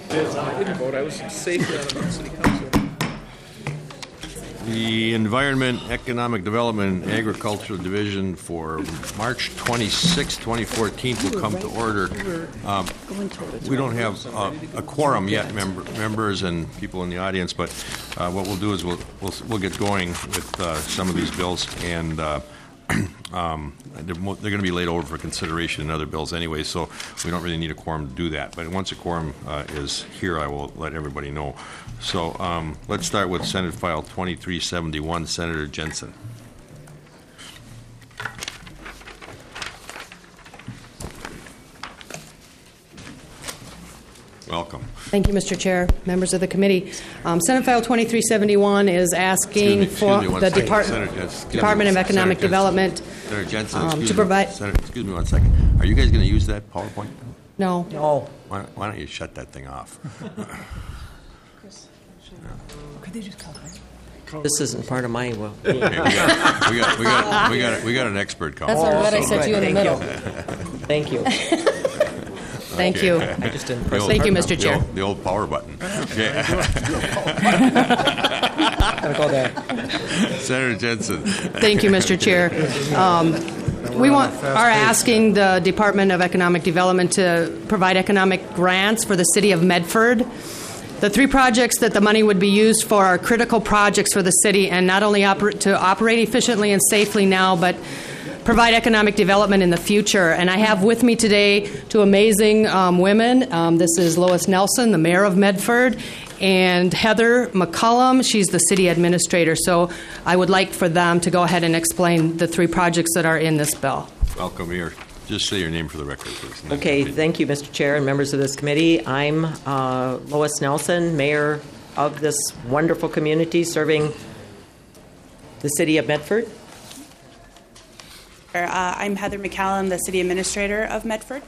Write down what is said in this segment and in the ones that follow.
I didn't vote. I was safely on the city council. The Environment, Economic Development, and Agricultural Division for March 26, 2014 will come to order. We don't have a quorum yet, members and people in the audience, but what we'll do is we'll get going with some of these bills, and they're going to be laid over for consideration in other bills anyway, so we don't really need a quorum to do that. But once a quorum is here, I will let everybody know. So let's start with Senate File 2371, Senator Jensen. Welcome. Thank you, Mr. Chair, members of the committee. Senate File 2371 is asking for the Department of Economic Development Senator Jensen, to provide. Excuse me one second. Are you guys going to use that PowerPoint? No. Why don't you shut that thing off? Could they just call it? This isn't part of my will. We got an expert call. That's all right. I said you in the middle. Thank you. Thank you. I just didn't press Thank you, Mr. Chair. The old power button. Okay. Senator Jensen. Thank you, Mr. Chair. We are asking the Department of Economic Development to provide economic grants for the city of Medford. The three projects that the money would be used for are critical projects for the city, and not only to operate efficiently and safely now, but provide economic development in the future. And I have with me today two amazing women. This is Lois Nelson, the mayor of Medford, and Heather McCullum. She's the city administrator. So I would like for them to go ahead and explain the three projects that are in this bill. Welcome here. Just say your name for the record, please. Okay, thank you, Mr. Chair and members of this committee. I'm Lois Nelson, mayor of this wonderful community serving the city of Medford. I'm Heather McCallum, the city administrator of Medford.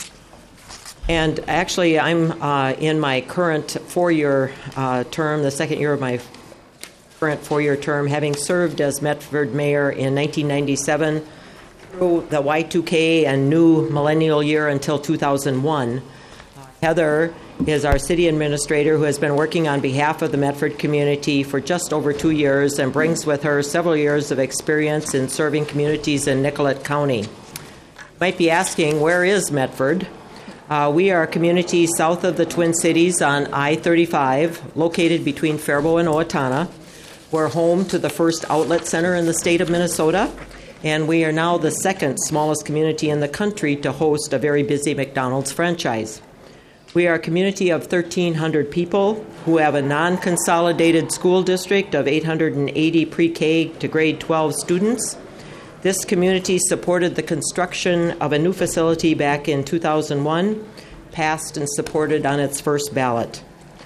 And actually, I'm in my current four-year term, the second year of my current four-year term, having served as Medford mayor in 1997 through the Y2K and new millennial year until 2001. Heather is our city administrator who has been working on behalf of the Medford community for just over 2 years and brings with her several years of experience in serving communities in Nicollet County. You might be asking, where is Medford? We are a community south of the Twin Cities on I-35, located between Faribault and Owatonna. We're home to the first outlet center in the state of Minnesota, and we are now the second smallest community in the country to host a very busy McDonald's franchise. We are a community of 1,300 people who have a non-consolidated school district of 880 pre-K to grade 12 students. This community supported the construction of a new facility back in 2001, passed and supported on its first ballot.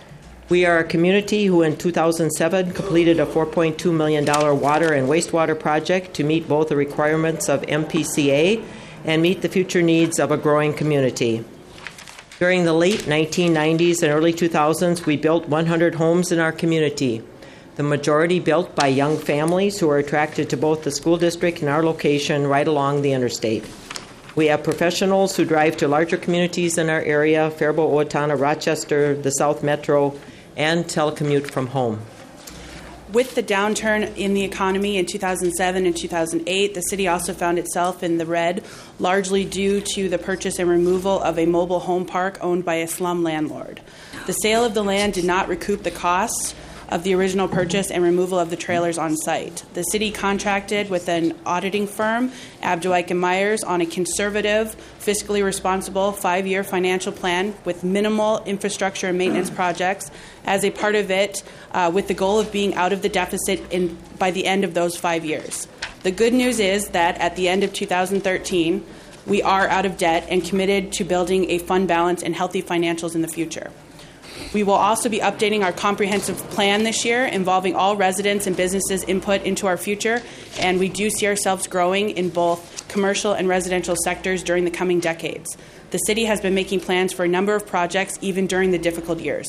We are a community who in 2007 completed a $4.2 million water and wastewater project to meet both the requirements of MPCA and meet the future needs of a growing community. During the late 1990s and early 2000s, we built 100 homes in our community, the majority built by young families who are attracted to both the school district and our location right along the interstate. We have professionals who drive to larger communities in our area, Faribault, Owatonna, Rochester, the South Metro, and telecommute from home. With the downturn in the economy in 2007 and 2008, the city also found itself in the red, largely due to the purchase and removal of a mobile home park owned by a slum landlord. The sale of the land did not recoup the costs of the original purchase and removal of the trailers on site. The city contracted with an auditing firm, Abduike & Myers, on a conservative, fiscally responsible 5-year financial plan with minimal infrastructure and maintenance projects as a part of it, with the goal of being out of the deficit by the end of those 5 years. The good news is that at the end of 2013, we are out of debt and committed to building a fund balance and healthy financials in the future. We will also be updating our comprehensive plan this year, involving all residents and businesses' input into our future, and we do see ourselves growing in both commercial and residential sectors during the coming decades. The city has been making plans for a number of projects, even during the difficult years.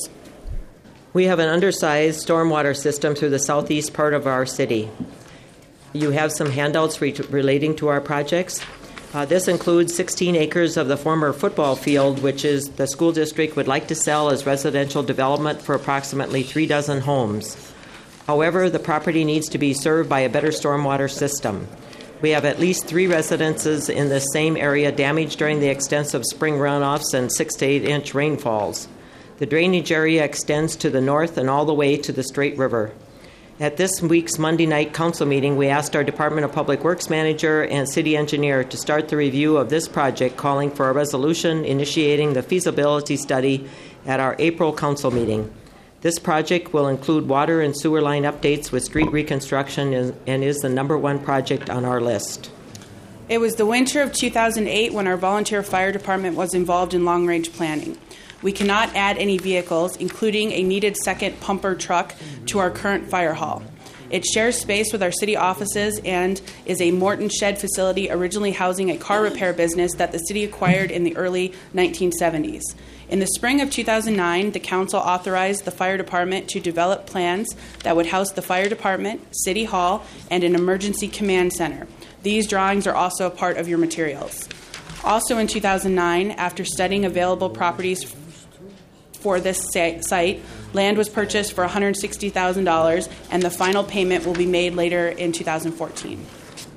We have an undersized stormwater system through the southeast part of our city. You have some handouts relating to our projects. This includes 16 acres of the former football field, which is the school district would like to sell as residential development for approximately 3 dozen homes. However, the property needs to be served by a better stormwater system. We have at least 3 residences in this same area damaged during the extensive spring runoffs and 6 to 8 inch rainfalls. The drainage area extends to the north and all the way to the Straight River. At this week's Monday night council meeting, we asked our Department of Public Works manager and city engineer to start the review of this project, calling for a resolution initiating the feasibility study at our April council meeting. This project will include water and sewer line updates with street reconstruction and is the number 1 project on our list. It was the winter of 2008 when our volunteer fire department was involved in long-range planning. We cannot add any vehicles, including a needed second pumper truck, to our current fire hall. It shares space with our city offices and is a Morton shed facility originally housing a car repair business that the city acquired in the early 1970s. In the spring of 2009, the council authorized the fire department to develop plans that would house the fire department, city hall, and an emergency command center. These drawings are also a part of your materials. Also in 2009, after studying available properties for this site, land was purchased for $160,000, and the final payment will be made later in 2014.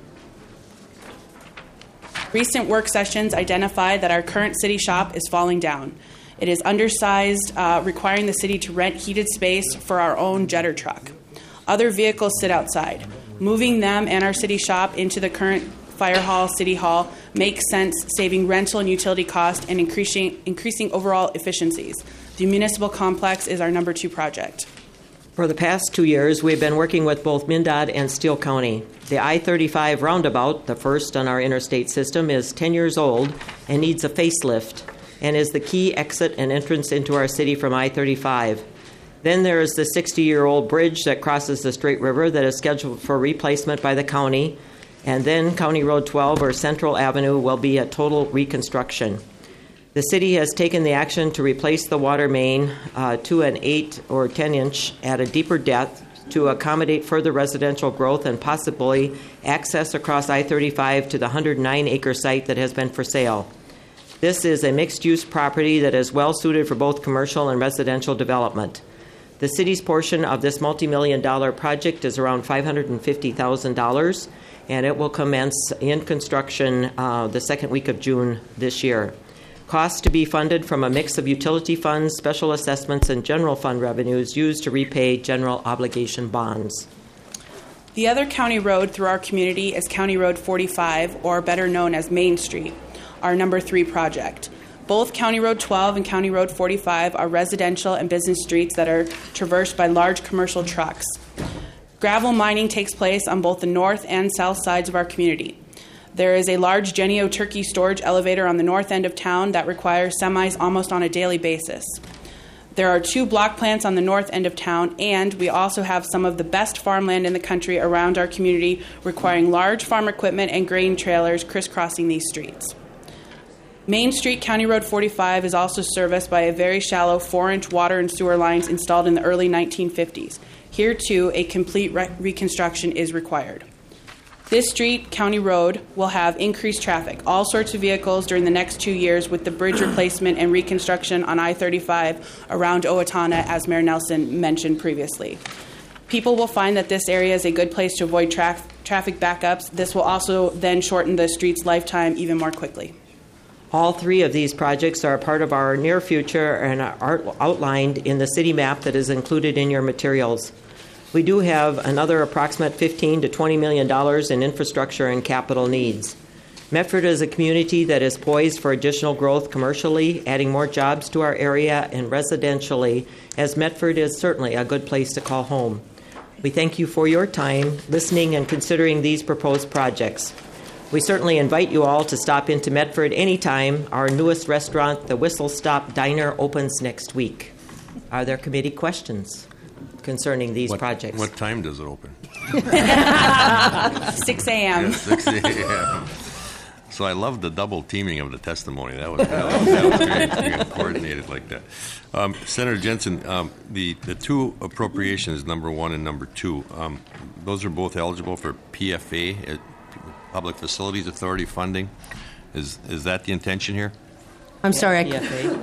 Recent work sessions identify that our current city shop is falling down. It is undersized, requiring the city to rent heated space for our own jetter truck. Other vehicles sit outside. Moving them and our city shop into the current fire hall, city hall, makes sense, saving rental and utility costs and increasing overall efficiencies. The municipal complex is our number 2 project. For the past 2 years, we've been working with both MnDOT and Steele County. The I-35 roundabout, the first on our interstate system, is 10 years old and needs a facelift and is the key exit and entrance into our city from I-35. Then there is the 60-year-old bridge that crosses the Straight River that is scheduled for replacement by the county. And then County Road 12 or Central Avenue will be a total reconstruction. The city has taken the action to replace the water main to an 8 or 10 inch at a deeper depth to accommodate further residential growth and possibly access across I-35 to the 109-acre site that has been for sale. This is a mixed-use property that is well suited for both commercial and residential development. The city's portion of this multi-million-dollar project is around $550,000, and it will commence in construction the second week of June this year. Costs to be funded from a mix of utility funds, special assessments, and general fund revenues used to repay general obligation bonds. The other county road through our community is County Road 45, or better known as Main Street, our number 3 project. Both County Road 12 and County Road 45 are residential and business streets that are traversed by large commercial trucks. Gravel mining takes place on both the north and south sides of our community. There is a large Genio turkey storage elevator on the north end of town that requires semis almost on a daily basis. There are 2 block plants on the north end of town, and we also have some of the best farmland in the country around our community, requiring large farm equipment and grain trailers crisscrossing these streets. Main Street, County Road 45, is also serviced by a very shallow 4-inch water and sewer lines installed in the early 1950s. Here, too, a complete reconstruction is required. This street, County Road, will have increased traffic, all sorts of vehicles during the next 2 years with the bridge replacement and reconstruction on I-35 around Owatonna, as Mayor Nelson mentioned previously. People will find that this area is a good place to avoid traffic backups. This will also then shorten the street's lifetime even more quickly. All 3 of these projects are a part of our near future and are outlined in the city map that is included in your materials. We do have another approximate $15 to $20 million in infrastructure and capital needs. Medford is a community that is poised for additional growth commercially, adding more jobs to our area, and residentially, as Medford is certainly a good place to call home. We thank you for your time listening and considering these proposed projects. We certainly invite you all to stop into Medford anytime. Our newest restaurant, the Whistle Stop Diner, opens next week. Are there committee questions concerning these projects? What time does it open? 6 a.m. Yeah, 6 a.m. So I love the double teaming of the testimony. That was great. Being coordinated like that. Senator Jensen, the 2 appropriations, number 1 and number 2, those are both eligible for PFA, Public Facilities Authority funding. Is that the intention here? I'm sorry. PFA.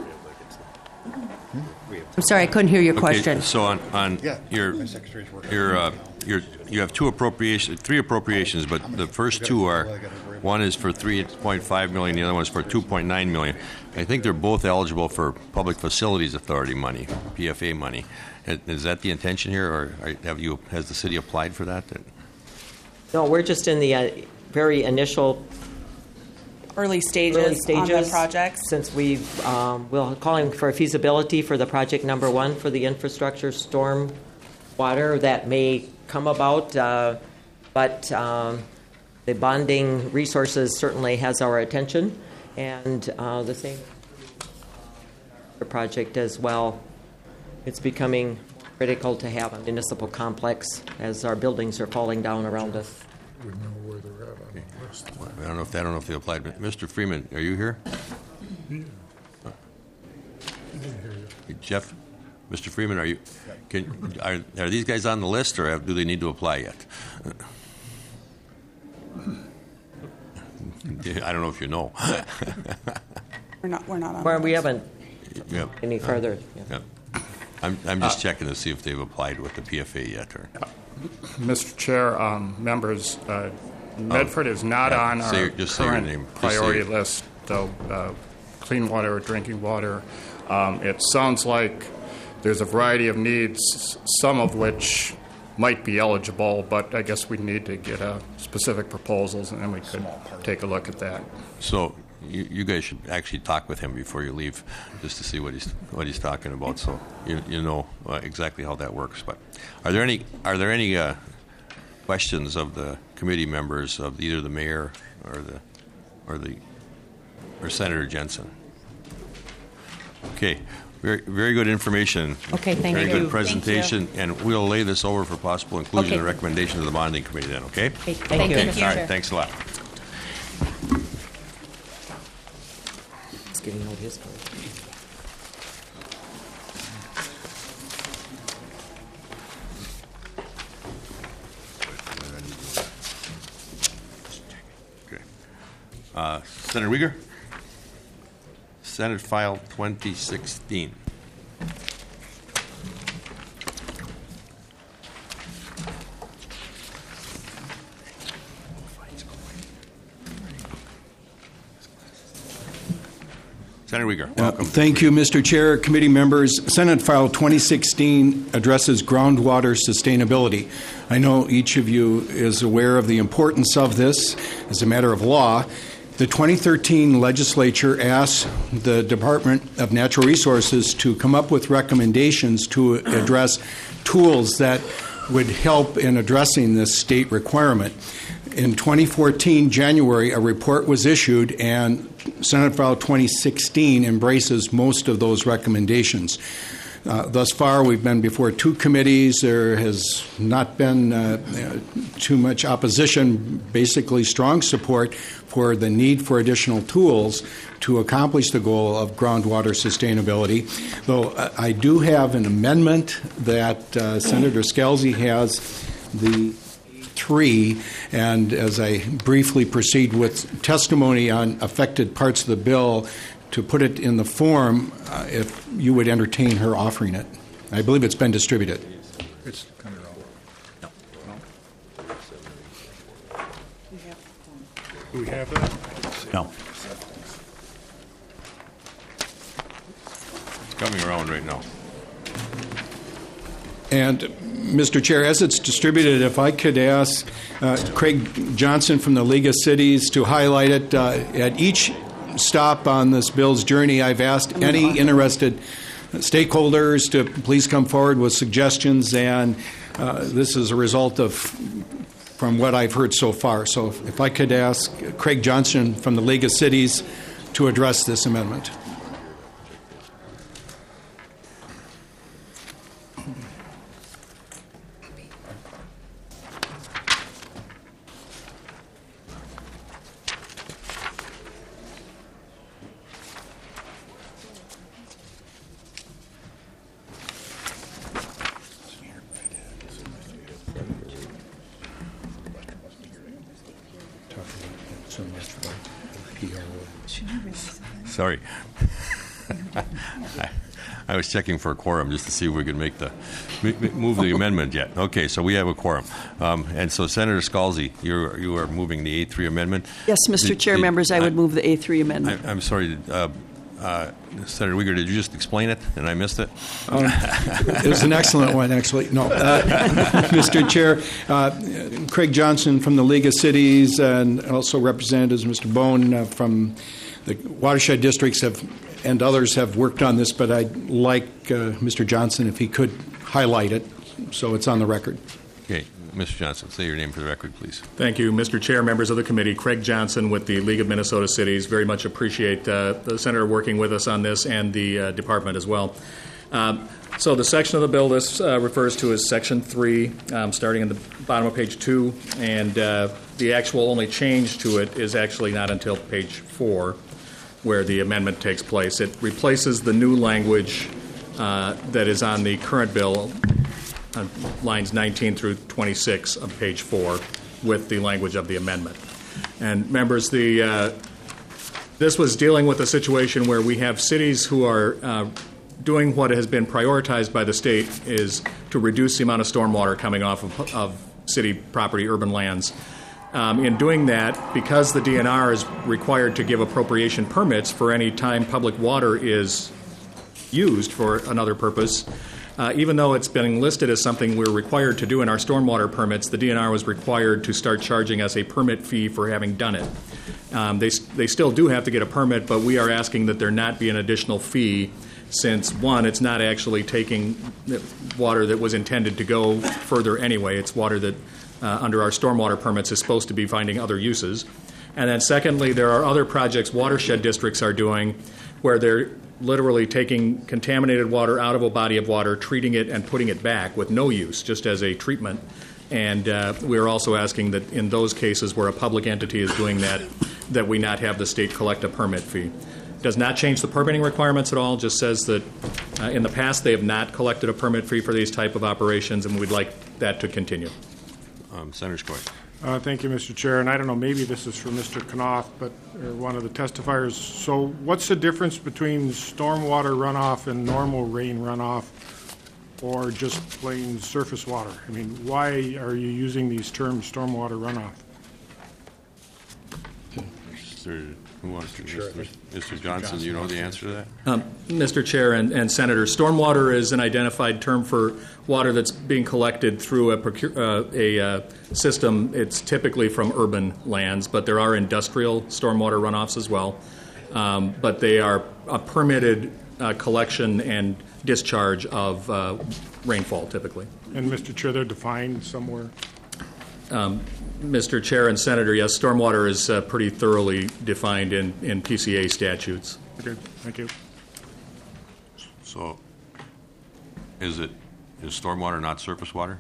I'm sorry. I couldn't hear your question. Okay, so on your you have three appropriations, but the first two are, one is for $3.5 million, the other one is for $2.9 million. I think they're both eligible for Public Facilities Authority money, PFA money. Is that the intention here, or has the city applied for that? No, we're just in the very initial Early stages on the project. Since we're calling for a feasibility for the project number one for the infrastructure storm water that may come about, but the bonding resources certainly has our attention, and the same the project as well. It's becoming critical to have a municipal complex as our buildings are falling down around us. We know where they're at on the list. I don't know if they applied. Mr. Freeman, are you here? Yeah. I didn't hear you. Jeff, Mr. Freeman, are these guys on the list, or do they need to apply yet? I don't know if you know. We're not on. Well, we haven't Yep. any further. Yep. I'm just checking to see if they've applied with the PFA yet. Or Mr. Chair, members, Medford is not on our say your name. current Just say priority it. list, though. Clean water, drinking water. It sounds like there's a variety of needs, some of which might be eligible, but I guess we need to get specific proposals, and then we could take a look at that. So you guys should actually talk with him before you leave, just to see what he's talking about, so you know exactly how that works. But are there any questions of the committee members of either the mayor or Senator Jensen? Okay, very good information. Okay, thank very you. good Thank presentation, and we'll lay this over for possible inclusion in Okay. the recommendation of the bonding committee. Then, okay? Okay, Thank you. Mr. All right, Chair. thanks a lot. He's giving out his card. Okay. Senator Uyghur? Senate File 2016. Senator Uyghur, welcome. Thank you, Mr. Chair, committee members. Senate File 2016 addresses groundwater sustainability. I know each of you is aware of the importance of this as a matter of law. The 2013 legislature asked the Department of Natural Resources to come up with recommendations to address tools that would help in addressing this state requirement. In 2014, January, a report was issued, and Senate File 2016 embraces most of those recommendations. Thus far, we've been before two committees. There has not been too much opposition, basically strong support for the need for additional tools to accomplish the goal of groundwater sustainability. Though I do have an amendment that Senator Scalzi has, the 3, and as I briefly proceed with testimony on affected parts of the bill, to put it in the form, if you would entertain her offering it. I believe it's been distributed. It's kind of wrong. Do we have that? No. It's coming around right now. And, Mr. Chair, as it's distributed, if I could ask Craig Johnson from the League of Cities to highlight it. At each stop on this bill's journey, I've asked any interested stakeholders to please come forward with suggestions, and this is a result of from what I've heard so far. So if I could ask Craig Johnson from the League of Cities to address this amendment. So much for PRO. sorry. I was checking for a quorum just to see if we could move the amendment yet. Okay, so we have a quorum. And so, Senator Scalzi, you are moving the A3 amendment? Yes, Mr. Chair, members, I would move the A3 amendment. I'm sorry, Senator Uyghur, did you just explain it and I missed it? It was an excellent one, actually. No. Mr. Chair, Craig Johnson from the League of Cities and also Representatives Mr. Bone from the watershed districts and others have worked on this, but I'd like Mr. Johnson, if he could highlight it so it's on the record. Okay. Mr. Johnson, say your name for the record, please. Thank you, Mr. Chair, members of the committee. Craig Johnson with the League of Minnesota Cities. Very much appreciate the Senator working with us on this and the department as well. So the section of the bill this refers to is Section 3, starting at the bottom of page 2, and the actual only change to it is actually not until page 4, where the amendment takes place. It replaces the new language that is on the current bill, lines 19 through 26 of page 4, with the language of the amendment. And members, this was dealing with a situation where we have cities who are doing what has been prioritized by the state is to reduce the amount of stormwater coming off of city property, urban lands. In doing that, because the DNR is required to give appropriation permits for any time public water is used for another purpose, even though it's been listed as something we're required to do in our stormwater permits, the DNR was required to start charging us a permit fee for having done it. They still do have to get a permit, but we are asking that there not be an additional fee since, one, it's not actually taking water that was intended to go further anyway. It's water that, under our stormwater permits, is supposed to be finding other uses. And then secondly, there are other projects watershed districts are doing where they're literally taking contaminated water out of a body of water, treating it, and putting it back with no use, just as a treatment. And we're also asking that in those cases where a public entity is doing that we not have the state collect a permit fee. Does not change the permitting requirements at all, just says that in the past they have not collected a permit fee for these type of operations, and we'd like that to continue. Senator Skoye. Thank you, Mr. Chair. And I don't know, maybe this is for Mr. Knopf, but one of the testifiers. So what's the difference between stormwater runoff and normal rain runoff, or just plain surface water? I mean, why are you using these terms, stormwater runoff? Who wants to? Mr. Johnson, you know the answer to that? Mr. Chair and Senator, stormwater is an identified term for water that's being collected through a system. It's typically from urban lands, but there are industrial stormwater runoffs as well. But they are a permitted collection and discharge of rainfall, typically. And, Mr. Chair, they're defined somewhere? Mr. Chair and Senator, yes, stormwater is pretty thoroughly defined in PCA statutes. Okay, thank you. So, is stormwater not surface water?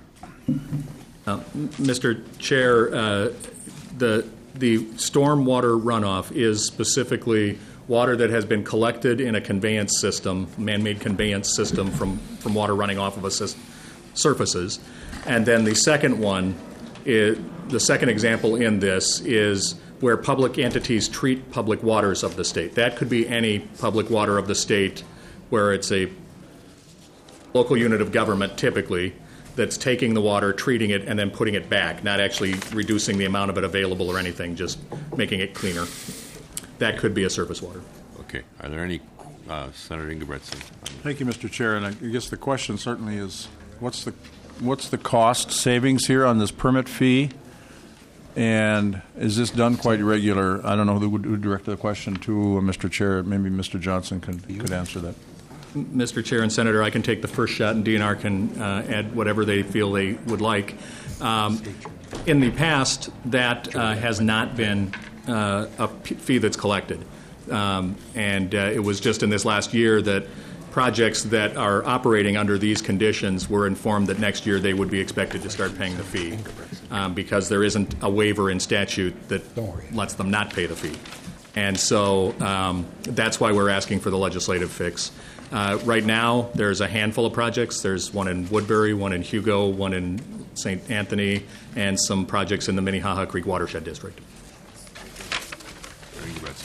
Mr. Chair, the stormwater runoff is specifically water that has been collected in a conveyance system, man-made conveyance system from water running off of surfaces. And then the second one, the second example in this is where public entities treat public waters of the state. That could be any public water of the state where it's a local unit of government, typically, that's taking the water, treating it, and then putting it back, not actually reducing the amount of it available or anything, just making it cleaner. That could be a surface water. Okay. Are there any, Senator Ingebretson? Thank you, Mr. Chair. And I guess the question certainly is, what's the cost savings here on this permit fee? And is this done quite regular? I don't know who would direct the question to, Mr. Chair. Maybe Mr. Johnson could answer that. Mr. Chair and Senator, I can take the first shot, and DNR can add whatever they feel they would like. In the past, that has not been a fee that's collected. And it was just in this last year that projects that are operating under these conditions were informed that next year they would be expected to start paying the fee because there isn't a waiver in statute that lets them not pay the fee. And so that's why we're asking for the legislative fix. Right now, there's a handful of projects. There's one in Woodbury, one in Hugo, one in St. Anthony, and some projects in the Minnehaha Creek Watershed District.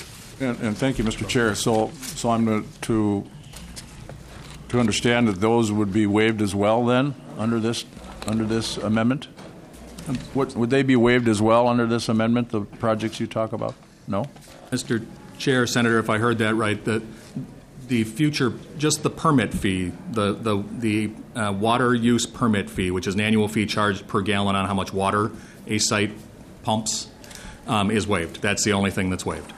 And thank you, Mr. Chair. So I'm to understand that those would be waived as well then under this amendment? Would they be waived as well under this amendment, the projects you talk about? No? Mr. Chair, Senator, if I heard that right, the future, just the permit fee, the water use permit fee, which is an annual fee charged per gallon on how much water a site pumps, is waived. That's the only thing that's waived.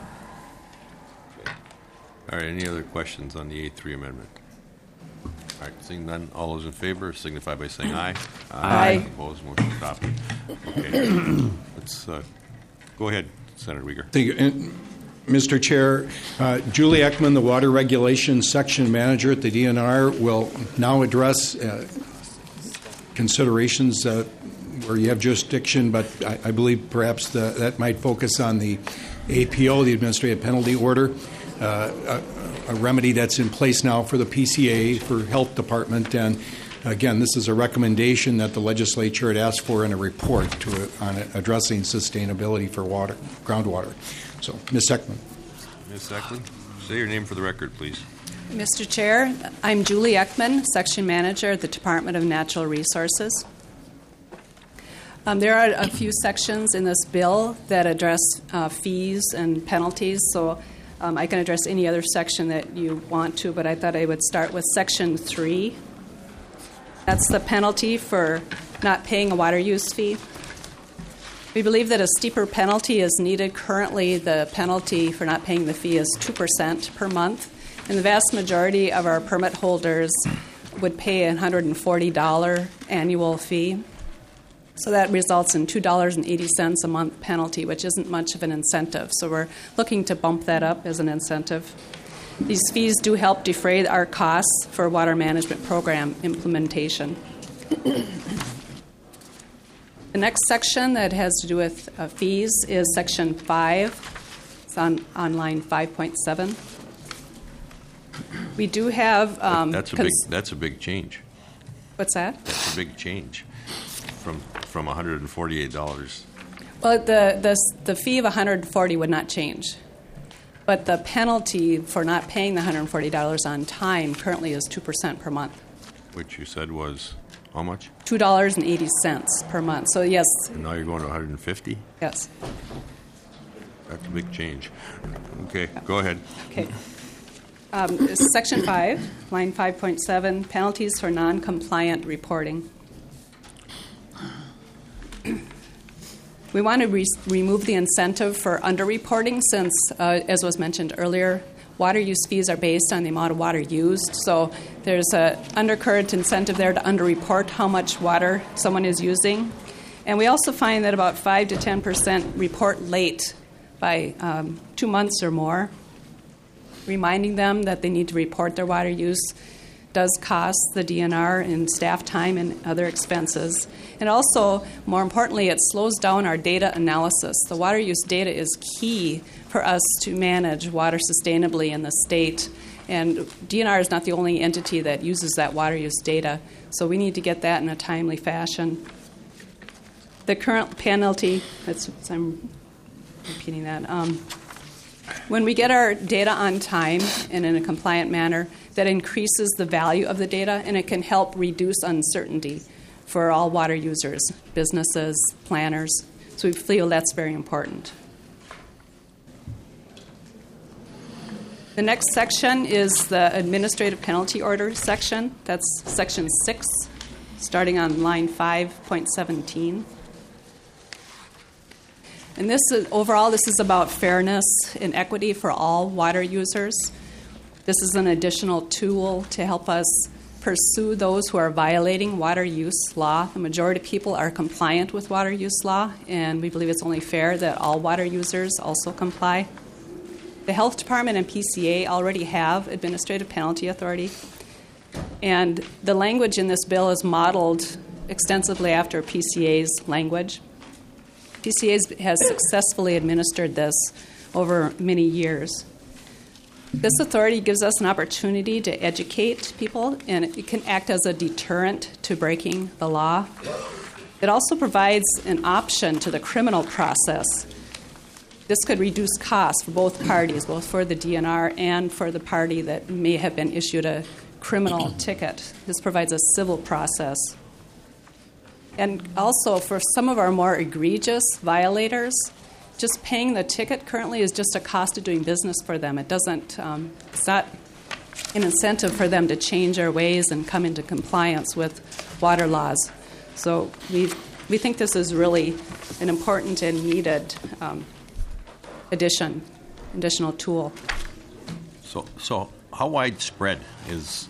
All right, any other questions on the A3 amendment? All right, seeing none, all those in favor signify by saying aye. Aye. Opposed, motion adopted. Okay, let's go ahead, Senator Uyghur. Thank you. And, Mr. Chair, Julie Ekman, the Water Regulations Section Manager at the DNR, will now address considerations where you have jurisdiction, but I believe perhaps that might focus on the APO, the Administrative Penalty Order, a remedy that's in place now for the PCA, for Health Department. And again, this is a recommendation that the legislature had asked for in a report on addressing sustainability for water, groundwater. So, Ms. Ekman. Ms. Ekman, say your name for the record, please. Mr. Chair, I'm Julie Ekman, Section Manager at the Department of Natural Resources. There are a few sections in this bill that address fees and penalties, so I can address any other section that you want to, but I thought I would start with Section 3. That's the penalty for not paying a water use fee. We believe that a steeper penalty is needed. Currently, the penalty for not paying the fee is 2% per month, and the vast majority of our permit holders would pay a $140 annual fee. So that results in $2.80 a month penalty, which isn't much of an incentive. So we're looking to bump that up as an incentive. These fees do help defray our costs for water management program implementation. The next section that has to do with fees is Section 5. It's on line 5.7. We do have... that's a big change. What's that? That's a big change from $148. Well, the fee of $140 would not change. But the penalty for not paying the $140 on time currently is 2% per month. Which you said was how much? $2.80 per month. So, yes. And now you're going to $150? Yes. That's a big change. Okay, go ahead. Okay. Section 5, line 5.7, penalties for non-compliant reporting. We want to remove the incentive for underreporting since, as was mentioned earlier, water use fees are based on the amount of water used. So there's an undercurrent incentive there to underreport how much water someone is using. And we also find that about 5 to 10% report late by 2 months or more. Reminding them that they need to report their water use does cost the DNR in staff time and other expenses. And also, more importantly, it slows down our data analysis. The water use data is key for us to manage water sustainably in the state. And DNR is not the only entity that uses that water use data, so we need to get that in a timely fashion. The current penalty, I'm repeating that, when we get our data on time and in a compliant manner, that increases the value of the data, and it can help reduce uncertainty for all water users, businesses, planners. So we feel that's very important. The next section is the administrative penalty order section. That's section 6, starting on line 5.17. And this is about fairness and equity for all water users. This is an additional tool to help us pursue those who are violating water use law. The majority of people are compliant with water use law, and we believe it's only fair that all water users also comply. The Health Department and PCA already have administrative penalty authority, and the language in this bill is modeled extensively after PCA's language. PCA has successfully administered this over many years. This authority gives us an opportunity to educate people, and it can act as a deterrent to breaking the law. It also provides an option to the criminal process this could reduce costs for both parties, both for the DNR and for the party that may have been issued a criminal ticket. This provides a civil process. And also for some of our more egregious violators, just paying the ticket currently is just a cost of doing business for them. It doesn't, it's not an incentive for them to change their ways and come into compliance with water laws. So we think this is really an important and needed additional tool. So how widespread is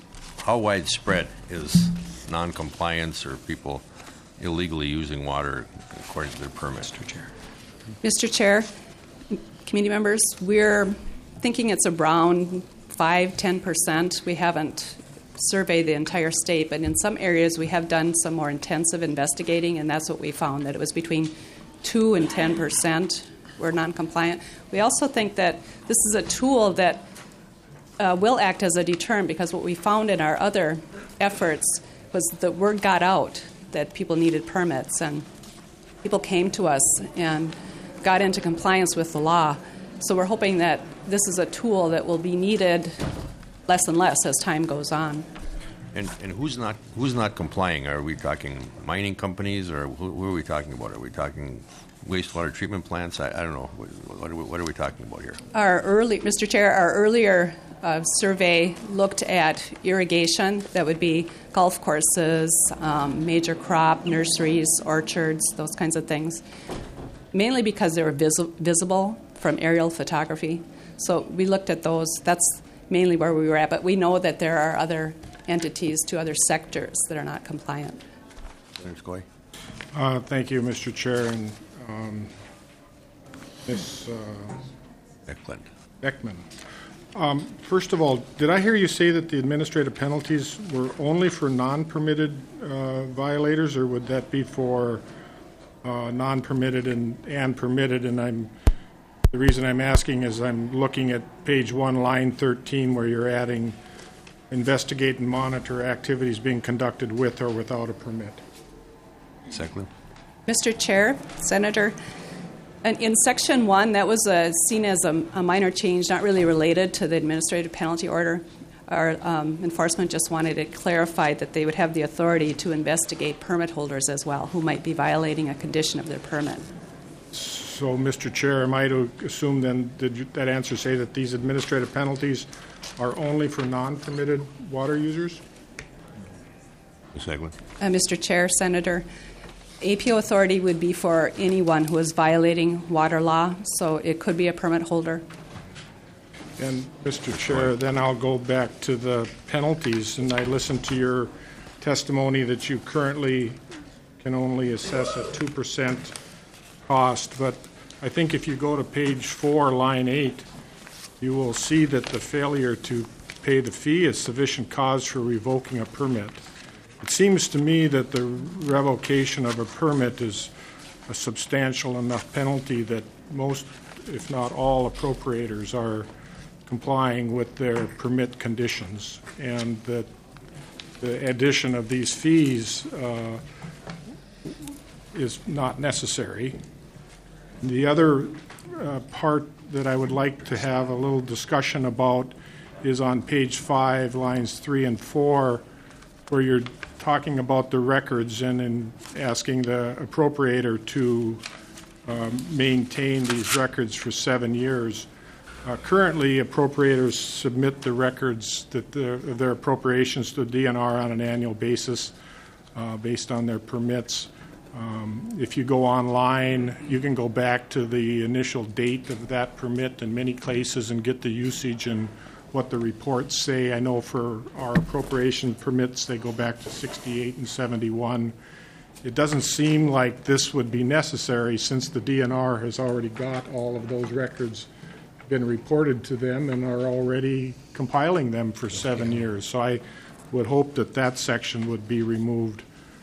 noncompliance or people illegally using water according to their permits? Mr. Chair, committee members, we're thinking it's around 5-10%. We haven't surveyed the entire state, but in some areas we have done some more intensive investigating, and that's what we found, that it was between 2 and 10% were non-compliant. We also think that this is a tool that will act as a deterrent, because what we found in our other efforts was the word got out that people needed permits, and people came to us and got into compliance with the law. So we're hoping that this is a tool that will be needed less and less as time goes on. And who's not complying? Are we talking mining companies, or who are we talking about? Are we talking wastewater treatment plants? I don't know. What are we talking about here? Mr. Chair, our earlier survey looked at irrigation. That would be golf courses, major crop, nurseries, orchards, those kinds of things, mainly because they were visible from aerial photography. So we looked at those. That's mainly where we were at. But we know that there are other entities to other sectors that are not compliant. Senator Skoye. Thank you, Mr. Chair. And Ms. Beckman. First of all, did I hear you say that the administrative penalties were only for non-permitted violators, or would that be for non-permitted and permitted? And the reason I'm asking is I'm looking at page 1, line 13, where you're adding investigate and monitor activities being conducted with or without a permit. Second. Mr. Chair, Senator, in Section 1, that was seen as a minor change, not really related to the administrative penalty order. Our enforcement just wanted it clarified that they would have the authority to investigate permit holders as well, who might be violating a condition of their permit. So, Mr. Chair, am I to assume then, did that answer say that these administrative penalties are only for non-permitted water users? Second. Mr. Chair, Senator, APO authority would be for anyone who is violating water law, so it could be a permit holder. And, Mr. Chair, then I'll go back to the penalties, and I listened to your testimony that you currently can only assess a 2% cost, but I think if you go to page 4, line 8, you will see that the failure to pay the fee is sufficient cause for revoking a permit. It seems to me that the revocation of a permit is a substantial enough penalty that most, if not all, appropriators are complying with their permit conditions, and that the addition of these fees is not necessary. The other part that I would like to have a little discussion about is on page 5, lines 3 and 4, where you're talking about the records and asking the appropriator to maintain these records for 7 years. Currently, appropriators submit the records that their appropriations to the DNR on an annual basis based on their permits. If you go online, you can go back to the initial date of that permit in many cases and get the usage and what the reports say. I know for our appropriation permits, they go back to 68 and 71. It doesn't seem like this would be necessary since the DNR has already got all of those records been reported to them and are already compiling them for 7 years. So I would hope that that section would be removed.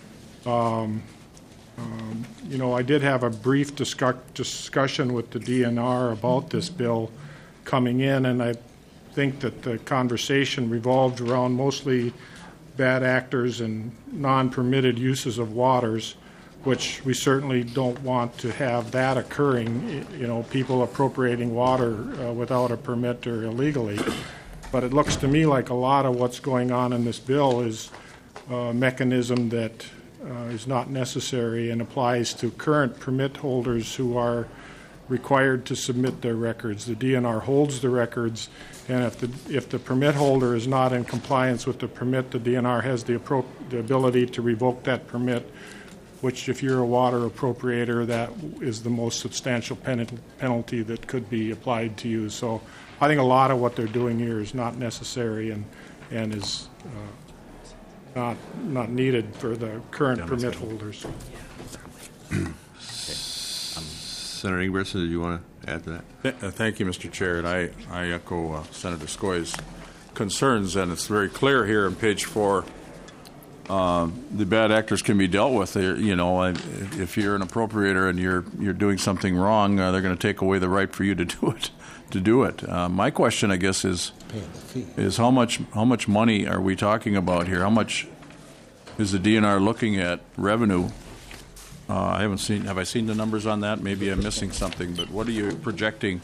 I did have a brief discussion with the DNR about this bill coming in, and I think that the conversation revolved around mostly bad actors and non-permitted uses of waters. which we certainly don't want to have that occurring, people appropriating water without a permit or illegally. But it looks to me like a lot of what's going on in this bill is a mechanism that is not necessary and applies to current permit holders who are required to submit their records. The DNR holds the records, and if the permit holder is not in compliance with the permit, the DNR has the ability to revoke that permit, which if you're a water appropriator, that is the most substantial penalty that could be applied to you. So I think a lot of what they're doing here is not necessary and is not needed for the current permit holders. Senator Ingebrigtsen, did you want to add to that? Thank you, Mr. Chair, and I echo Senator Skoye's concerns, and it's very clear here on page 4. The bad actors can be dealt with. If you're an appropriator and you're doing something wrong, they're going to take away the right for you to do it. My question, I guess, is how much money are we talking about here? How much is the DNR looking at revenue? I haven't seen. Have I seen the numbers on that? Maybe I'm missing something. But what are you projecting?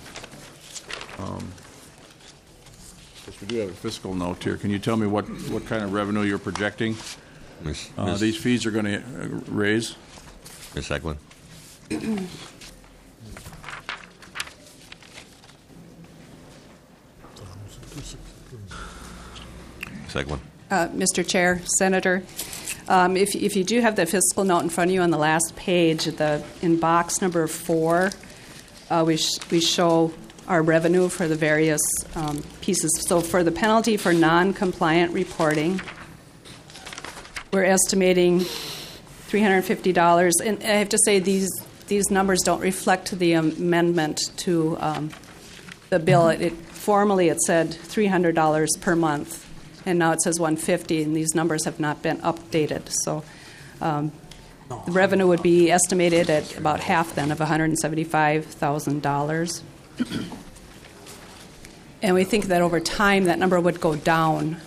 We do have a fiscal note here. Can you tell me what kind of revenue you're projecting these fees are going to raise? Ms. Eklund. Ms. Eklund. Mr. Chair, Senator, if you do have the fiscal note in front of you on the last page, in box number 4, we show our revenue for the various pieces. So for the penalty for non-compliant reporting, we're estimating $350. And I have to say these numbers don't reflect the amendment to the bill. Formally it said $300 per month, and now it says $150, and these numbers have not been updated. So the revenue would be estimated at about half then of $175,000. And we think that over time that number would go down.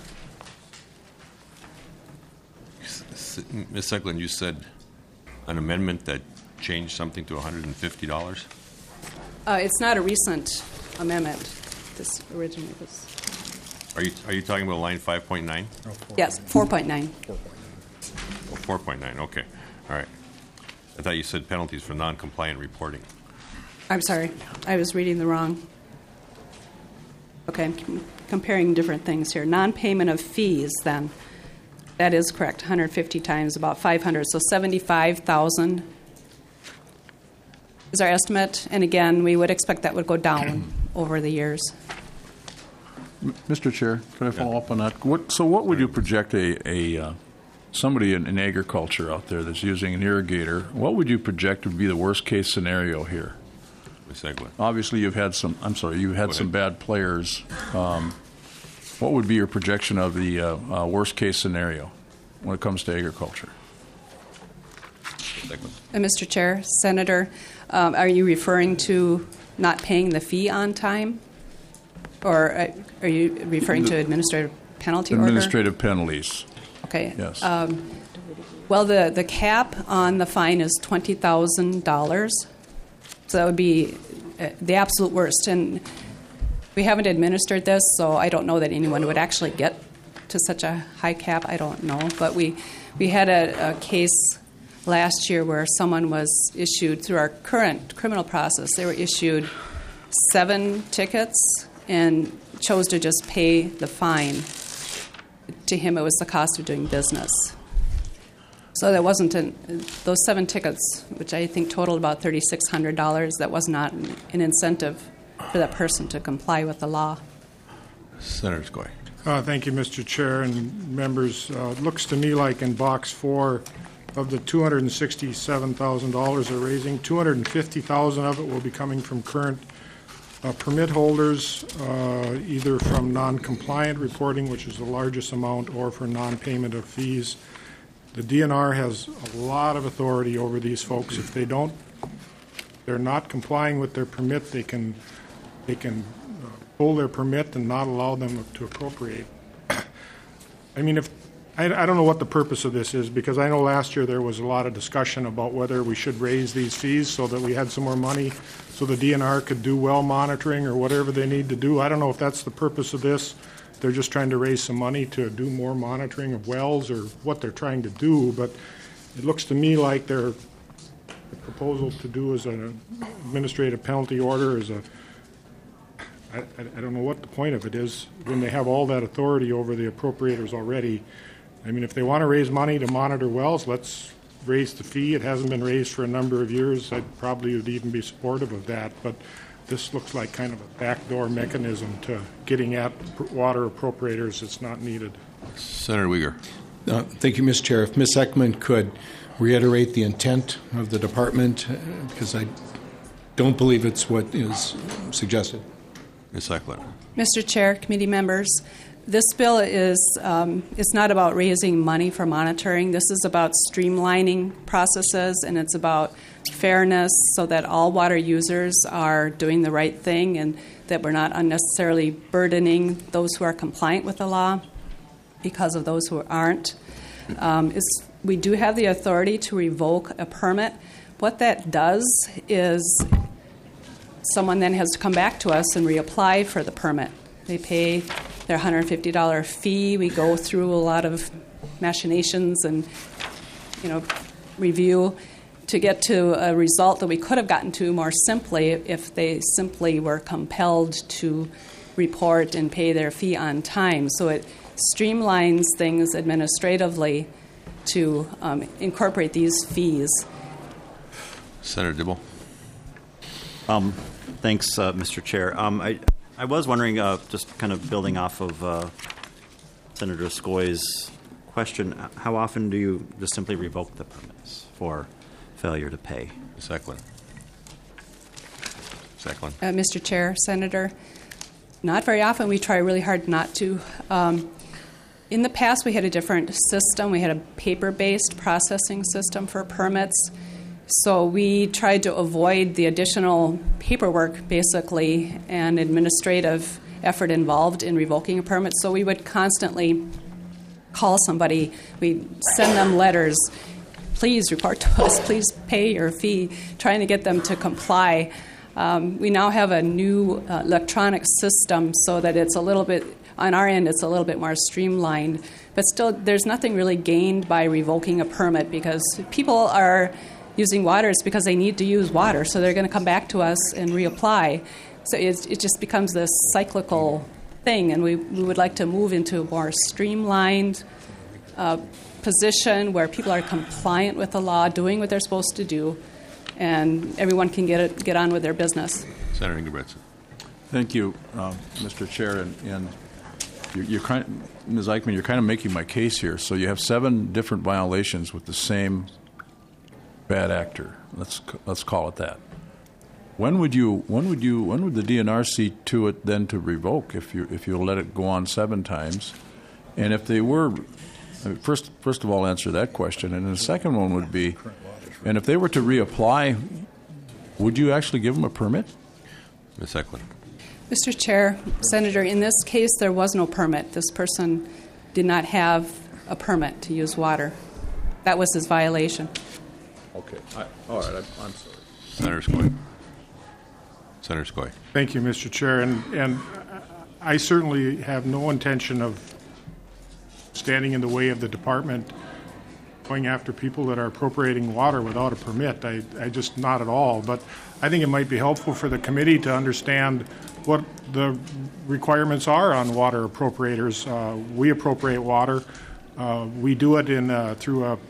Ms. Eklund, you said an amendment that changed something to $150? It's not a recent amendment. This originally was. Are you talking about line 5.9? Yes, 4.9. 4.9, okay. All right. I thought you said penalties for non-compliant reporting. I'm sorry. I was reading the wrong. Okay, I'm comparing different things here. Non-payment of fees, then. That is correct. 150 times about 500, so 75,000 is our estimate. And again, we would expect that would go down over the years. Mr. Chair, can I follow up on that? What would you project somebody in agriculture out there that's using an irrigator? What would you project would be the worst case scenario here? Obviously, you've had some bad players. What would be your projection of the worst case scenario when it comes to agriculture? Mr. Chair, Senator, are you referring to not paying the fee on time? Or are you referring to administrative penalty order? Administrative penalties. Okay. Yes. Well, the cap on the fine is $20,000. So that would be the absolute worst. And we haven't administered this, so I don't know that anyone would actually get to such a high cap. I don't know. But we had a case last year where someone was issued, through our current criminal process, they were issued 7 tickets and chose to just pay the fine. To him, it was the cost of doing business. So that wasn't those 7 tickets, which I think totaled about $3,600, that was not an incentive for that person to comply with the law. Senator Skoye. Thank you, Mr. Chair and members. It looks to me like in box 4 of the $267,000 they're raising, $250,000 of it will be coming from current permit holders, either from non-compliant reporting, which is the largest amount, or for non-payment of fees. The DNR has a lot of authority over these folks. If they're not complying with their permit, they can pull their permit and not allow them to appropriate. I mean, I don't know what the purpose of this is, because I know last year there was a lot of discussion about whether we should raise these fees so that we had some more money so the DNR could do well monitoring or whatever they need to do. I don't know if that's the purpose of this. They're just trying to raise some money to do more monitoring of wells, or what they're trying to do, but it looks to me like their proposal to do as an administrative penalty order is I don't know what the point of it is when they have all that authority over the appropriators already. I mean, if they want to raise money to monitor wells, let's raise the fee. It hasn't been raised for a number of years. I probably would even be supportive of that, but this looks like kind of a backdoor mechanism to getting at water appropriators that's not needed. Senator Uyghur. Thank you, Mr. Chair. If Ms. Ekman could reiterate the intent of the department, because I don't believe it's what is suggested. Ms. Ekman. Mr. Chair, committee members, this bill is it's not about raising money for monitoring. This is about streamlining processes, and it's about fairness so that all water users are doing the right thing and that we're not unnecessarily burdening those who are compliant with the law because of those who aren't. We do have the authority to revoke a permit. What that does is someone then has to come back to us and reapply for the permit. They pay their $150 fee. We go through a lot of machinations and review to get to a result that we could have gotten to more simply if they simply were compelled to report and pay their fee on time. So it streamlines things administratively to incorporate these fees. Senator Dibble. Thanks, Mr. Chair. I was wondering, just kind of building off of Senator Skoye's question, how often do you just simply revoke the permits for failure to pay? Ms. Ekman. Mr. Chair, Senator, not very often. We try really hard not to. In the past, we had a different system. We had a paper-based processing system for permits. So we tried to avoid the additional paperwork, basically, and administrative effort involved in revoking a permit. So we would constantly call somebody. We'd send them letters. Please report to us. Please pay your fee, trying to get them to comply. We now have a new electronic system so that it's a little bit, on our end, it's a little bit more streamlined. But still, there's nothing really gained by revoking a permit because people are using water is because they need to use water, so they're going to come back to us and reapply. So it just becomes this cyclical thing, and we would like to move into a more streamlined position where people are compliant with the law, doing what they're supposed to do, and everyone can get on with their business. Senator Ingebretson. Thank you, Mr. Chair, and you're Ms. Eichmann, you're kind of making my case here. So you have 7 different violations with the same bad actor. Let's call it that. When would the DNR see to it then to revoke if you let it go on 7 times? And if they were, first of all, answer that question, and then the second one would be, and if they were to reapply, would you actually give them a permit? Ms. Ekman. Mr. Chair, Senator, in this case, there was no permit. This person did not have a permit to use water. That was his violation. Okay. All right. I'm sorry. Senator Skoye. Senator Skoye. Thank you, Mr. Chair. And I certainly have no intention of standing in the way of the department going after people that are appropriating water without a permit. I just not at all. But I think it might be helpful for the committee to understand what the requirements are on water appropriators. We appropriate water. We do it through a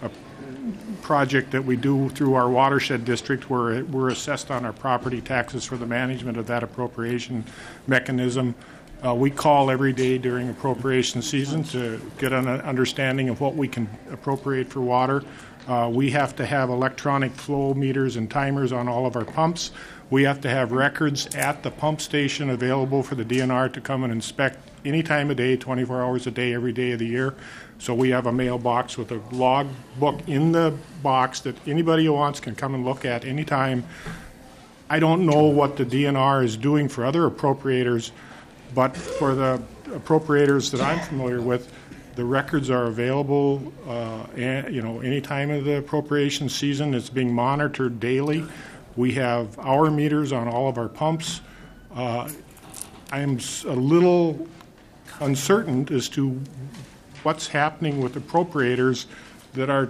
project that we do through our watershed district where we're assessed on our property taxes for the management of that appropriation mechanism. We call every day during appropriation season to get an understanding of what we can appropriate for water. We have to have electronic flow meters and timers on all of our pumps. We have to have records at the pump station available for the DNR to come and inspect any time of day, 24 hours a day, every day of the year. So we have a mailbox with a log book in the box that anybody who wants can come and look at anytime. I don't know what the DNR is doing for other appropriators, but for the appropriators that I'm familiar with, The records are available, any time of the appropriation season. It's being monitored daily. We have hour meters on all of our pumps. I'm a little uncertain as to what's happening with appropriators that are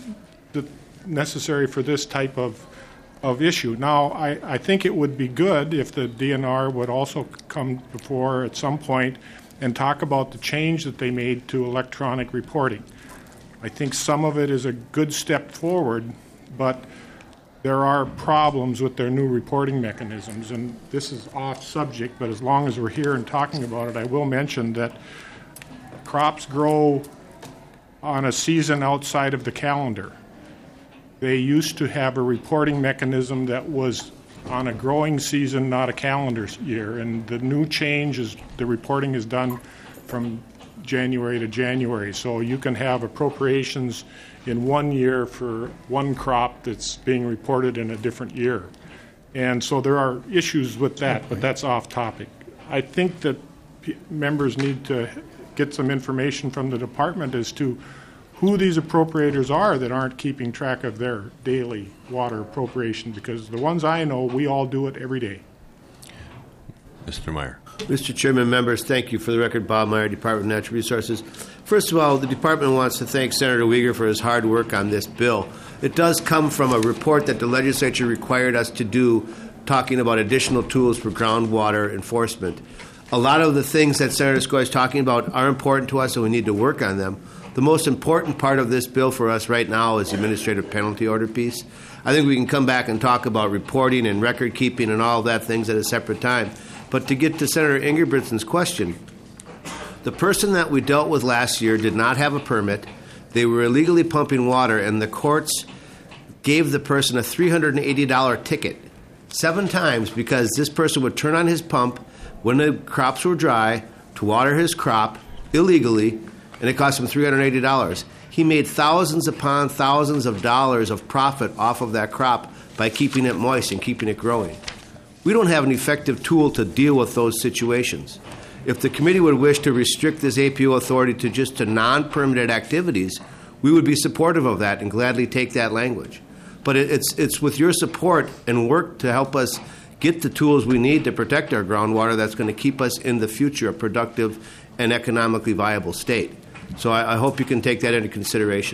necessary for this type of issue. Now, I think it would be good if the DNR would also come before at some point and talk about the change that they made to electronic reporting. I think some of it is a good step forward, but there are problems with their new reporting mechanisms. And this is off subject, but as long as we're here and talking about it, I will mention that crops grow on a season outside of the calendar. They used to have a reporting mechanism that was on a growing season, not a calendar year. And the new change is the reporting is done from January to January. So you can have appropriations in 1 year for one crop that's being reported in a different year. And so there are issues with that, but that's off topic. I think that members need to get some information from the department as to who these appropriators are that aren't keeping track of their daily water appropriation, because the ones I know, we all do it every day. Mr. Meyer. Mr. Chairman, members, thank you. For the record, Bob Meyer, Department of Natural Resources. First of all, the department wants to thank Senator Uyghur for his hard work on this bill. It does come from a report that the legislature required us to do, talking about additional tools for groundwater enforcement. A lot of the things that Senator Skoye is talking about are important to us, and we need to work on them. The most important part of this bill for us right now is the administrative penalty order piece. I think we can come back and talk about reporting and record keeping and all of that things at a separate time. But to get to Senator Ingebrigtsen's question, the person that we dealt with last year did not have a permit. They were illegally pumping water, and the courts gave the person a $380 ticket 7 times because this person would turn on his pump when the crops were dry to water his crop illegally, and it cost him $380. He made thousands upon thousands of dollars of profit off of that crop by keeping it moist and keeping it growing. We don't have an effective tool to deal with those situations. If the committee would wish to restrict this APO authority to non-permitted activities, we would be supportive of that and gladly take that language. But it's with your support and work to help us get the tools we need to protect our groundwater that's going to keep us in the future a productive and economically viable state. So I hope you can take that into consideration.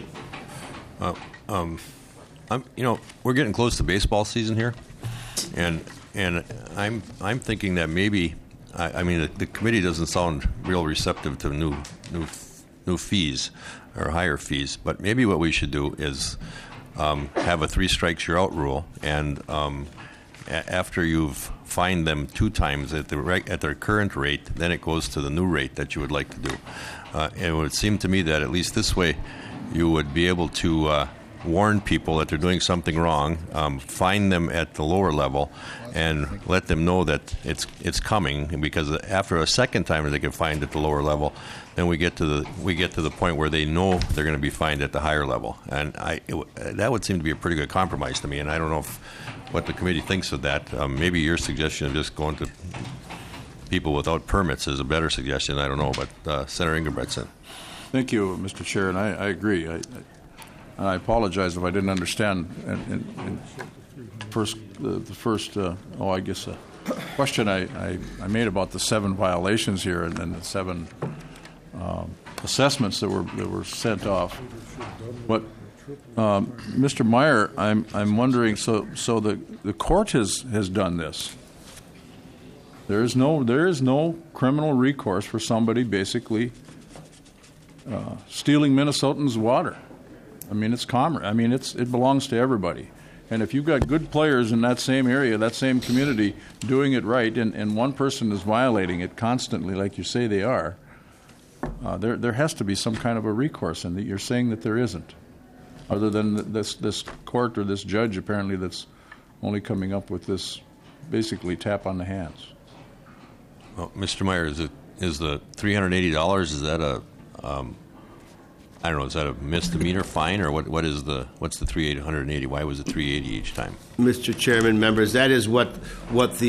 We're getting close to baseball season here, and I'm thinking that maybe the committee doesn't sound real receptive to new fees or higher fees, but maybe what we should do is have a 3 strikes you're out rule, and after you've fined them 2 times at their current rate, then it goes to the new rate that you would like to do. It would seem to me that at least this way you would be able to warn people that they're doing something wrong, fine them at the lower level, and let them know that it's coming. Because after a second time they get fined at the lower level, then we get to the point where they know they're going to be fined at the higher level. And that would seem to be a pretty good compromise to me. And I don't know what the committee thinks of that. Maybe your suggestion of just going to people without permits is a better suggestion. I don't know, but Senator Ingebrigtsen. Thank you, Mr. Chair, and I agree. I apologize if I didn't understand the first question I made about the 7 violations here and the 7 assessments that were sent off. But Mr. Meyer, I'm wondering. So the court has done this. There is no criminal recourse for somebody basically stealing Minnesotans' water. I mean, it's commerce. I mean, it belongs to everybody. And if you've got good players in that same area, that same community, doing it right, and one person is violating it constantly, like you say they are, there has to be some kind of a recourse, and you're saying that there isn't, other than this court or this judge apparently that's only coming up with this basically tap on the hands. Well, Mr. Meyer, is the $380? Is that a I don't know. Is that a misdemeanor fine, or what's the $380? Why was it $380 each time? Mr. Chairman, members, that is what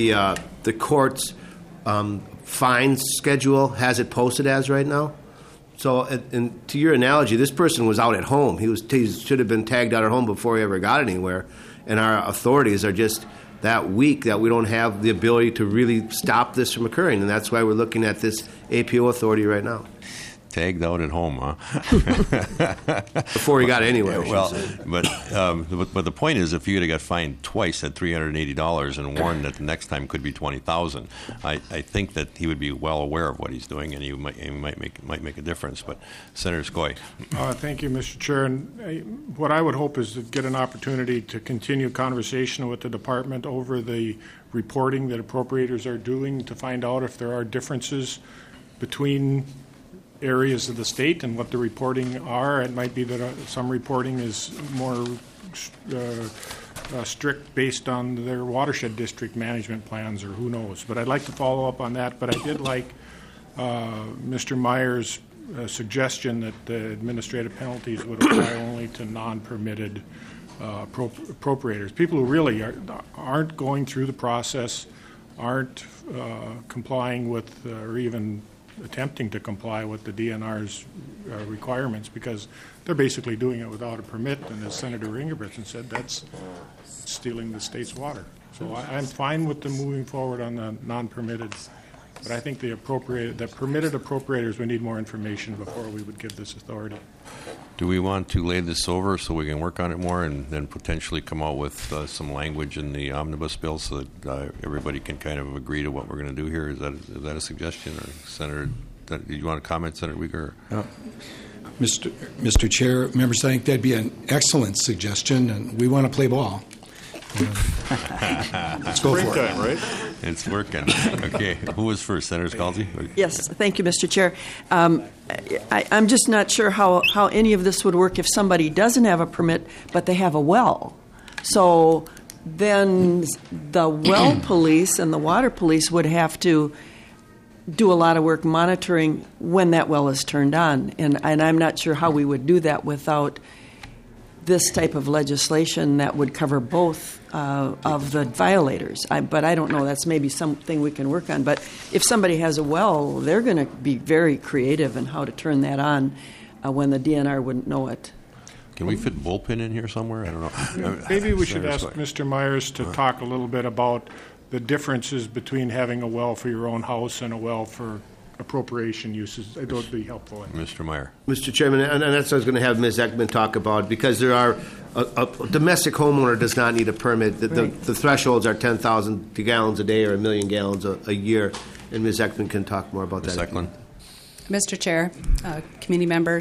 the court's fine schedule has it posted as right now. So, and to your analogy, this person was out at home. He should have been tagged out at home before he ever got anywhere. And our authorities are just that weak that we don't have the ability to really stop this from occurring. And that's why we're looking at this APO authority right now. Tagged out at home, huh? Before he got anywhere. Well, but the point is, if you got fined twice at $380 and warned that the next time could be $20,000, I think that he would be well aware of what he's doing, and he might make a difference. But Senator Skoye. Thank you, Mr. Chair. And what I would hope is to get an opportunity to continue conversation with the department over the reporting that appropriators are doing to find out if there are differences between areas of the state and what the reporting are. It might be that some reporting is more strict based on their watershed district management plans, or who knows. But I'd like to follow up on that. But I did like Mr. Meyer's suggestion that the administrative penalties would apply only to non-permitted appropriators, people who really aren't going through the process, aren't complying with or even attempting to comply with the DNR's requirements, because they're basically doing it without a permit, and as Senator Ingebrigtsen said, that's stealing the state's water. So I'm fine with them moving forward on the non-permitted, but I think the permitted appropriators, we need more information before we would give this authority. Do we want to lay this over so we can work on it more and then potentially come out with some language in the omnibus bill so that everybody can kind of agree to what we're going to do here? Is that a suggestion? Or Senator, do you want to comment, Senator Uyghur? Mr. Chair, members, I think that'd be an excellent suggestion, and we want to play ball. Let's go for it. Right? It's working. Okay. Who was first? Senator Scalzi? Yes. Thank you, Mr. Chair. I'm just not sure how any of this would work if somebody doesn't have a permit, but they have a well. So then the well police and the water police would have to do a lot of work monitoring when that well is turned on. And I'm not sure how we would do that without this type of legislation that would cover both of the violators. But I don't know. That's maybe something we can work on. But if somebody has a well, they're going to be very creative in how to turn that on when the DNR wouldn't know it. Can we fit bullpen in here somewhere? I don't know. Maybe we should ask Mr. Myers to talk a little bit about the differences between having a well for your own house and a well for appropriation uses. It would be helpful. Mr. Meyer. Mr. Chairman, and that's what I was going to have Ms. Ekman talk about, because there are a domestic homeowner does not need a permit. The thresholds are 10,000 gallons a day or 1 million gallons a year, and Ms. Ekman can talk more about that. Ms. Ekman. Mr. Chair, committee members,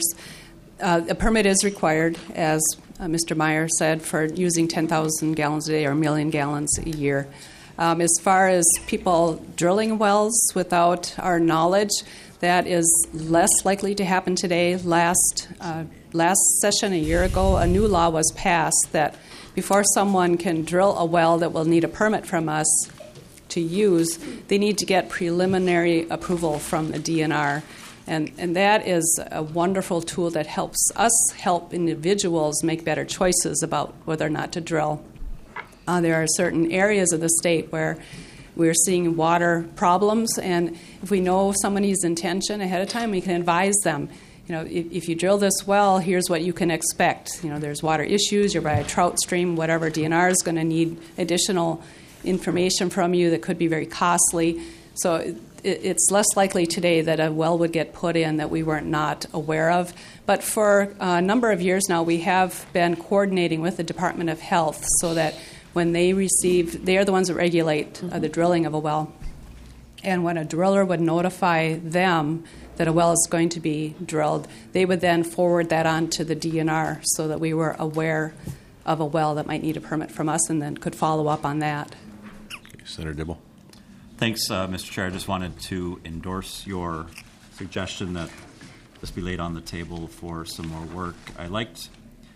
a permit is required, as Mr. Meyer said, for using 10,000 gallons a day or 1 million gallons a year. As far as people drilling wells without our knowledge, that is less likely to happen today. Last session, a year ago, a new law was passed that before someone can drill a well that will need a permit from us to use, they need to get preliminary approval from the DNR. And that is a wonderful tool that helps us help individuals make better choices about whether or not to drill. There are certain areas of the state where we're seeing water problems, and if we know somebody's intention ahead of time, we can advise them. You know, if you drill this well, here's what you can expect. You know, there's water issues, you're by a trout stream, whatever. DNR is going to need additional information from you that could be very costly. So it's less likely today that a well would get put in that we weren't not aware of. But for a number of years now, we have been coordinating with the Department of Health so that when they are the ones that regulate the drilling of a well. And when a driller would notify them that a well is going to be drilled, they would then forward that on to the DNR so that we were aware of a well that might need a permit from us and then could follow up on that. Okay, Senator Dibble. Thanks, Mr. Chair. I just wanted to endorse your suggestion that this be laid on the table for some more work. I liked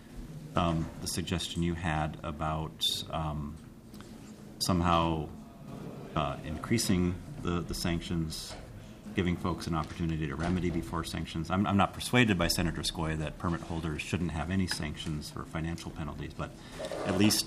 the suggestion you had about somehow increasing the sanctions, giving folks an opportunity to remedy before sanctions. I'm not persuaded by Senator Skoye that permit holders shouldn't have any sanctions or financial penalties, but at least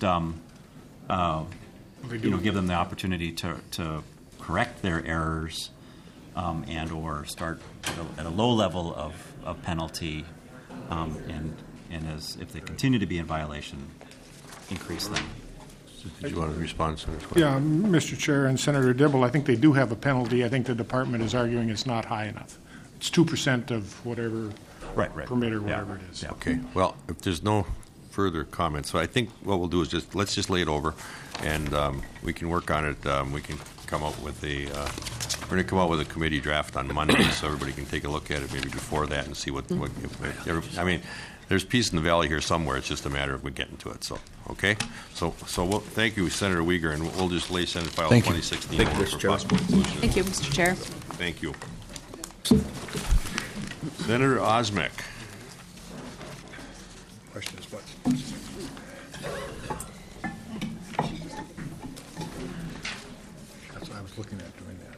give them the opportunity to correct their errors and or start at a low level of of penalty, and as if they continue to be in violation, increase them. Did you want to respond to this? Yeah, Mr. Chair and Senator Dibble, I think they do have a penalty. I think the department is arguing it's not high enough. It's 2% of whatever right. permit or whatever it is. Yeah. Okay. Well, if there's no further comments, so I think what we'll do is let's just lay it over, and we can work on it. We can come up with we're going to come out with a committee draft on Monday, so everybody can take a look at it maybe before that and see what I mean. There's peace in the valley here somewhere. It's just a matter of we getting to it. So, okay. So thank you, Senator Uyghur, and we'll just lay Senate File 2016 over for possible inclusion. Thank you, Mr. Chair. Thank you. Senator Osmek. Question is what? That's what I was looking at doing that.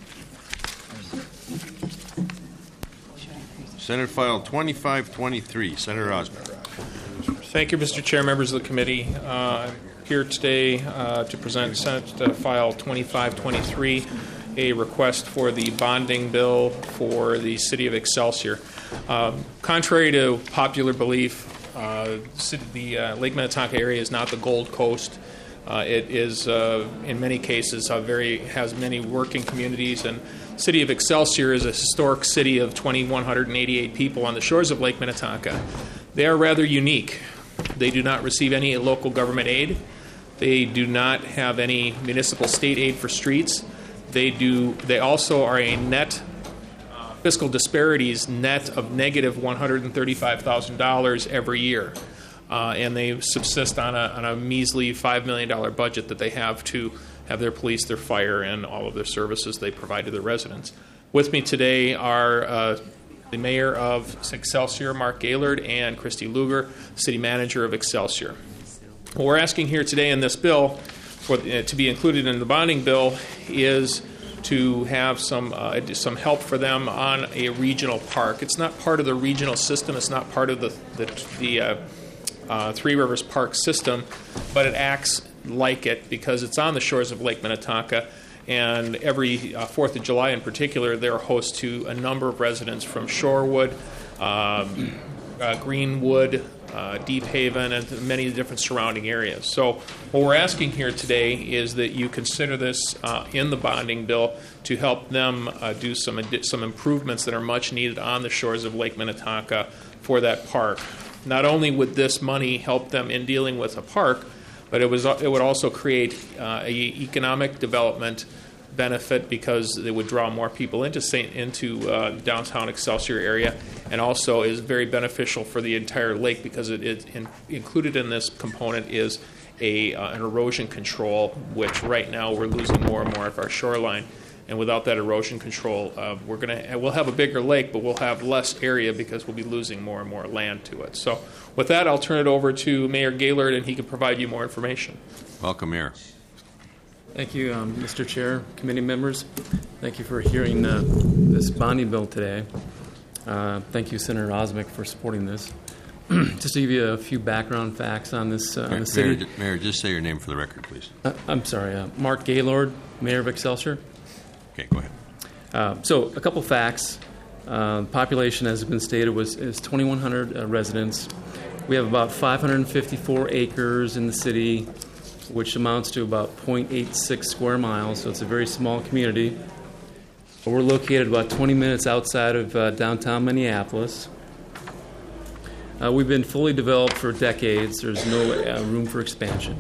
Senate File 2523. Senator Osmek. Thank you, Mr. Chair, members of the committee. I'm here today to present Senate File 2523, a request for the bonding bill for the city of Excelsior. Contrary to popular belief, the Lake Minnetonka area is not the Gold Coast. It is, in many cases, has many working communities, and city of Excelsior is a historic city of 2,188 people on the shores of Lake Minnetonka. They are rather unique. They do not receive any local government aid. They do not have any municipal state aid for streets. They also are a net fiscal disparities net of negative $135,000 every year. And they subsist on a measly $5 million budget that they have to have their police, their fire, and all of their services they provide to their residents. With me today are the mayor of Excelsior, Mark Gaylord, and Christy Lugar, city manager of Excelsior. What we're asking here today in this bill to be included in the bonding bill is to have some help for them on a regional park. It's not part of the regional system. It's not part of the Three Rivers Park system, but it acts like it because it's on the shores of Lake Minnetonka. And every 4th of July in particular, they're host to a number of residents from Shorewood, Greenwood, Deep Haven, and many different surrounding areas. So what we're asking here today is that you consider this in the bonding bill to help them do some improvements that are much needed on the shores of Lake Minnetonka for that park. Not only would this money help them in dealing with a park, but it would also create an economic development benefit because it would draw more people into downtown Excelsior area, and also is very beneficial for the entire lake because it is included in this component is an erosion control, which right now we're losing more and more of our shoreline. And without that erosion control, we'll have a bigger lake, but we'll have less area because we'll be losing more and more land to it. So with that, I'll turn it over to Mayor Gaylord, and he can provide you more information. Welcome, Mayor. Thank you, Mr. Chair, committee members. Thank you for hearing this bonding bill today. Thank you, Senator Osmek, for supporting this. Just to give you a few background facts on this on the city. Mayor, just say your name for the record, please. I'm sorry, Mark Gaylord, Mayor of Excelsior. Okay, go ahead. So a couple facts. Population, as has been stated, is 2,100 residents. We have about 554 acres in the city, which amounts to about 0.86 square miles, so it's a very small community. We're located about 20 minutes outside of downtown Minneapolis. We've been fully developed for decades. There's no room for expansion.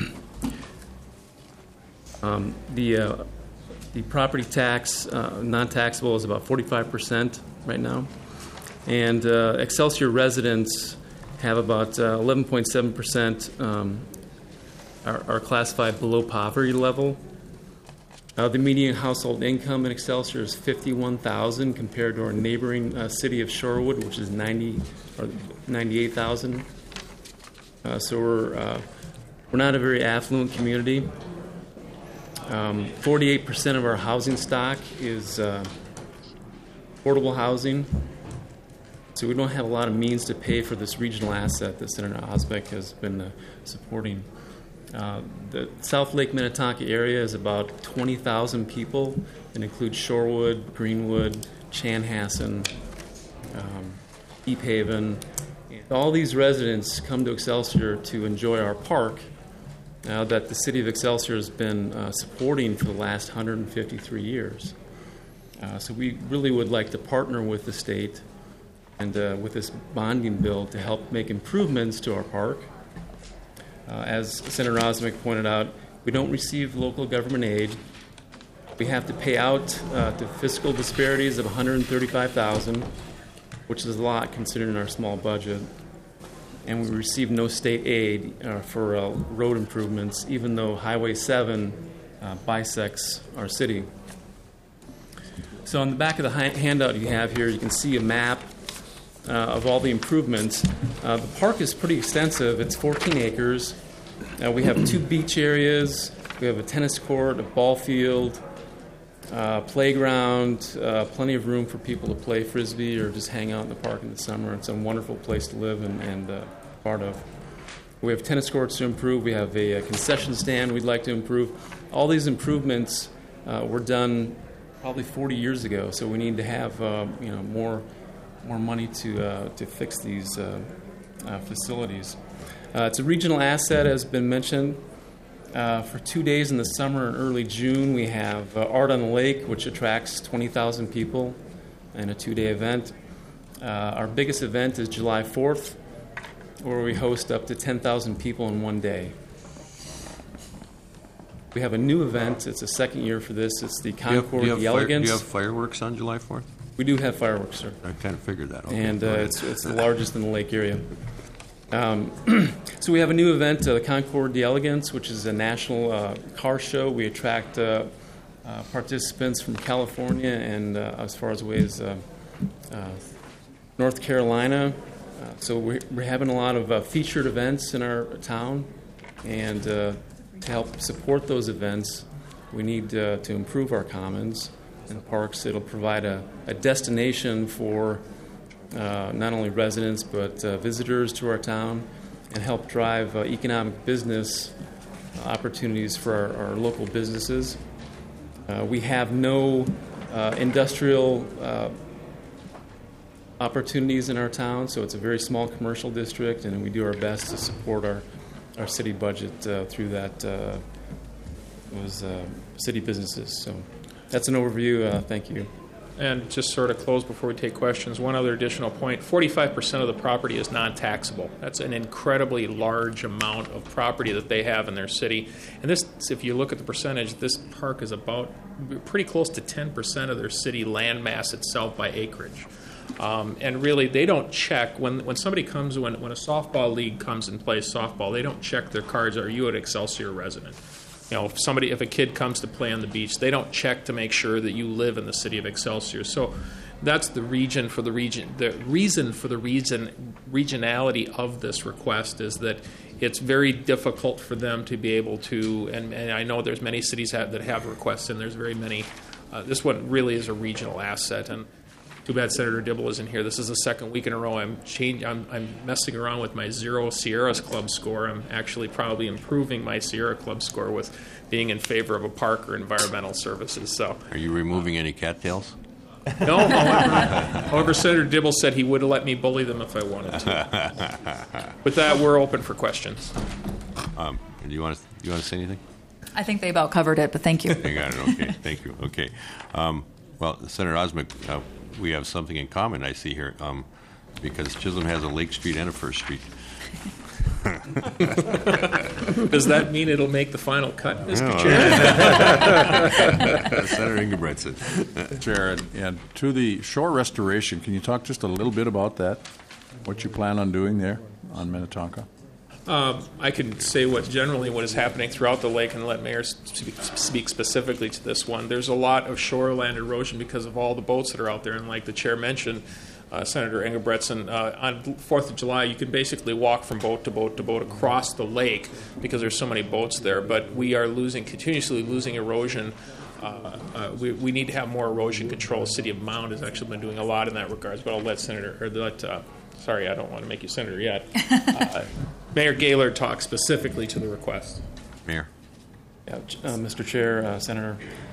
The property tax, non-taxable, is about 45% right now. And Excelsior residents have about 11.7% are classified below poverty level. The median household income in Excelsior is $51,000 compared to our neighboring city of Shorewood, which is $98,000. So we're not a very affluent community. 48% of our housing stock is affordable housing. So we don't have a lot of means to pay for this regional asset that Senator Osmek has been supporting. The South Lake Minnetonka area is about 20,000 people and includes Shorewood, Greenwood, Chanhassen, Deep Haven. All these residents come to Excelsior to enjoy our park that the city of Excelsior has been supporting for the last 153 years. So we really would like to partner with the state and with this bonding bill to help make improvements to our park. As Senator Osmick pointed out, we don't receive local government aid. We have to pay out to fiscal disparities of $135,000, which is a lot considering our small budget. And we receive no state aid for road improvements, even though Highway 7 bisects our city. So on the back of the handout you have here, you can see a map of all the improvements. The park is pretty extensive. It's 14 acres. We have 2 beach areas. We have a tennis court, a ball field, playground, plenty of room for people to play Frisbee or just hang out in the park in the summer. It's a wonderful place to live and part of. We have tennis courts to improve. We have a concession stand we'd like to improve. All these improvements were done probably 40 years ago, so we need to have more money to fix these facilities. It's a regional asset, as has been mentioned. For 2 days in the summer and early June, we have Art on the Lake, which attracts 20,000 people in a 2-day event. Our biggest event is July 4th, where we host up to 10,000 people in 1 day. We have a new event. It's the second year for this. It's the Concord the Elegance. Do you have fireworks on July 4th? We do have fireworks, sir. I kind of figured that. Okay. And it's the largest in the lake area. So we have a new event, the Concord the Elegance, which is a national car show. We attract participants from California and as far as away as North Carolina. So we're having a lot of featured events in our town, and to help support those events, we need to improve our commons and parks. It'll provide a destination for not only residents but visitors to our town, and help drive economic business opportunities for our local businesses. We have no industrial opportunities in our town, so it's a very small commercial district, and we do our best to support our city budget through those city businesses. So that's an overview. Thank you. And just sort of close before we take questions, one other additional point, 45% of the property is non-taxable. That's an incredibly large amount of property that they have in their city. And this, if you look at the percentage, this park is about pretty close to 10% of their city landmass itself by acreage. And really, they don't check, when somebody comes, when a softball league comes and plays softball, they don't check their cards, are you an Excelsior resident? You know, if a kid comes to play on the beach, they don't check to make sure that you live in the city of Excelsior. So that's the reason for the regionality of this request is that it's very difficult for them to be able to, and I know there's many cities that have requests, and there's very many. This one really is a regional asset, and too bad Senator Dibble isn't here. This is the second week in a row I'm messing around with my Zero Sierras Club score. I'm actually probably improving my Sierra Club score with being in favor of a park or environmental services. So, are you removing any cattails? No. However, Senator Dibble said he would let me bully them if I wanted to. With that, we're open for questions. Do you want to say anything? I think they about covered it, but thank you. They got it. Okay. Thank you. Okay. Well, Senator Osmick, we have something in common, I see here, because Chisholm has a Lake Street and a First Street. Does that mean it'll make the final cut, Mr. Chair? Senator Ingebretson. Chair, and to the shore restoration, can you talk just a little bit about that? What you plan on doing there on Minnetonka? I can say what is happening throughout the lake and let Mayor speak specifically to this one. There's a lot of shoreland erosion because of all the boats that are out there, and like the chair mentioned, Senator Ingebretson, on 4th of July, you can basically walk from boat to boat to boat across the lake because there's so many boats there, but we are continuously losing erosion. We need to have more erosion control. The city of Mound has actually been doing a lot in that regards, but I'll let sorry, I don't want to make you senator yet. Mayor Gaylord talk specifically to the request. Mayor. Yeah, Mr. Chair, Senator,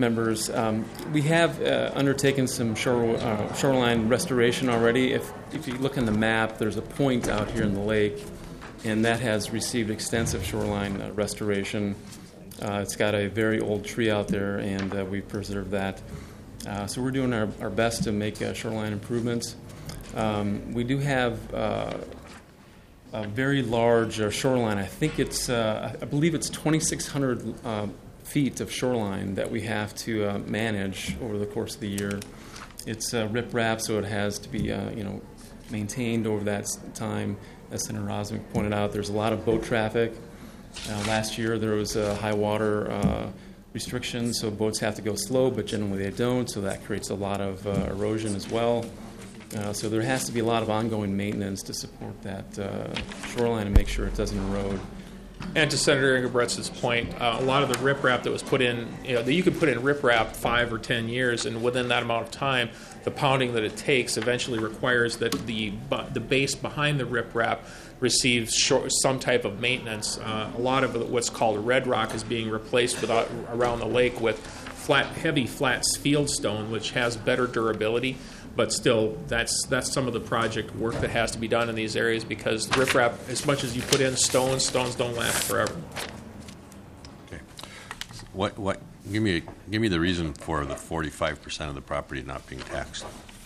members. We have undertaken some shoreline restoration already. If you look on the map, there's a point out here in the lake, and that has received extensive shoreline restoration. It's got a very old tree out there, and we preserved that. So we're doing our best to make shoreline improvements. We do have a very large shoreline. I think I believe it's 2,600 feet of shoreline that we have to manage over the course of the year. It's riprap, so it has to be maintained over that time. As Senator Osmick pointed out, there's a lot of boat traffic. Last year there was high water restrictions, so boats have to go slow, but generally they don't, so that creates a lot of erosion as well. So there has to be a lot of ongoing maintenance to support that shoreline and make sure it doesn't erode. And to Senator Ingebret's point, a lot of the riprap that was put in, you could put in riprap 5 or 10 years, and within that amount of time, the pounding that it takes eventually requires that the base behind the riprap receives some type of maintenance. A lot of what's called red rock is being replaced around the lake with heavy flat field stone, which has better durability. But still, that's some of the project work that has to be done in these areas, because riprap, as much as you put in stones don't last forever. Okay. What? Give me the reason for the 45% of the property not being taxed.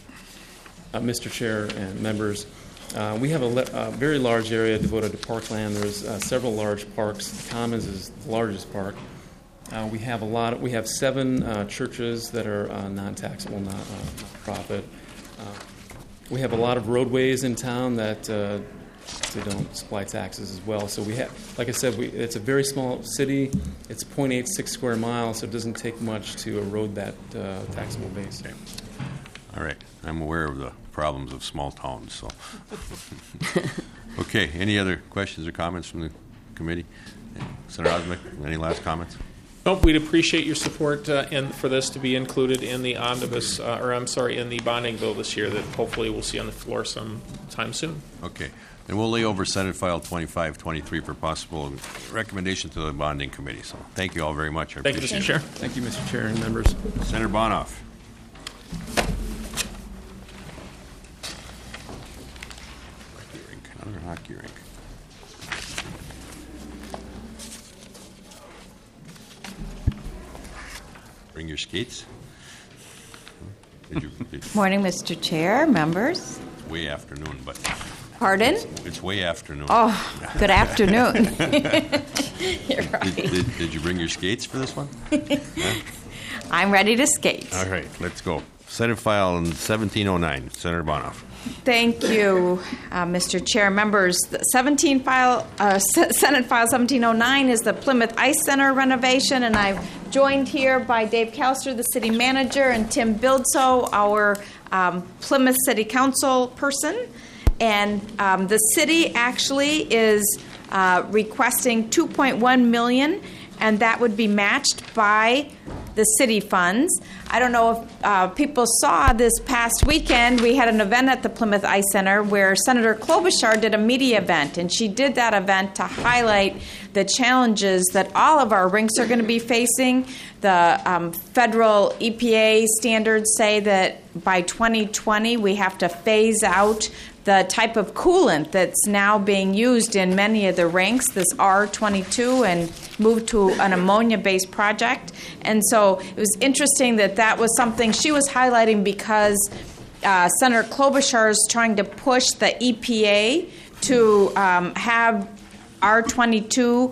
Mr. Chair and members, we have a very large area devoted to parkland. There's several large parks. The Commons is the largest park. We have 7 churches that are non-taxable, not-profit. We have a lot of roadways in town that they don't supply taxes as well. So we have, like I said, it's a very small city. It's 0.86 square miles, so it doesn't take much to erode that taxable base. Okay. All right. I'm aware of the problems of small towns. So, okay. Any other questions or comments from the committee? Senator Osmick, any last comments? Nope, we'd appreciate your support for this to be included in the omnibus, in the bonding bill this year that hopefully we'll see on the floor sometime soon. Okay. Then we'll lay over Senate File 2523 for possible recommendation to the bonding committee. So thank you all very much. Thank you, Mr. Chair. Thank you, Mr. Chair and members. Senator Bonoff. Another hockey rink. Bring your skates. Morning, Mr. Chair, members. It's way afternoon, but. Pardon? It's way afternoon. Oh, good afternoon. You're right. Did you bring your skates for this one? Huh? I'm ready to skate. All right, let's go. Senate File 1709, Senator Bonoff. Thank you, Mr. Chair. Members, Senate File 1709 is the Plymouth Ice Center renovation, and I'm joined here by Dave Callister, the city manager, and Tim Bildso, our Plymouth City Council person. And the city actually is requesting $2.1 million, and that would be matched by the city funds. I don't know if people saw this past weekend, we had an event at the Plymouth Ice Center where Senator Klobuchar did a media event, and she did that event to highlight the challenges that all of our rinks are going to be facing. The federal EPA standards say that by 2020 we have to phase out the type of coolant that's now being used in many of the rinks, this R22, and move to an ammonia-based project. And so it was interesting that was something she was highlighting because Senator Klobuchar is trying to push the EPA to have R22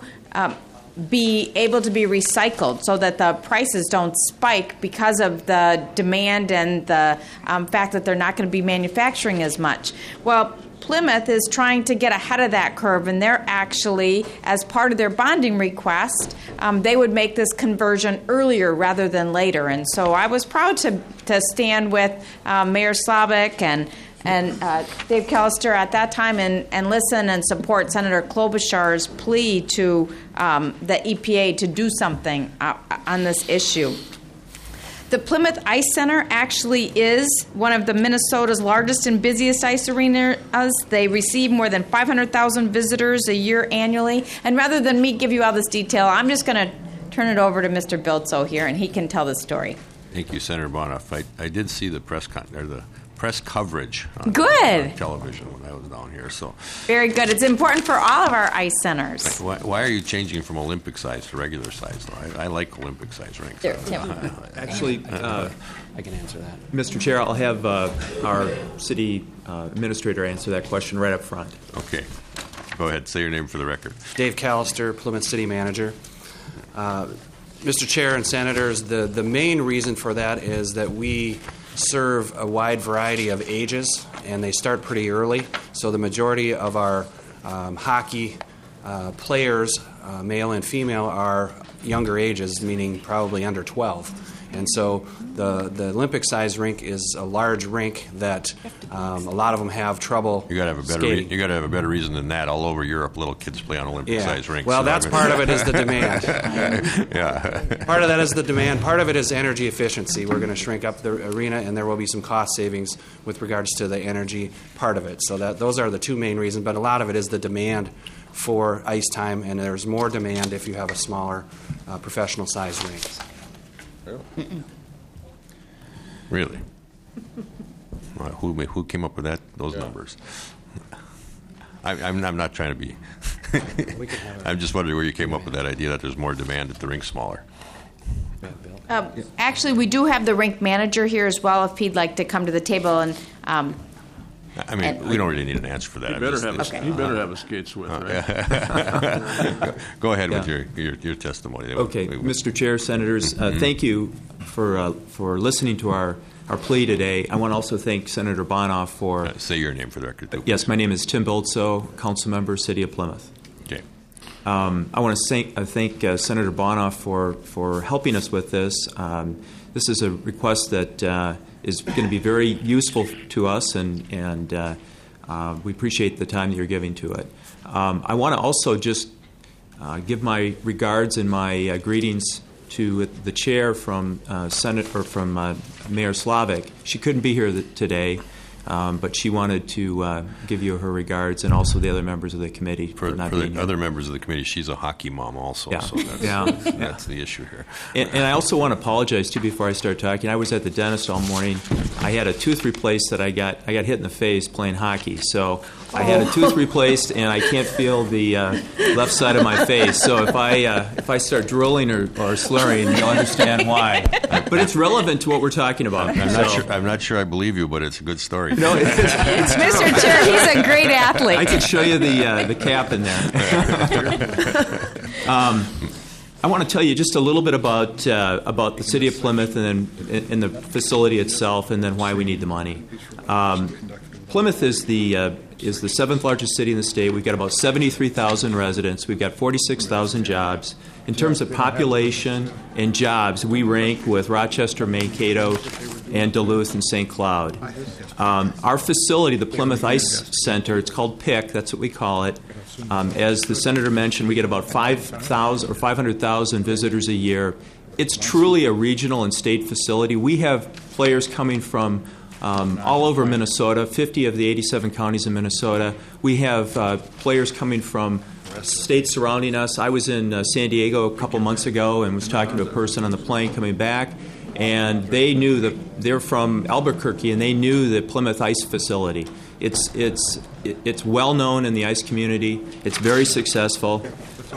be able to be recycled so that the prices don't spike because of the demand and the fact that they're not going to be manufacturing as much. Well, Plymouth is trying to get ahead of that curve, and they're actually, as part of their bonding request, they would make this conversion earlier rather than later. And so I was proud to stand with Mayor Slavic and Dave Callister at that time and listen and support Senator Klobuchar's plea to the EPA to do something on this issue. The Plymouth Ice Center actually is one of the Minnesota's largest and busiest ice arenas. They receive more than 500,000 visitors a year annually. And rather than me give you all this detail, I'm just going to turn it over to Mr. Bildso here, and he can tell the story. Thank you, Senator Bonoff. I did see the press coverage on television when I was down here. So Very good. It's important for all of our ice centers. why are you changing from Olympic size to regular size, though? I like Olympic size rinks. There, Tim. Actually, I can answer that. Mr. Chair, I'll have our city administrator answer that question right up front. Okay. Go ahead. Say your name for the record. Dave Callister, Plymouth City Manager. Mr. Chair and Senators, the main reason for that is that we serve a wide variety of ages, and they start pretty early. So the majority of our hockey players, male and female, are younger ages, meaning probably under 12. And so the Olympic-sized rink is a large rink that a lot of them have trouble. You got to have a better. You got to have a better reason than that. All over Europe, little kids play on Olympic-sized rinks. Well, so that's part of it is the demand. Yeah. Part of that is the demand. Part of it is energy efficiency. We're going to shrink up the arena, and there will be some cost savings with regards to the energy part of it. So those are the two main reasons. But a lot of it is the demand for ice time, and there's more demand if you have a smaller professional-sized rink. Really? Who came up with those numbers? I'm not trying to be. I'm just wondering where you came up with that idea that there's more demand at the rink smaller. Actually, we do have the rink manager here as well, if he'd like to come to the table. And I mean, we don't really need an answer for that. You better have a skates with, right? Go ahead with your testimony. Okay, Mr. Chair, Senators, thank you for listening to our plea today. I want to also thank Senator Bonoff for... say your name for the record. Yes, my name is Tim Bildso, Council Member, City of Plymouth. Okay. I want to thank Senator Bonoff for helping us with this. This is a request that is going to be very useful to us, and we appreciate the time that you're giving to it. I want to also just give my regards and my greetings to the chair from Mayor Slavic. She couldn't be here today, but she wanted to give you her regards, and also the other members of the committee for not being here. For the other members of the committee, she's a hockey mom also, yeah. so that's the issue here. And I also want to apologize, too, before I start talking. I was at the dentist all morning. I had a tooth replaced that I got hit in the face playing hockey. So I had a tooth replaced, and I can't feel the left side of my face. So if I start drooling or slurring, you'll understand why. But it's relevant to what we're talking about. I'm not sure I believe you, but it's a good story. No, it's Mr. Chair, he's a great athlete. I could show you the cap in there. I want to tell you just a little bit about the city of Plymouth and then the facility itself, and then why we need the money. Plymouth is the seventh largest city in the state. We've got about 73,000 residents. We've got 46,000 jobs. In terms of population and jobs, we rank with Rochester, Mankato, and Duluth and St. Cloud. Our facility, the Plymouth Ice Center, it's called PIC, that's what we call it. As the Senator mentioned, we get about 5,000 or 500,000 visitors a year. It's truly a regional and state facility. We have players coming from all over Minnesota, 50 of the 87 counties in Minnesota. We have players coming from states surrounding us. I was in San Diego a couple months ago and was talking to a person on the plane coming back, and they knew that they're from Albuquerque, and they knew the Plymouth Ice facility. It's well known in the ice community. It's very successful.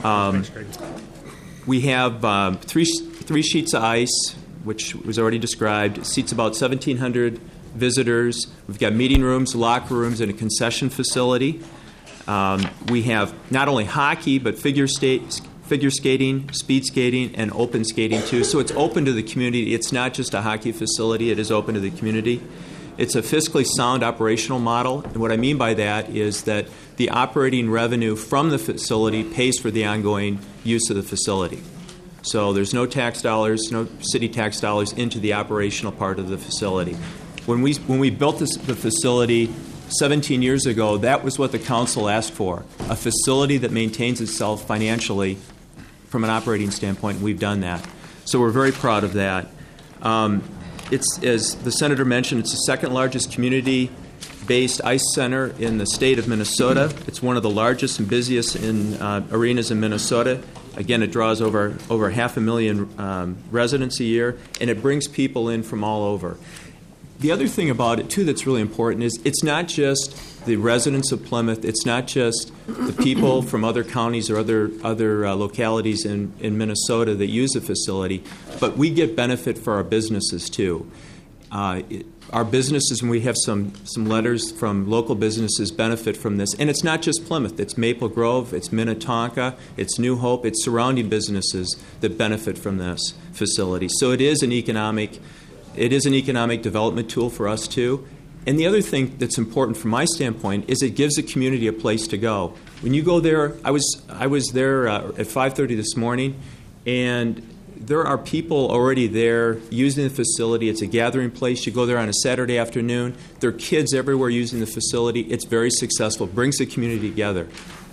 We have three sheets of ice, which was already described. It seats about 1,700 visitors. We've got meeting rooms, locker rooms, and a concession facility. We have not only hockey, but figure skating, speed skating, and open skating, too. So it's open to the community. It's not just a hockey facility. It is open to the community. It's a fiscally sound operational model. And what I mean by that is that the operating revenue from the facility pays for the ongoing use of the facility. So there's no tax dollars, no city tax dollars into the operational part of the facility. When we built the facility 17 years ago, that was what the council asked for, a facility that maintains itself financially from an operating standpoint, and we've done that. So we're very proud of that. It's, as the Senator mentioned, it's the second largest community-based ice center in the state of Minnesota. It's one of the largest and busiest arenas in Minnesota. Again, it draws over 500,000 residents a year, and it brings people in from all over. The other thing about it, too, that's really important is it's not just the residents of Plymouth. It's not just the people from other counties or other localities in Minnesota that use the facility, but we get benefit for our businesses, too. Our businesses, and we have some letters from local businesses, benefit from this. And it's not just Plymouth. It's Maple Grove, it's Minnetonka, it's New Hope, it's surrounding businesses that benefit from this facility. So it is an economic development tool for us, too. And the other thing that's important from my standpoint is it gives the community a place to go. When you go there, I was there at 5:30 this morning, and there are people already there using the facility. It's a gathering place. You go there on a Saturday afternoon. There are kids everywhere using the facility. It's very successful. It brings the community together.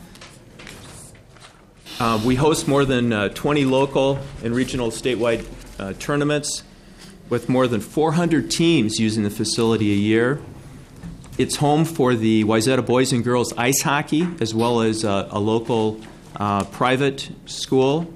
We host more than 20 local and regional statewide tournaments with more than 400 teams using the facility a year. It's home for the Wayzata Boys and Girls Ice Hockey, as well as a local private school.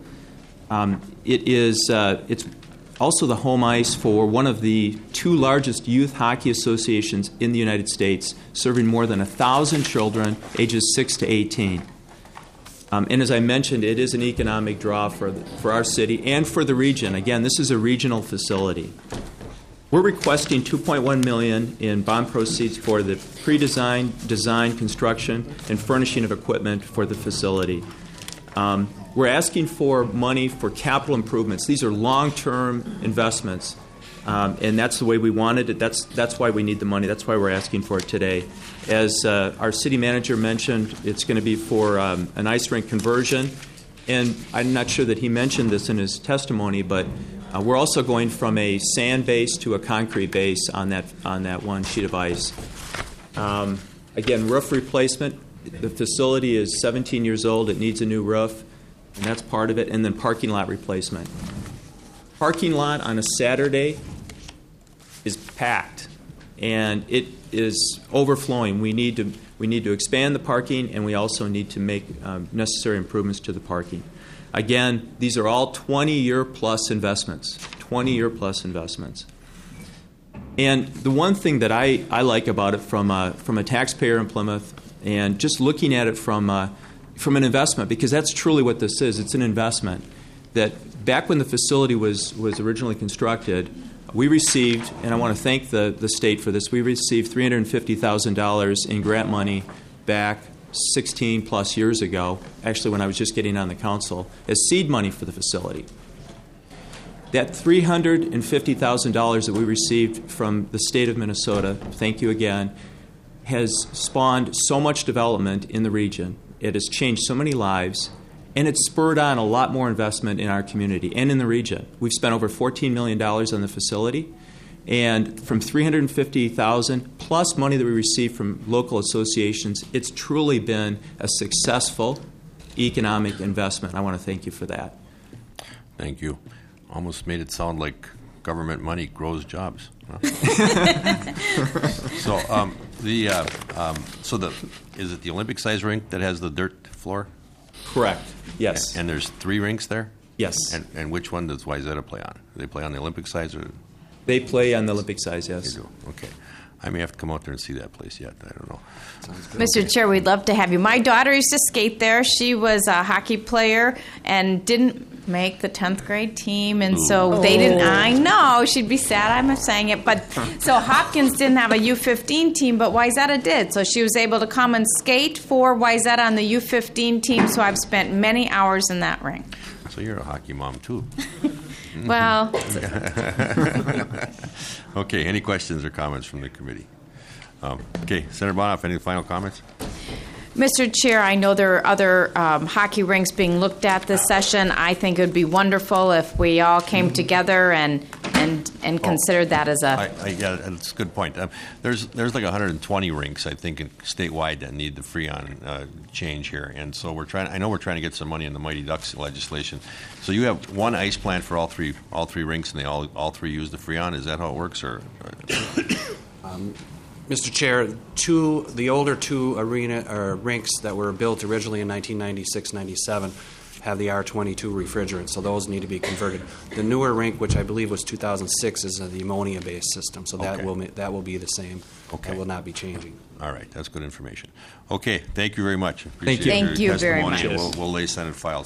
It's also the home ice for one of the two largest youth hockey associations in the United States, serving more than 1,000 children ages 6 to 18. And as I mentioned, it is an economic draw for our city and for the region. Again, this is a regional facility. We're requesting $2.1 million in bond proceeds for the pre-design, design, construction, and furnishing of equipment for the facility. We're asking for money for capital improvements. These are long-term investments, and that's the way we wanted it. That's why we need the money. That's why we're asking for it today. As our city manager mentioned, it's going to be for an ice rink conversion, and I'm not sure that he mentioned this in his testimony, but we're also going from a sand base to a concrete base on that one sheet of ice. Again, roof replacement. The facility is 17 years old. It needs a new roof, and that's part of it. And then parking lot replacement. Parking lot on a Saturday is packed, and it is overflowing. We need to expand the parking, and we also need to make necessary improvements to the parking. Again, these are all 20-year-plus investments. 20-year-plus investments. And the one thing that I like about it from a taxpayer in Plymouth, and just looking at it from an investment, because that's truly what this is. It's an investment. That back when the facility was originally constructed, we received, and I want to thank the state for this, we received $350,000 in grant money back 16 plus years ago, actually when I was just getting on the council, as seed money for the facility. That $350,000 that we received from the state of Minnesota, thank you again, has spawned so much development in the region. It has changed so many lives, and it's spurred on a lot more investment in our community and in the region. We've spent over $14 million on the facility, and from $350,000 plus money that we received from local associations, it's truly been a successful economic investment. I want to thank you for that. Thank you. Almost made it sound like government money grows jobs. Huh? Is it the Olympic size rink that has the dirt floor? Correct. Yes. And there's 3 rinks there? Yes. And which one does Wayzata play on? Do they play on the Olympic size or? They play on the Olympic size, yes. They do. Okay. I may have to come out there and see that place yet. I don't know. Mr. Chair, we'd love to have you. My daughter used to skate there. She was a hockey player and didn't make the 10th grade team, and so they didn't. I know, she'd be sad I'm saying it, but so Hopkins didn't have a U15 team, but Wayzata did. So she was able to come and skate for Wayzata on the U15 team, so I've spent many hours in that rink. So you're a hockey mom, too. Well. Okay, any questions or comments from the committee? Okay, Senator Bonoff, any final comments? Mr. Chair, I know there are other hockey rinks being looked at this session. I think it would be wonderful if we all came together and considered that as a... Yeah, that's a good point. There's like 120 rinks, I think, statewide that need the Freon change here. And so I know we're trying to get some money in the Mighty Ducks legislation. So you have one ice plant for all three rinks, and they all 3 use the Freon? Is that how it works? Or Mr. Chair, the older 2 arena rinks that were built originally in 1996-97 have the R22 refrigerant, so those need to be converted. The newer rink, which I believe was 2006, is the ammonia-based system, so that will be the same. Okay. That will not be changing. All right, that's good information. Okay, thank you very much. Thank you. Thank you very much. We'll lay Senate File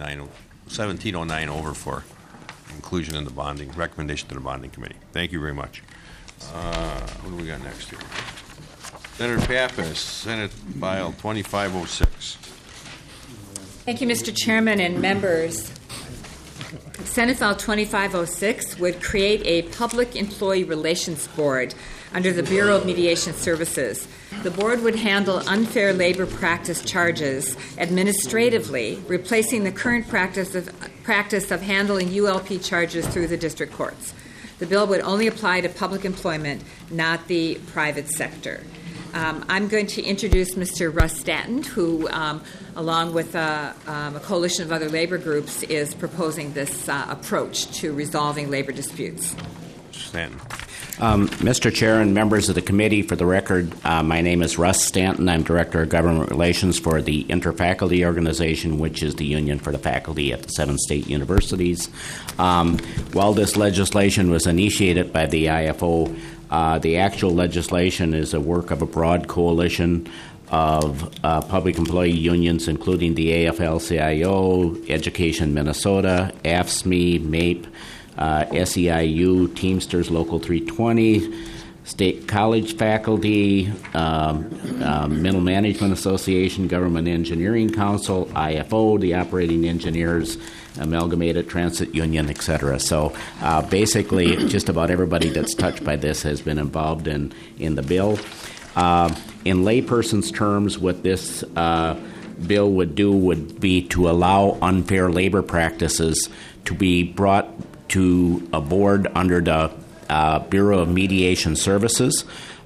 1709 over for inclusion in the bonding, recommendation to the bonding committee. Thank you very much. What do we got next here? Senator Pappas, Senate File 2506. Thank you, Mr. Chairman and members. Senate File 2506 would create a public employee relations board under the Bureau of Mediation Services. The board would handle unfair labor practice charges administratively, replacing the current practice of handling ULP charges through the district courts. The bill would only apply to public employment, not the private sector. I'm going to introduce Mr. Russ Stanton, who, along with a coalition of other labor groups, is proposing this approach to resolving labor disputes. Stanton. Mr. Chair and members of the committee, for the record, my name is Russ Stanton. I'm Director of Government Relations for the Interfaculty Organization, which is the union for the faculty at the 7 state universities. While this legislation was initiated by the IFO, the actual legislation is a work of a broad coalition of public employee unions, including the AFL-CIO, Education Minnesota, AFSCME, MAPE, SEIU, Teamsters Local 320, State College Faculty, Middle Management Association, Government Engineering Council, IFO, the Operating Engineers, Amalgamated Transit Union, etc. So basically, just about everybody that's touched by this has been involved in the bill. In layperson's terms, what this bill would do would be to allow unfair labor practices to be brought to a board under the Bureau of Mediation Services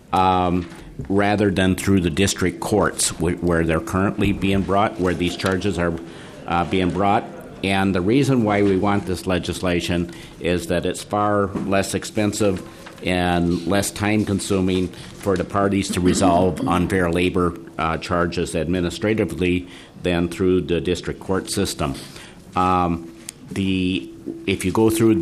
rather than through the district courts where they're currently being brought, where these charges are being brought. And the reason why we want this legislation is that it's far less expensive and less time-consuming for the parties to resolve unfair labor charges administratively than through the district court system. If you go through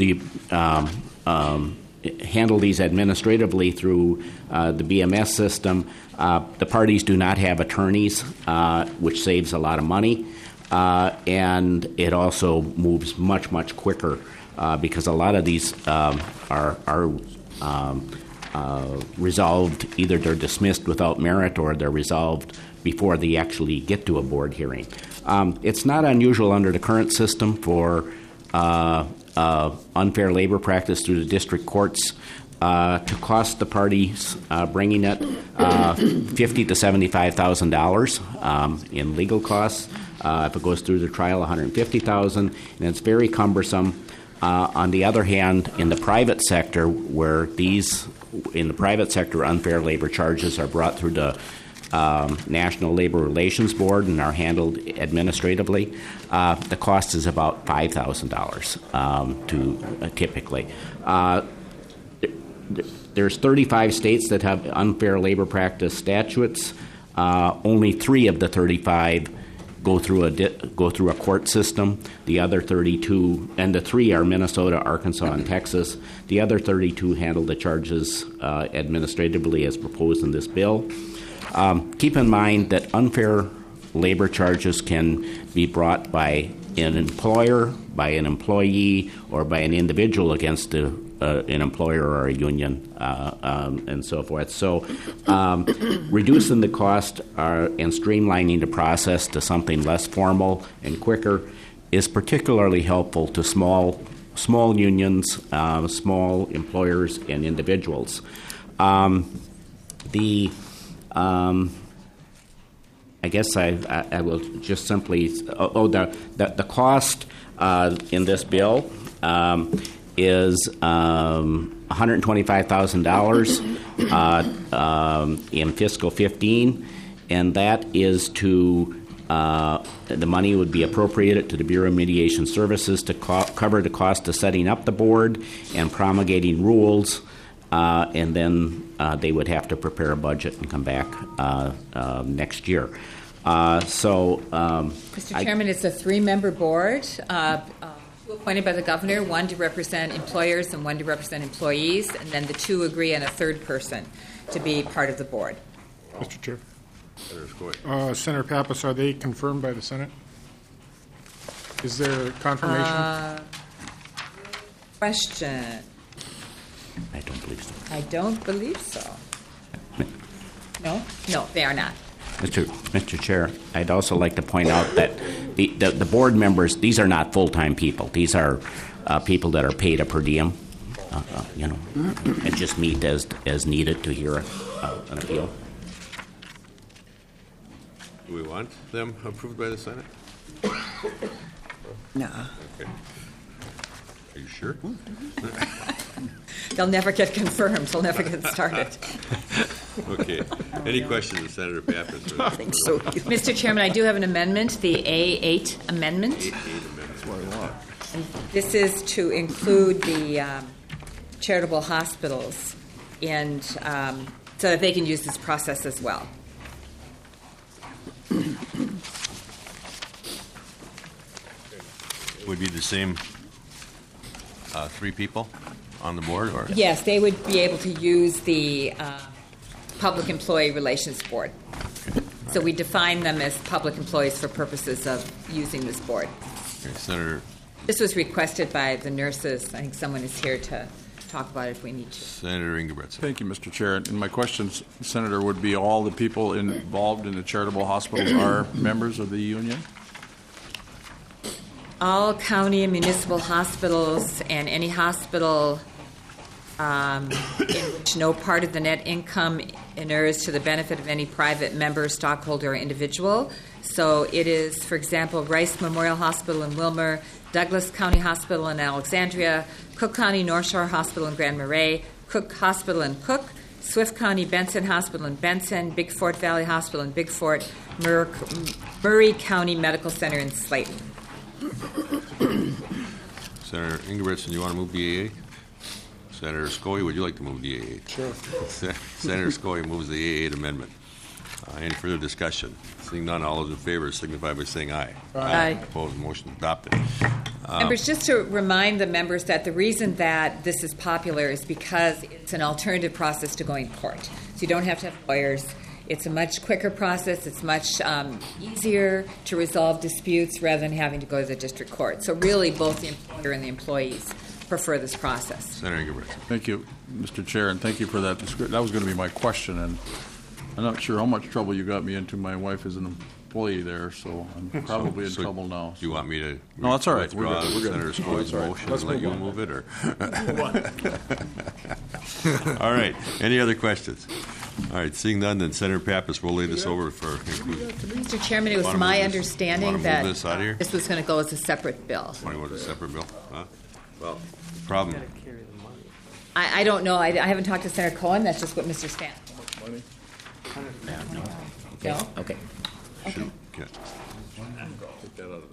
handle these administratively through the BMS system, the parties do not have attorneys, which saves a lot of money, and it also moves much, much quicker because a lot of these are resolved, either they're dismissed without merit or they're resolved before they actually get to a board hearing. It's not unusual under the current system for unfair labor practice through the district courts to cost the parties bringing it $50,000 to $75,000 in legal costs. If it goes through the trial, $150,000, and it's very cumbersome. On the other hand, in the private sector, where unfair labor charges are brought through the National Labor Relations Board and are handled administratively, the cost is about $5,000 typically. There's 35 states that have unfair labor practice statutes. Only 3 of the 35 go through a court system. The other 32, and the 3 are Minnesota, Arkansas, and Texas. The other 32 handle the charges administratively as proposed in this bill. Keep in mind that unfair labor charges can be brought by an employer, by an employee, or by an individual against an employer or a union, and so forth. So reducing the cost and streamlining the process to something less formal and quicker is particularly helpful to small unions, small employers, and individuals. I guess I will just simply the cost in this bill is $125,000 in fiscal 15, and that is to the money would be appropriated to the Bureau of Mediation Services to cover the cost of setting up the board and promulgating rules. And then they would have to prepare a budget and come back next year. Mr. Chairman, it's a 3-member board appointed by the governor, 1 to represent employers and 1 to represent employees, and then the 2 agree on a 3rd person to be part of the board. Mr. Chair. Senator Skoye. Senator Pappas, are they confirmed by the Senate? Is there confirmation? Question. I don't believe so. I don't believe so. No, they are not. Mr. Chair, I'd also like to point out that the board members, these are not full-time people. These are people that are paid a per diem, and just meet as needed to hear an appeal. Do we want them approved by the Senate? No. Okay. Are you sure? They'll never get confirmed. They'll never get started. Okay. Any questions of Senator Pappas? I think so. Mr. Chairman, I do have an amendment, the A8 amendment. That's what I want. And this is to include the charitable hospitals and so that they can use this process as well. Would be the same 3 people on the board? Or? Yes, they would be able to use the Public Employee Relations Board. Okay. So we define them as public employees for purposes of using this board. Okay, Senator. This was requested by the nurses. I think someone is here to talk about it if we need to. Senator Ingebretson. Thank you, Mr. Chair. And my question, Senator, would be all the people involved in the charitable hospitals are members of the union? All county and municipal hospitals and any hospital in which no part of the net income inures to the benefit of any private member, stockholder, or individual. So it is, for example, Rice Memorial Hospital in Wilmer, Douglas County Hospital in Alexandria, Cook County North Shore Hospital in Grand Marais, Cook Hospital in Cook, Swift County Benson Hospital in Benson, Big Fort Valley Hospital in Big Fort, Murray County Medical Center in Slayton. Senator Ingebretson, you want to move the AA? Senator Skoye, would you like to move the AA? Sure. Senator Skoye moves the AA amendment. Any further discussion? Seeing none, all those in favor signify by saying aye. Aye. Opposed, motion adopted. Members, just to remind the members that the reason that this is popular is because it's an alternative process to going to court. So you don't have to have lawyers. It's a much quicker process. It's much easier to resolve disputes rather than having to go to the district court. So really, both the employer and the employees prefer this process. Senator Ingebretson. Thank you, Mr. Chair, and thank you for that. That was going to be my question, and I'm not sure how much trouble you got me into. My wife is an employee there, so I'm probably in trouble now. Do you want me to? No, that's all right. We're good. Senator Skoye's motion and let you move it, or? All right. Any other questions? All right. Seeing none, then Senator Pappas will lay this over for inclusion. Mr. Chairman, it was my understanding that this out of here? this was going to go as a separate bill. Want to go to a separate bill? Huh? Well, the problem. I don't know. I haven't talked to Senator Cohen. That's just what Mr. Stanton. Money? No? Okay. Shoot. Okay. Take that out of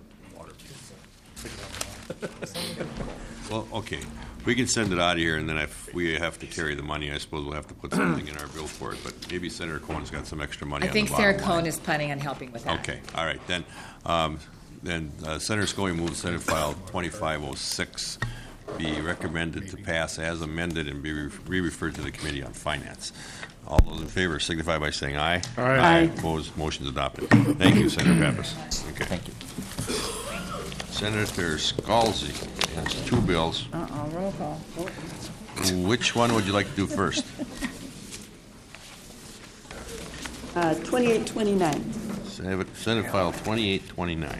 the water. Well, okay. We can send it out of here, and then if we have to carry the money, I suppose we'll have to put something in our bill for it. But maybe Senator Cohen's got some extra money. I think on the Senator bottom Cohen line. is planning on helping with that. Okay. All right. Then Senator Skoye moves Senate File 2506 be recommended to pass as amended and be re-referred to the Committee on Finance. All those in favor signify by saying aye. Aye. Opposed? Motion's adopted. Thank you, Senator Pappas. Okay. Thank you. Senator Scalzi has 2 bills. Roll call. Which one would you like to do first? 2829. Senate File 2829.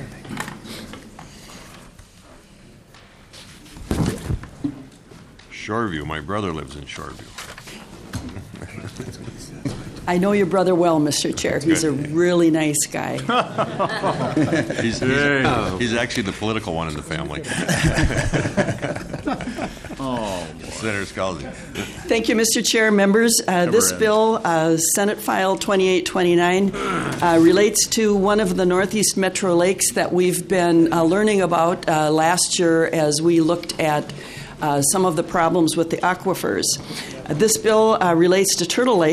Shoreview. My brother lives in Shoreview. I know your brother well, Mr. Chair. He's a really nice guy. He's actually the political one in the family. Senator Scalzi. Thank you, Mr. Chair. Members, this bill, Senate File 2829, relates to one of the Northeast Metro Lakes that we've been learning about last year as we looked at some of the problems with the aquifers. This bill relates to Turtle Lake,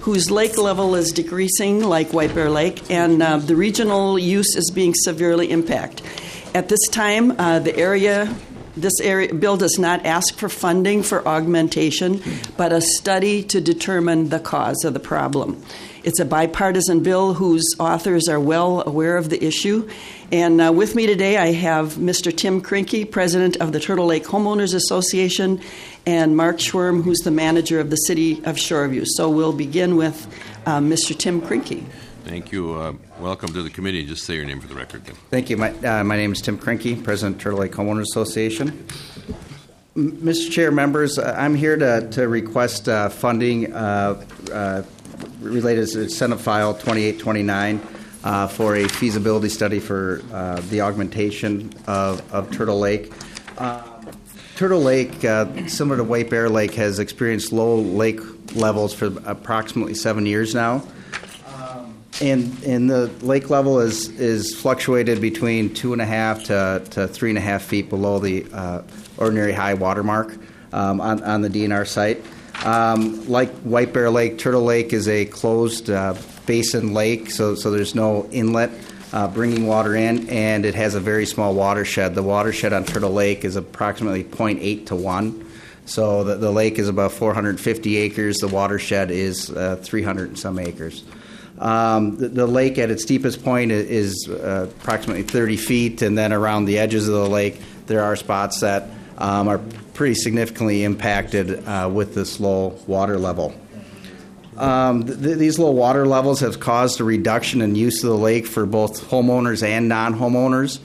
whose lake level is decreasing, like White Bear Lake, and the regional use is being severely impacted. At this time, this area bill does not ask for funding for augmentation, but a study to determine the cause of the problem. It's a bipartisan bill whose authors are well aware of the issue. And with me today, I have Mr. Tim Krinke, president of the Turtle Lake Homeowners Association, and Mark Schwerm, who's the manager of the City of Shoreview. So we'll begin with Mr. Tim Krinke. Thank you. Welcome to the committee. Just say your name for the record. Thank you. My name is Tim Krinke, president of Turtle Lake Homeowners Association. Mr. Chair, members, I'm here to request funding related to Senate File 2829 for a feasibility study for the augmentation of Turtle Lake. Turtle Lake, similar to White Bear Lake, has experienced low lake levels for approximately 7 years now. And the lake level is fluctuated between 2.5 to 3.5 feet below the ordinary high water mark on the DNR site. Like White Bear Lake, Turtle Lake is a closed basin lake, so there's no inlet bringing water in, and it has a very small watershed. The watershed on Turtle Lake is approximately 0.8 to 1. So the lake is about 450 acres. The watershed is 300 and some acres. The lake at its deepest point is approximately 30 feet, and then around the edges of the lake there are spots that are pretty significantly impacted with this low water level. These low water levels have caused a reduction in use of the lake for both homeowners and non-homeowners.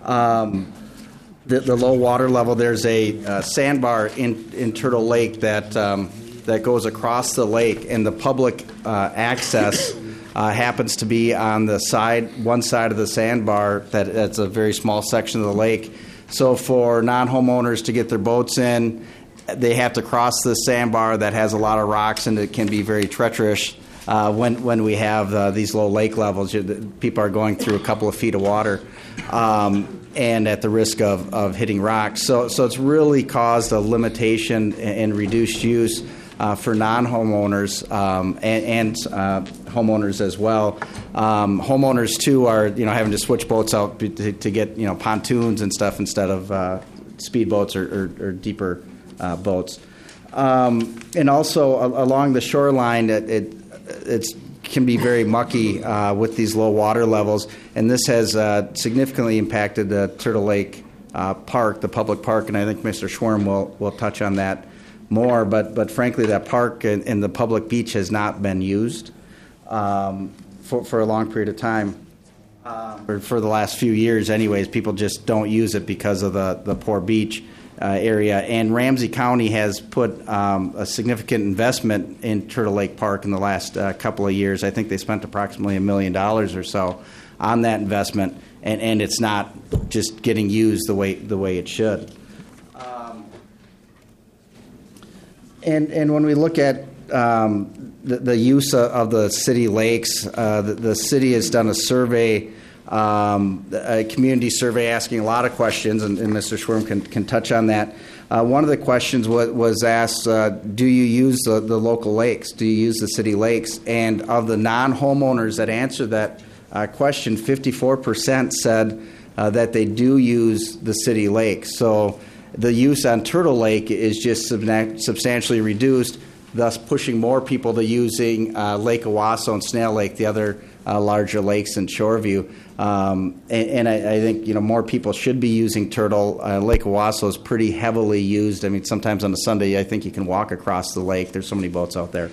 The low water level, there's a sandbar in Turtle Lake that goes across the lake, and the public access happens to be on the one side of the sandbar. That's a very small section of the lake. So for non-homeowners to get their boats in, they have to cross the sandbar that has a lot of rocks, and it can be very treacherous when we have these low lake levels. People are going through a couple of feet of water and at the risk of hitting rocks. So it's really caused a limitation and reduced use for non-homeowners and homeowners as well. Homeowners too are having to switch boats out to get pontoons and stuff instead of speedboats or deeper boats. And also along the shoreline, it can be very mucky with these low water levels, and this has significantly impacted the Turtle Lake Park, the public park, and I think Mr. Schwerm will touch on that more, but frankly, that park and the public beach has not been used for a long period of time. Or for the last few years anyways, people just don't use it because of the poor beach area. And Ramsey County has put a significant investment in Turtle Lake Park in the last couple of years. I think they spent approximately $1 million or so on that investment, and it's not just getting used the way it should. And when we look at the use of the city lakes, the city has done a survey, a community survey asking a lot of questions, and Mr. Schwerm can touch on that. One of the questions was asked, do you use the local lakes? Do you use the city lakes? And of the non-homeowners that answered that question, 54% said that they do use the city lakes. So the use on Turtle Lake is just substantially reduced, thus pushing more people to using Lake Owasso and Snail Lake, the other larger lakes in Shoreview. And I think more people should be using Turtle. Lake Owasso is pretty heavily used. I mean, sometimes on a Sunday, I think you can walk across the lake. There's so many boats out there.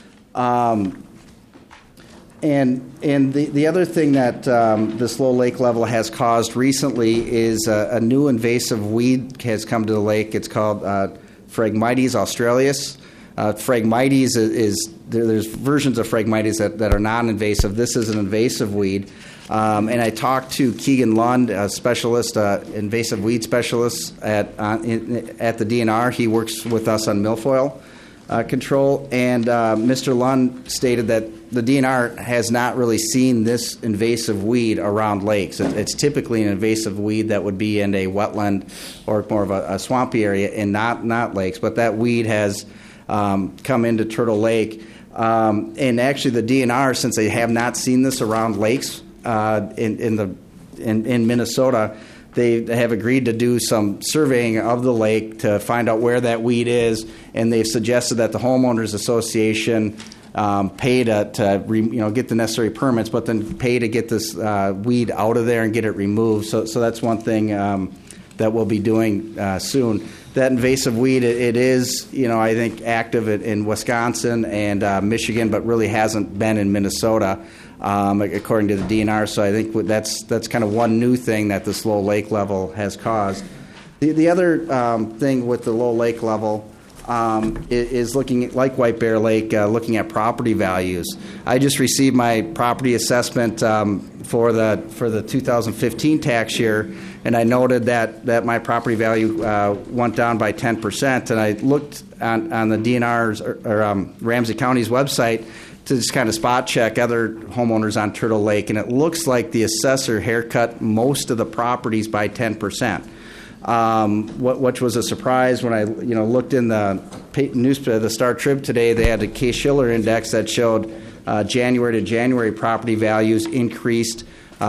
And the other thing that this low lake level has caused recently is a new invasive weed has come to the lake. It's called Phragmites australis. Phragmites there's versions of Phragmites that are non-invasive. This is an invasive weed. And I talked to Keegan Lund, a specialist, invasive weed specialist at the DNR. He works with us on milfoil control, and Mr. Lund stated that the DNR has not really seen this invasive weed around lakes. It's typically an invasive weed that would be in a wetland or more of a swampy area and not lakes, but that weed has come into Turtle Lake. And actually, the DNR, since they have not seen this around lakes in Minnesota, they have agreed to do some surveying of the lake to find out where that weed is, and they've suggested that the homeowners association pay to get the necessary permits, but then pay to get this weed out of there and get it removed. So that's one thing that we'll be doing soon. That invasive weed, it is, I think, active in Wisconsin and Michigan, but really hasn't been in Minnesota, according to the DNR. So I think that's kind of one new thing that this low lake level has caused. The other thing with the low lake level is looking, like White Bear Lake, looking at property values. I just received my property assessment for the 2015 tax year, and I noted that my property value went down by 10%. And I looked on the DNR's or Ramsey County's website to just kind of spot check other homeowners on Turtle Lake, and it looks like the assessor haircut most of the properties by 10%. Which was a surprise when I looked in the newspaper, the Star Trib today. They had a Case-Shiller index that showed January to January property values increased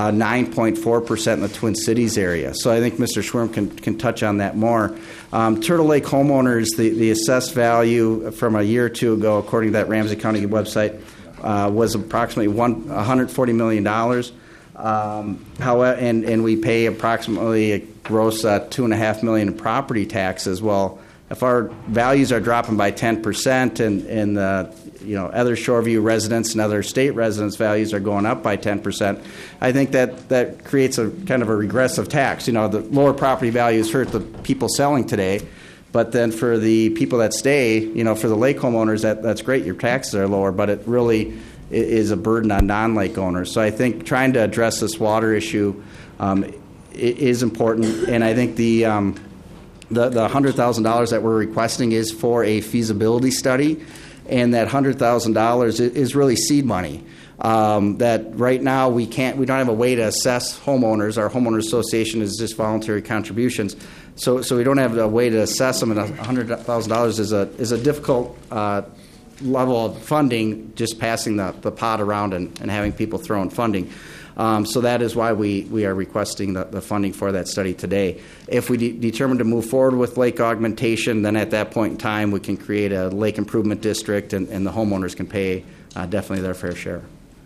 9.4% in the Twin Cities area. So I think Mr. Schwirm can touch on that more. Turtle Lake homeowners, the assessed value from a year or two ago, according to that Ramsey County website, was approximately $140 million. However, and we pay approximately a gross $2.5 million in property taxes. Well, if our values are dropping by 10%, and other Shoreview residents and other state residents' values are going up by 10%, I think that creates a kind of a regressive tax. The lower property values hurt the people selling today, but then for the people that stay, for the lake homeowners, that's great. Your taxes are lower, but it really is a burden on non-lake owners. So I think trying to address this water issue is important, and I think the $100,000 that we're requesting is for a feasibility study, and that $100,000 is really seed money. That right now we don't have a way to assess homeowners. Our homeowners association is just voluntary contributions, so we don't have a way to assess them. And $100,000 is a difficult level of funding, just passing the pot around and having people throw in funding. So that is why we are requesting the funding for that study today. If we determine to move forward with lake augmentation, then at that point in time we can create a lake improvement district, and the homeowners can pay definitely their fair share.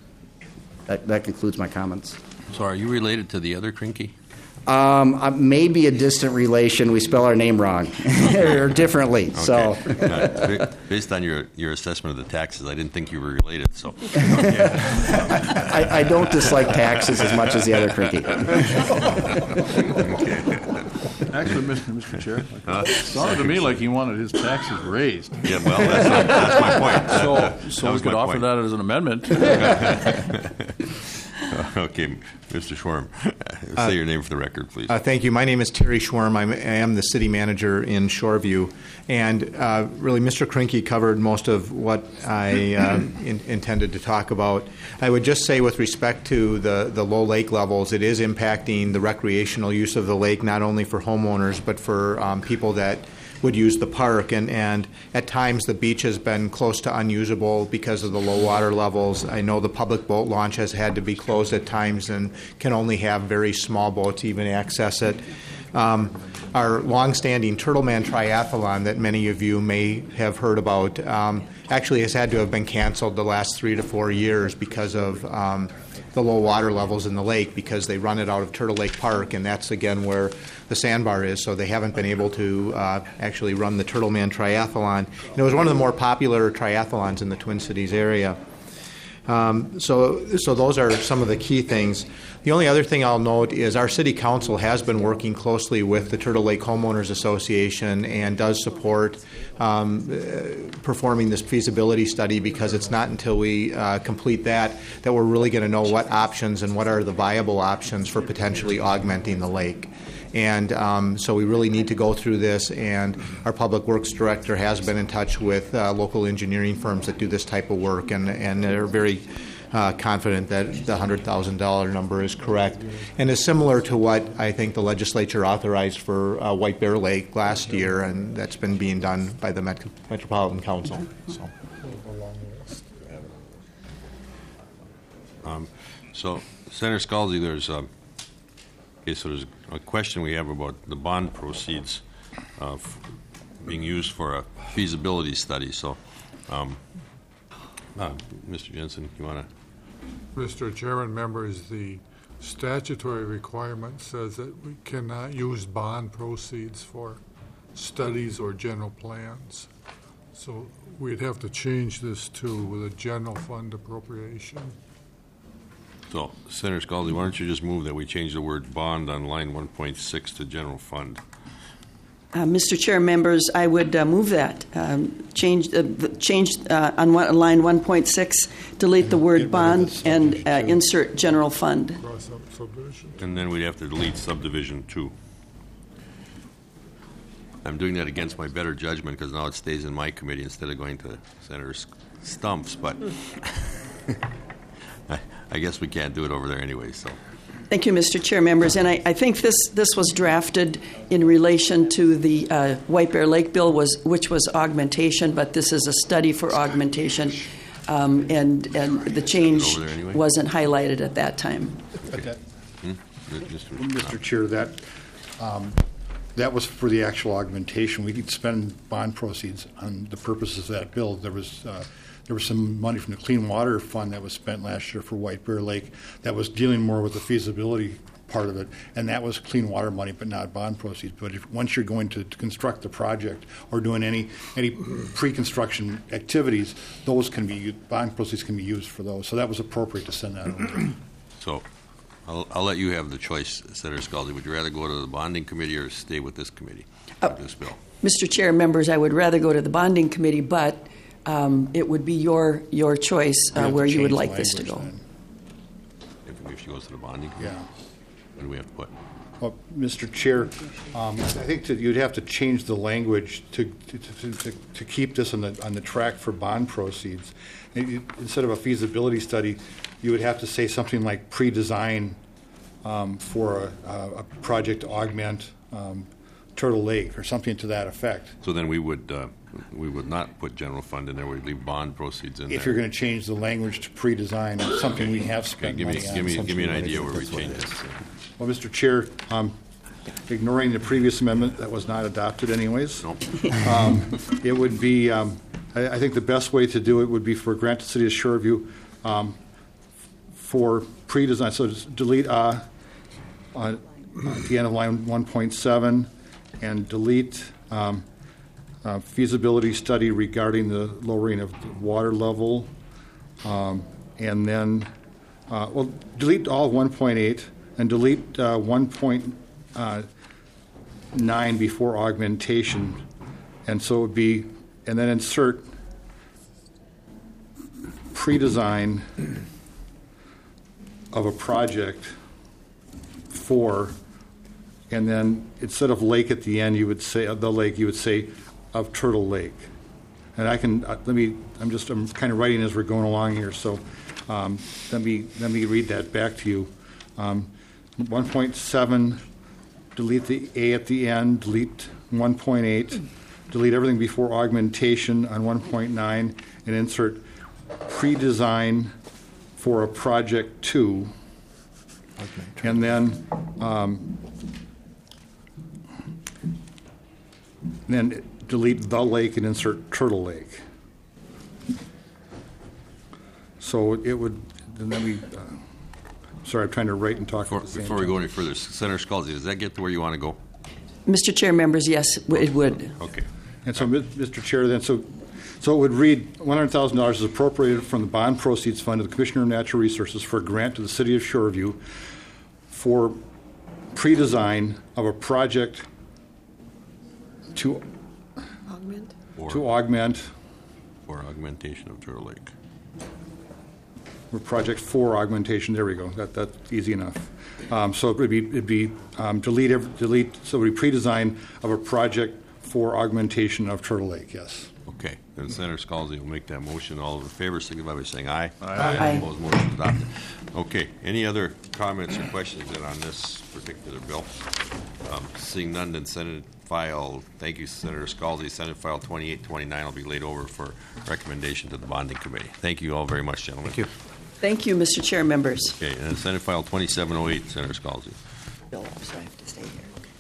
That concludes my comments. So are you related to the other Krinky? Maybe a distant relation. We spell our name wrong or differently. Okay. So, based on your assessment of the taxes, I didn't think you were related. So, I don't dislike taxes as much as the other Krinky. Actually, Mr. Chair, it sounded to me like he wanted his taxes raised. Yeah, well, that's my point. So we could offer that as an amendment. Okay, Mr. Schwirm, say your name for the record, please. Thank you. My name is Terry Schwirm. I am the city manager in Shoreview. And really, Mr. Krinky covered most of what I intended to talk about. I would just say with respect to the low lake levels, it is impacting the recreational use of the lake, not only for homeowners, but for people that would use the park, and at times the beach has been close to unusable because of the low water levels. I know the public boat launch has had to be closed at times and can only have very small boats even access it. Our longstanding Turtleman Triathlon that many of you may have heard about actually has had to have been canceled the last 3 to 4 years because of the low water levels in the lake, because they run it out of Turtle Lake Park, and that's again where the sandbar is, so they haven't been able to actually run the Turtleman Triathlon. And it was one of the more popular triathlons in the Twin Cities area. So those are some of the key things. The only other thing I'll note is our city council has been working closely with the Turtle Lake Homeowners Association and does support performing this feasibility study, because it's not until we complete that we're really going to know what options and what are the viable options for potentially augmenting the lake. And so we really need to go through this, and our public works director has been in touch with local engineering firms that do this type of work, and they're very confident that the $100,000 number is correct, and is similar to what I think the legislature authorized for White Bear Lake last year, and that's been being done by the Metropolitan Council. So. So, Senator Scalzi, there's a question we have about the bond proceeds being used for a feasibility study. So, Mr. Jensen, you want to? Mr. Chairman, members, the statutory requirement says that we cannot use bond proceeds for studies or general plans. So we'd have to change this to with a general fund appropriation. So, Senator Scalzi, why don't you just move that we change the word bond on line 1.6 to general fund? Mr. Chair, members, I would move that. Change on line 1.6, delete the word bond and insert general fund. And then we'd have to delete subdivision 2. I'm doing that against my better judgment because now it stays in my committee instead of going to Senator Stumpf's, but I guess we can't do it over there anyway. So. Thank you, Mr. Chair, members. And I think this was drafted in relation to the White Bear Lake bill, which was augmentation, but this is a study for augmentation, and the change wasn't highlighted at that time. Okay. Mr. Chair, that was for the actual augmentation. We could spend bond proceeds on the purposes of that bill. There was some money from the Clean Water Fund that was spent last year for White Bear Lake that was dealing more with the feasibility part of it, and that was clean water money, but not bond proceeds. But once you're going to construct the project or doing any pre-construction activities, those can be bond proceeds can be used for those. So that was appropriate to send that over. So I'll let you have the choice, Senator Scalzi. Would you rather go to the bonding committee or stay with this committee with this bill? Mr. Chair, members, I would rather go to the bonding committee, but it would be your choice where you would like this to go. If she goes to the bonding committee? Yeah. What do we have to put? Well, Mr. Chair, I think that you'd have to change the language to keep this on the track for bond proceeds. Instead of a feasibility study, you would have to say something like pre-design for a project to augment Turtle Lake or something to that effect. So then we would not put general fund in there. We'd leave bond proceeds in there. If you're going to change the language to pre-design, something we have spent money on. Give me an idea where we change this. Well, Mr. Chair, ignoring the previous amendment that was not adopted anyways, it would be, I think the best way to do it would be for grant to City of Shoreview for pre-design. So just delete at the end of line 1.7 and delete feasibility study regarding the lowering of the water level, and then delete all 1.8 and delete 1.9 before augmentation, and so it would be, and then insert pre-design of a project for, and then instead of lake at the end, you would say of the lake, you would say of Turtle Lake. And I can I'm kind of writing as we're going along here, so let me read that back to you. 1.7, delete the A at the end, delete 1.8, delete everything before augmentation on 1.9, and insert pre-design for a project 2, and then delete the lake and insert Turtle Lake. So it would, and then we, sorry, I'm trying to write and talk at the same Before we time. go any further, Senator Scalzi, does that get to where you want to go? Mr. Chair, members, yes, it would. Okay. And so, Mr. Chair, then, so it would read $100,000 is appropriated from the bond proceeds fund of the Commissioner of Natural Resources for a grant to the City of Shoreview for pre-design of a project to augment or augmentation of Turtle Lake. Or project for augmentation. There we go. That's easy enough. So it'd be delete. So it would be pre-design of a project for augmentation of Turtle Lake. Yes. Okay. Then Senator Scalzi will make that motion. All in favor, signify by saying aye. Aye. Opposed, motion adopted. Okay. Any other comments or questions then on this particular bill? Seeing none, then Senate file. Thank you, Senator Scalzi. Senate file 2829 will be laid over for recommendation to the bonding committee. Thank you all very much, gentlemen. Thank you. Thank you, Mr. Chair and members. Okay, and Senate File 2708, Senator Scalzi. Bill, so I have to stay here.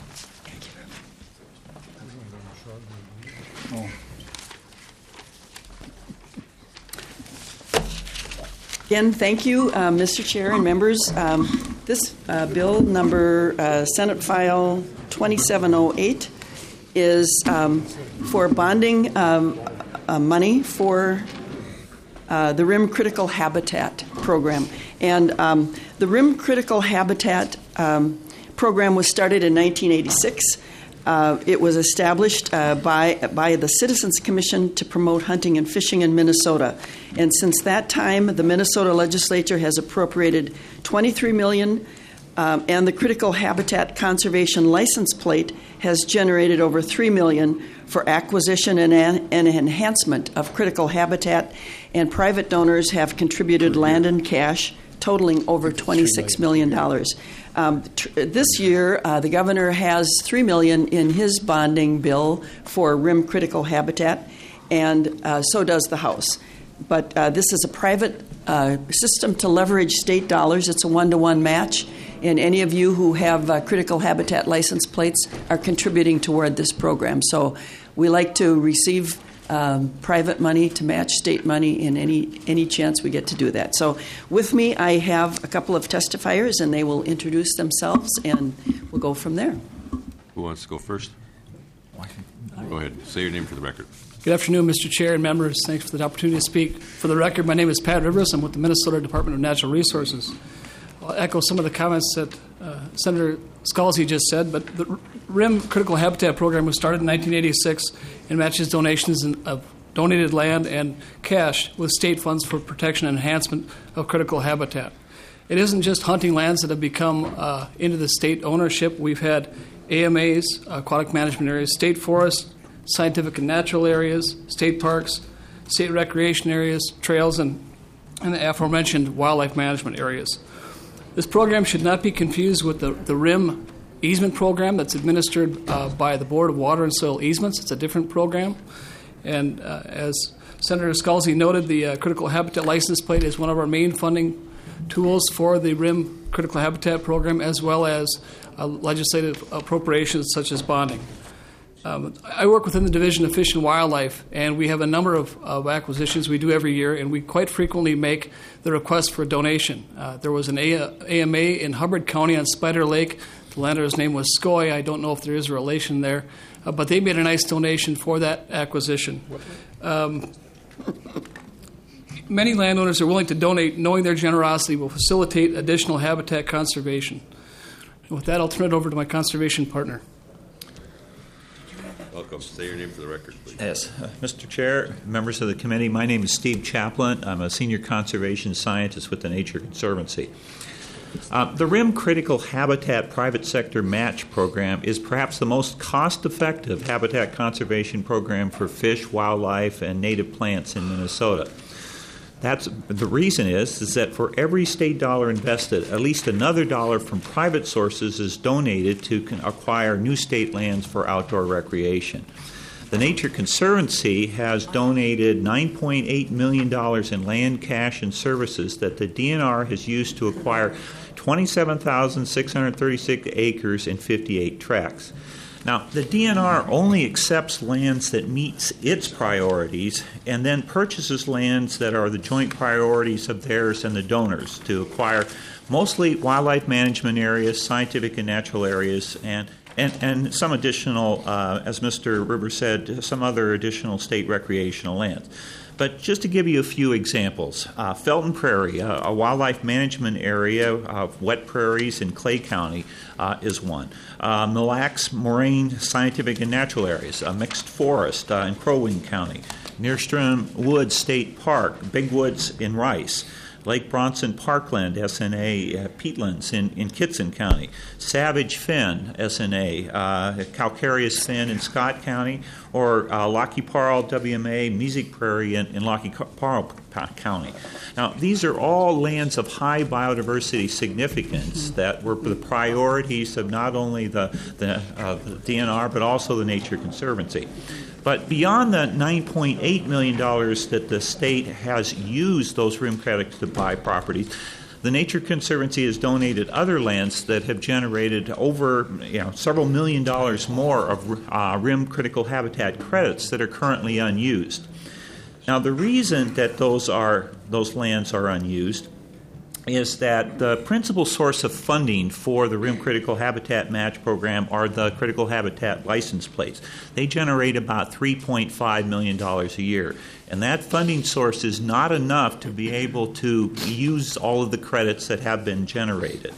Again, thank you, Mr. Chair and members. This bill number Senate File 2708 is for bonding money for the RIM Critical Habitat Program. And the RIM Critical Habitat Program was started in 1986. It was established by the Citizens Commission to promote hunting and fishing in Minnesota. And since that time, the Minnesota legislature has appropriated $23 million, and the Critical Habitat Conservation License Plate has generated over $3 million for acquisition and enhancement of critical habitat, and private donors have contributed land and cash totaling over $26 million. This year, the governor has $3 million in his bonding bill for RIM critical habitat, and so does the House. But this is a private system to leverage state dollars. It's a one-to-one match, and any of you who have critical habitat license plates are contributing toward this program. So we like to receive private money to match state money in any chance we get to do that. So with me, I have a couple of testifiers, and they will introduce themselves, and we'll go from there. Who wants to go first? Go ahead. Say your name for the record. Good afternoon, Mr. Chair and members. Thanks for the opportunity to speak. For the record, my name is Pat Rivers. I'm with the Minnesota Department of Natural Resources. I'll echo some of the comments that Senator Scalzi just said, but the RIM Critical Habitat Program was started in 1986 and matches donations of donated land and cash with state funds for protection and enhancement of critical habitat. It isn't just hunting lands that have become into the state ownership. We've had AMAs, aquatic management areas, state forests, scientific and natural areas, state parks, state recreation areas, trails, and the aforementioned wildlife management areas. This program should not be confused with the RIM easement program that's administered by the Board of Water and Soil Easements. It's a different program. And as Senator Scalzi noted, the Critical Habitat License Plate is one of our main funding tools for the RIM Critical Habitat Program, as well as legislative appropriations such as bonding. I work within the Division of Fish and Wildlife, and we have a number of acquisitions we do every year, and we quite frequently make the request for a donation. There was an AMA in Hubbard County on Spider Lake. The landowner's name was Skoy. I don't know if there is a relation there, but they made a nice donation for that acquisition. Many landowners are willing to donate, knowing their generosity will facilitate additional habitat conservation. And with that, I'll turn it over to my conservation partner. Welcome. Say your name for the record, please. Yes. Mr. Chair, members of the committee, my name is Steve Chaplin. I'm a senior conservation scientist with the Nature Conservancy. The RIM Critical Habitat Private Sector Match Program is perhaps the most cost-effective habitat conservation program for fish, wildlife, and native plants in Minnesota. The reason is that for every state dollar invested, at least another dollar from private sources is donated to acquire new state lands for outdoor recreation. The Nature Conservancy has donated $9.8 million in land, cash, and services that the DNR has used to acquire 27,636 acres and 58 tracts. Now, the DNR only accepts lands that meets its priorities and then purchases lands that are the joint priorities of theirs and the donors to acquire mostly wildlife management areas, scientific and natural areas, and some additional, as Mr. Rivers said, some other additional state recreational lands. But just to give you a few examples, Felton Prairie, a wildlife management area of wet prairies in Clay County, is one. Mille Lacs Moraine Scientific and Natural Areas, a mixed forest in Crow Wing County. Nearstream Woods State Park, Big Woods in Rice. Lake Bronson Parkland, SNA, peatlands in Kitson County. Savage Fen, SNA, Calcareous Fen in Scott County, or Lockheed Parle, WMA, Music Prairie in Lockheed Parle County. Now, these are all lands of high biodiversity significance that were the priorities of not only the DNR, but also the Nature Conservancy. But beyond the $9.8 million that the state has used those RIM credits to buy properties, the Nature Conservancy has donated other lands that have generated over several $1 million more of RIM critical habitat credits that are currently unused. Now, the reason that those lands are unused is that the principal source of funding for the RIM Critical Habitat Match Program are the critical habitat license plates. They generate about $3.5 million a year. And that funding source is not enough to be able to use all of the credits that have been generated.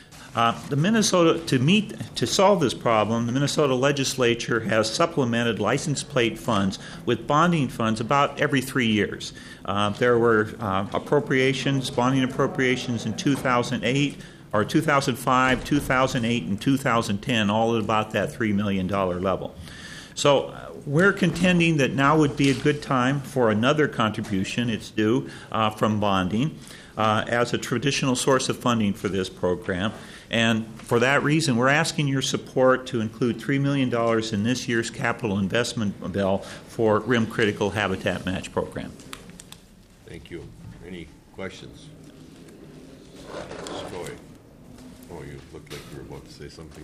To solve this problem, the Minnesota legislature has supplemented license plate funds with bonding funds about every 3 years. There were bonding appropriations in 2008, or 2005, 2008, and 2010, all at about that $3 million level. So we're contending that now would be a good time for another contribution, it's due, from bonding as a traditional source of funding for this program. And for that reason, we're asking your support to include $3 million in this year's capital investment bill for RIM Critical Habitat Match Program. Thank you. Any questions? Skoy. Oh, you looked like you were about to say something.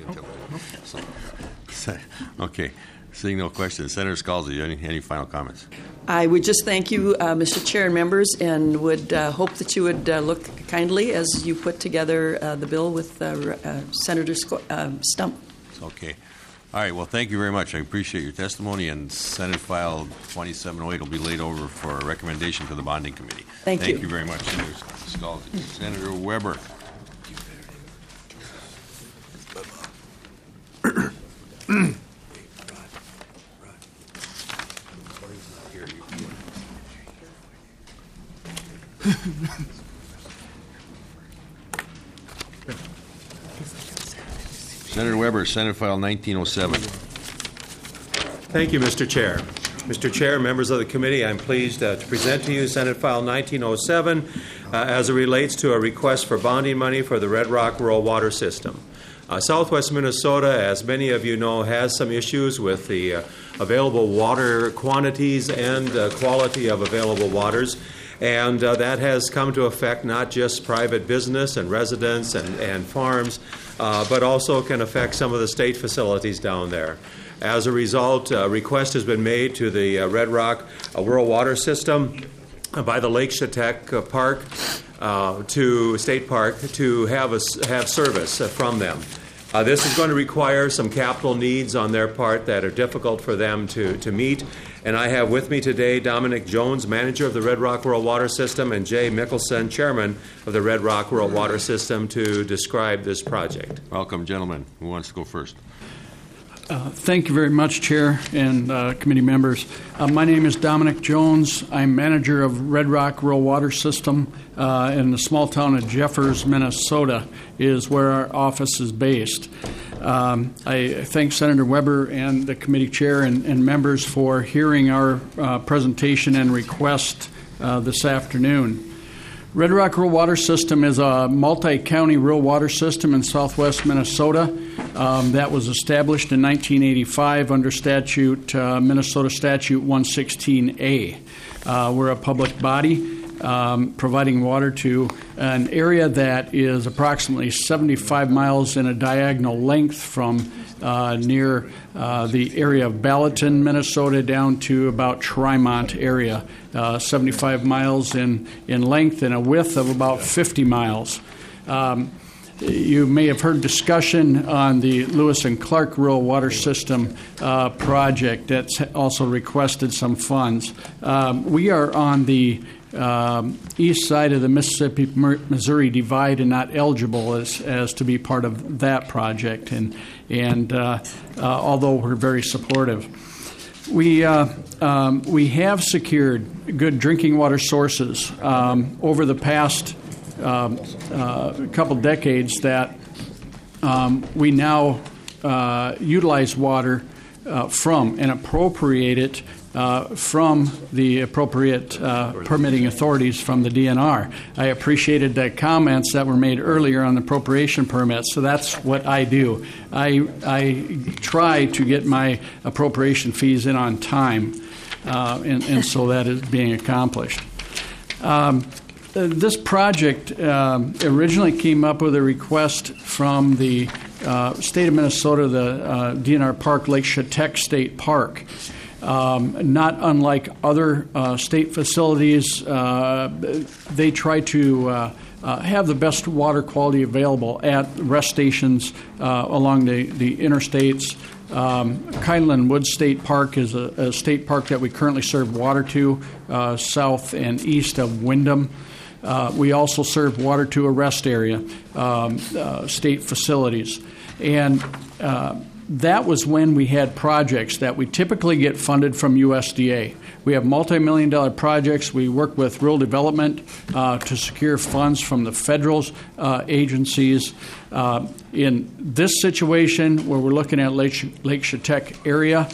Okay. Seeing no questions. Senator Scalzi, any final comments? I would just thank you, Mr. Chair and members, and would hope that you would look kindly as you put together the bill with Senator Stump. Okay. All right. Well, thank you very much. I appreciate your testimony, and Senate File 2708 will be laid over for a recommendation to the Bonding Committee. Thank you. Thank you very much, Senator Scalzi. Senator Weber. Senator Weber, Senate File 1907. Thank you, Mr. Chair. Mr. Chair, members of the committee, I'm pleased to present to you Senate File 1907 as it relates to a request for bonding money for the Red Rock Rural Water System. Southwest Minnesota, as many of you know, has some issues with the available water quantities and quality of available waters. And that has come to affect not just private business and residents and farms, but also can affect some of the state facilities down there. As a result, a request has been made to the Red Rock Rural Water System by the Lake Chetek Park to State Park to have service from them. This is going to require some capital needs on their part that are difficult for them to meet. And I have with me today Dominic Jones, manager of the Red Rock Rural Water System, and Jay Mickelson, chairman of the Red Rock Rural Water System, to describe this project. Welcome, gentlemen. Who wants to go first? Thank you very much, Chair and committee members. My name is Dominic Jones. I'm manager of Red Rock Rural Water System in the small town of Jeffers, Minnesota, is where our office is based. I thank Senator Weber and the committee chair and members for hearing our presentation and request this afternoon. Red Rock Rural Water System is a multi-county rural water system in southwest Minnesota that was established in 1985 under Minnesota Statute 116A. We're a public body providing water to an area that is approximately 75 miles in a diagonal length from near the area of Ballatin, Minnesota, down to about Trimont area, 75 miles in length and a width of about 50 miles. You may have heard discussion on the Lewis and Clark Rural Water System project that's also requested some funds. We are on the east side of the Mississippi-Missouri divide and not eligible as to be part of that project, and although we're very supportive. We have secured good drinking water sources over the past couple decades that we now utilize water from and appropriate it from the appropriate permitting authorities from the DNR. I appreciated the comments that were made earlier on the appropriation permits, so that's what I do. I try to get my appropriation fees in on time, and so that is being accomplished. This project originally came up with a request from the state of Minnesota, the DNR park, Lake Chetek State Park. Not unlike other state facilities, they try to have the best water quality available at rest stations along the interstates. Kyneland Woods State Park is a state park that we currently serve water to south and east of Windham. We also serve water to a rest area, state facilities. And that was when we had projects that we typically get funded from USDA. We have multi-million-dollar projects. We work with rural development to secure funds from the federal agencies. In this situation, where we're looking at Lake Chetek area,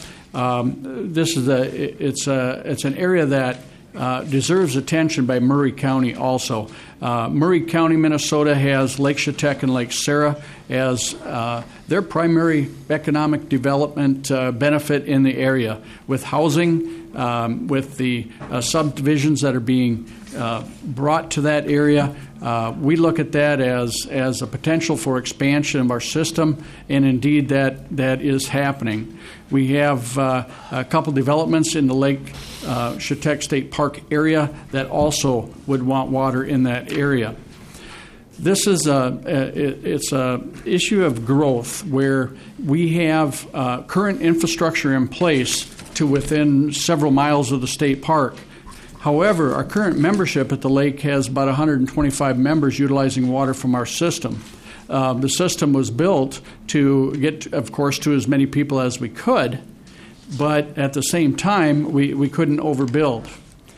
this is it's an area that deserves attention by Murray County also. Murray County, Minnesota has Lake Chetek and Lake Sarah as their primary economic development benefit in the area, with housing, with the subdivisions that are being brought to that area. We look at that as a potential for expansion of our system, and indeed that is happening. We have a couple developments in the Lake Chetek State Park area that also would want water in that area. This is it's a issue of growth where we have current infrastructure in place to within several miles of the state park. However, our current membership at the lake has about 125 members utilizing water from our system. The system was built to get, of course, to as many people as we could, but at the same time, we couldn't overbuild,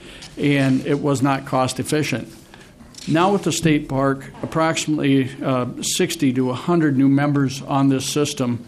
and it was not cost efficient. Now with the state park, approximately 60 to 100 new members on this system,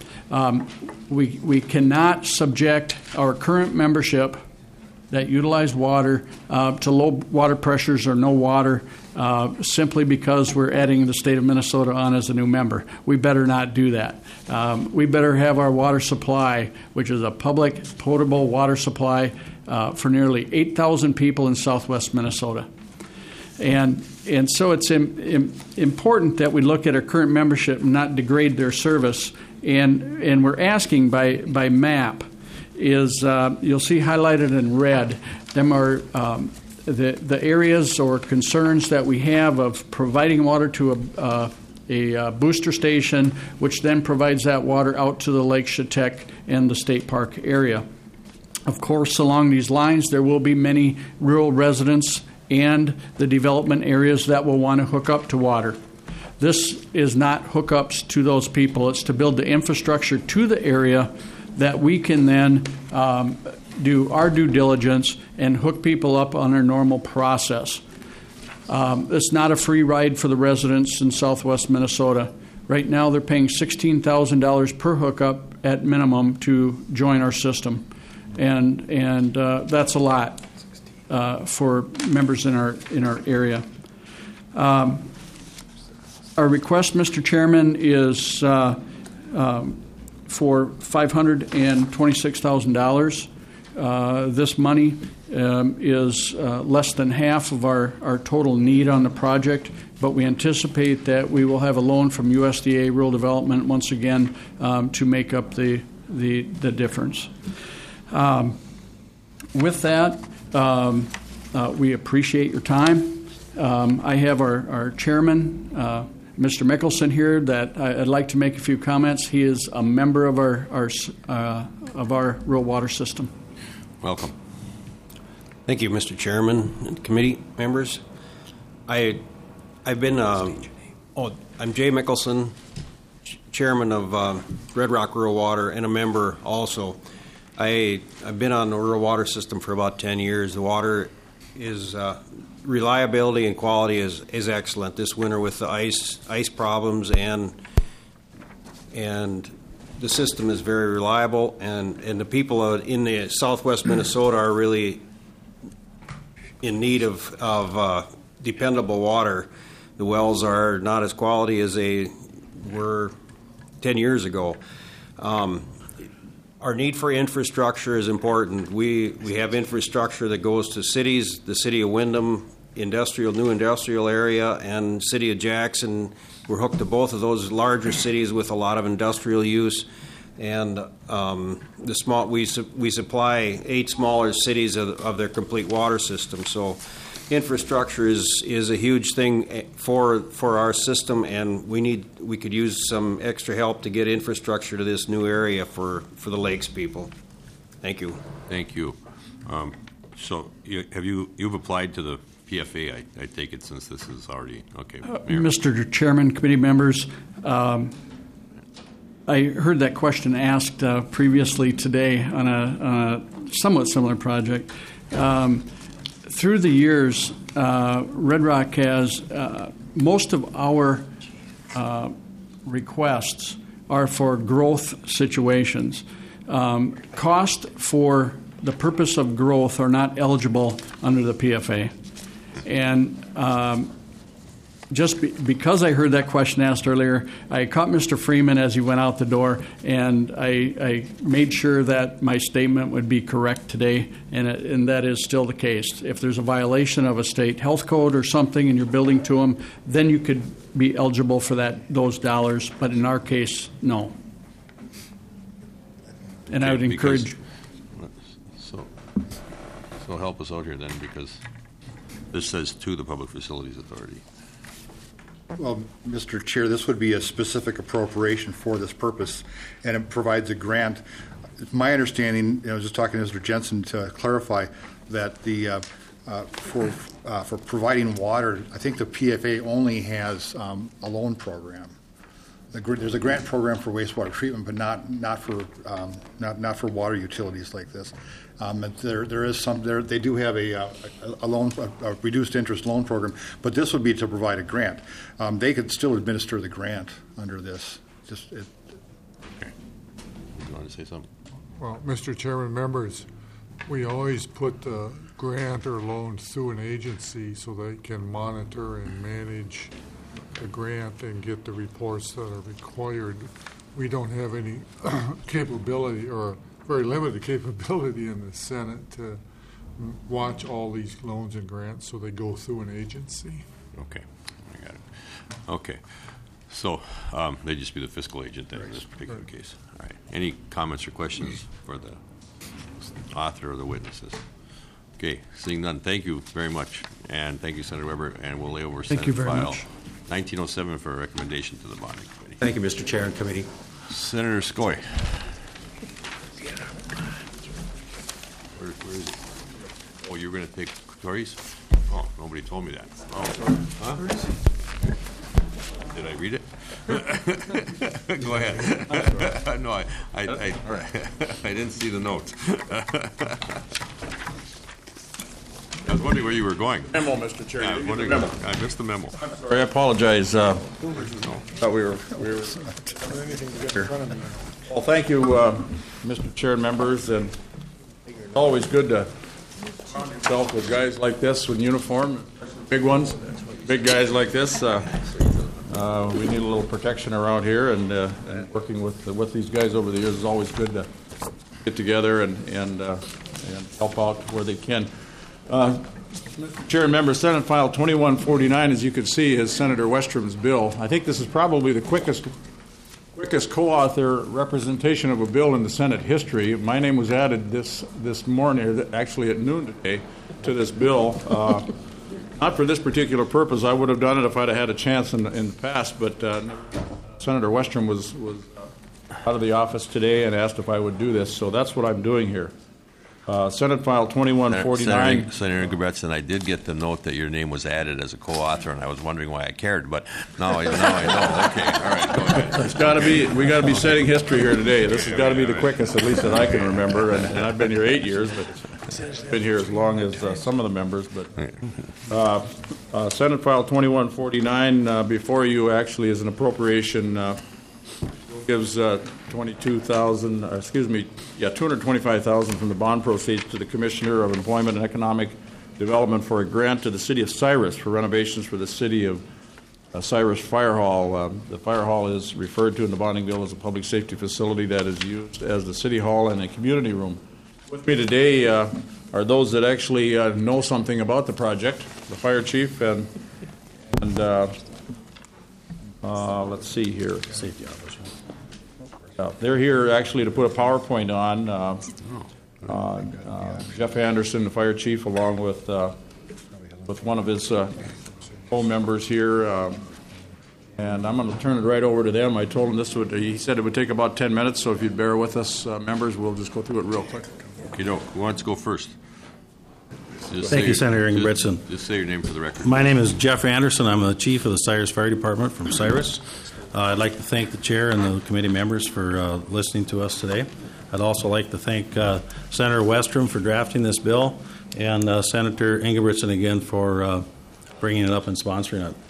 we cannot subject our current membership that utilize water to low water pressures or no water simply because we're adding the state of Minnesota on as a new member. We better not do that. We better have our water supply, which is a public potable water supply for nearly 8,000 people in southwest Minnesota. And so it's important that we look at our current membership and not degrade their service. And we're asking by map is you'll see highlighted in red. Them are the areas or concerns that we have of providing water to a booster station, which then provides that water out to the Lake Chetek and the state park area. Of course, along these lines, there will be many rural residents and the development areas that will want to hook up to water. This is not hookups to those people. It's to build the infrastructure to the area that we can then do our due diligence and hook people up on their normal process. It's not a free ride for the residents in southwest Minnesota. Right now they're paying $16,000 per hookup at minimum to join our system. And that's a lot for members in our area. Our request, Mr. Chairman, is for $526,000. This money is less than half of our total need on the project, but we anticipate that we will have a loan from USDA Rural Development once again to make up the difference. With that, we appreciate your time. I have our chairman, Mr. Mickelson, here that I'd like to make a few comments. He is a member of our rural water system. Welcome. Thank you, Mr. Chairman and committee members. I'm Jay Mickelson, chairman of Red Rock Rural Water and a member also. I've been on the rural water system for about 10 years. The water is reliability and quality is excellent. This winter with the ice problems and the system is very reliable, and the people in the southwest Minnesota are really in need of dependable water. The wells are not as quality as they were 10 years ago. Our need for infrastructure is important. We have infrastructure that goes to cities, the city of Windham, new industrial area, and city of Jackson. We're hooked to both of those larger cities with a lot of industrial use, and we supply 8 smaller cities of their complete water system. So infrastructure is a huge thing for our system, and we could use some extra help to get infrastructure to this new area for the lakes people. Thank you. Thank you. So you've applied to the PFA, I take it, since this is already okay. Mr. Chairman, committee members, I heard that question asked previously today on a somewhat similar project. Through the years, Red Rock has most of our requests are for growth situations. Cost for the purpose of growth are not eligible under the PFA. And because I heard that question asked earlier, I caught Mr. Freeman as he went out the door, and I made sure that my statement would be correct today, and that is still the case. If there's a violation of a state health code or something and you're building to them, then you could be eligible for those dollars, but in our case, no. And I would encourage... So help us out here then, because this says to the Public Facilities Authority. Well, Mr. Chair, this would be a specific appropriation for this purpose, and it provides a grant. It's my understanding, I was just talking to Mr. Jensen to clarify that for providing water, I think the PFA only has a loan program. There's a grant program for wastewater treatment, but not for water utilities like this. There is some there. They do have a reduced interest loan program, but this would be to provide a grant. They could still administer the grant under this. Okay. You want to say something? Well, Mr. Chairman, members, we always put the grant or loan through an agency so they can monitor and manage the grant and get the reports that are required. We don't have any capability, or very limited capability in the Senate to watch all these loans and grants, so they go through an agency. Okay, I got it. Okay, so they'd just be the fiscal agent then in this particular case. All right. Any comments or questions for the author or the witnesses? Okay, seeing none, thank you very much, and thank you, Senator Weber, and we'll lay over Senate File 1907 for a recommendation to the bonding committee. Thank you, Mr. Chair and committee. Senator Skoye. Where is it? Oh, you're going to take Tori's? Oh, nobody told me that. Oh, huh? Did I read it? Go ahead. No, I didn't see the notes. I was wondering where you were going. Memo, Mr. Chair. I was wondering. Memo. I missed the memo. I'm sorry, I apologize. Thought we were here. Well, thank you, Mr. Chair and members, and it's always good to surround yourself with guys like this with uniform, big ones, big guys like this. We need a little protection around here, and working with these guys over the years is always good to get together and help out where they can. Chair and members, Senate File 2149, as you can see, is Senator Westrum's bill. I think this is probably the quickest co-author representation of a bill in the Senate history. My name was added this morning, actually at noon today, to this bill. Not for this particular purpose. I would have done it if I'd have had a chance in the past, but Senator Westrum was out of the office today and asked if I would do this, so that's what I'm doing here. Senate File 2149. Senator Ingebretson, I did get the note that your name was added as a co-author, and I was wondering why I cared, but now I know. Okay, all right, go ahead. It's got to be. We got to be setting history here today. This has got to be the quickest, at least that I can remember, and I've been here 8 years, but I've been here as long as some of the members. But Senate File 2149 before you actually is an appropriation gives $225,000 from the bond proceeds to the Commissioner of Employment and Economic Development for a grant to the City of Cyrus for renovations for the City of Cyrus Fire Hall. The fire hall is referred to in the bonding bill as a public safety facility that is used as the City Hall and a community room. With me today are those that actually know something about the project, the fire chief and let's see here. Safety officer. They're here actually to put a PowerPoint on. Jeff Anderson, the fire chief, along with one of his co-members here, and I'm going to turn it right over to them. I told him he said it would take about 10 minutes, so if you'd bear with us, members, we'll just go through it real quick. Okay, who wants to go first? Thank you, Senator Ingebrigtsen. Just say your name for the record. My name is Jeff Anderson. I'm the chief of the Cyrus Fire Department from Cyrus. I'd like to thank the chair and the committee members for listening to us today. I'd also like to thank Senator Westrom for drafting this bill and Senator Ingebrigtsen again for bringing it up and sponsoring it.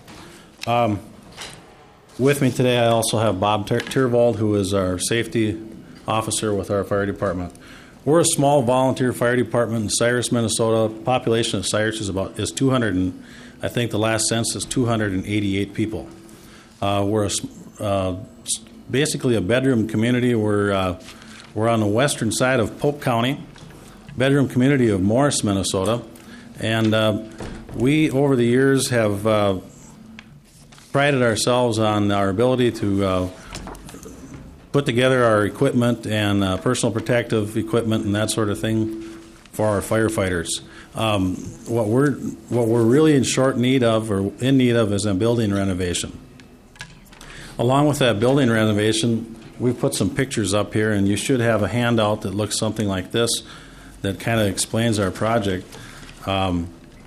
With me today, I also have Bob Tierwald, who is our safety officer with our fire department. We're a small volunteer fire department in Cyrus, Minnesota. Population of Cyrus is 200, and I think the last census 288 people. We're basically a bedroom community. We're on the western side of Polk County, bedroom community of Morris, Minnesota, and we over the years have prided ourselves on our ability to put together our equipment and personal protective equipment and that sort of thing for our firefighters. What we're really in need of is a building renovation. Along with that building renovation, we've put some pictures up here, and you should have a handout that looks something like this that kind of explains our project. The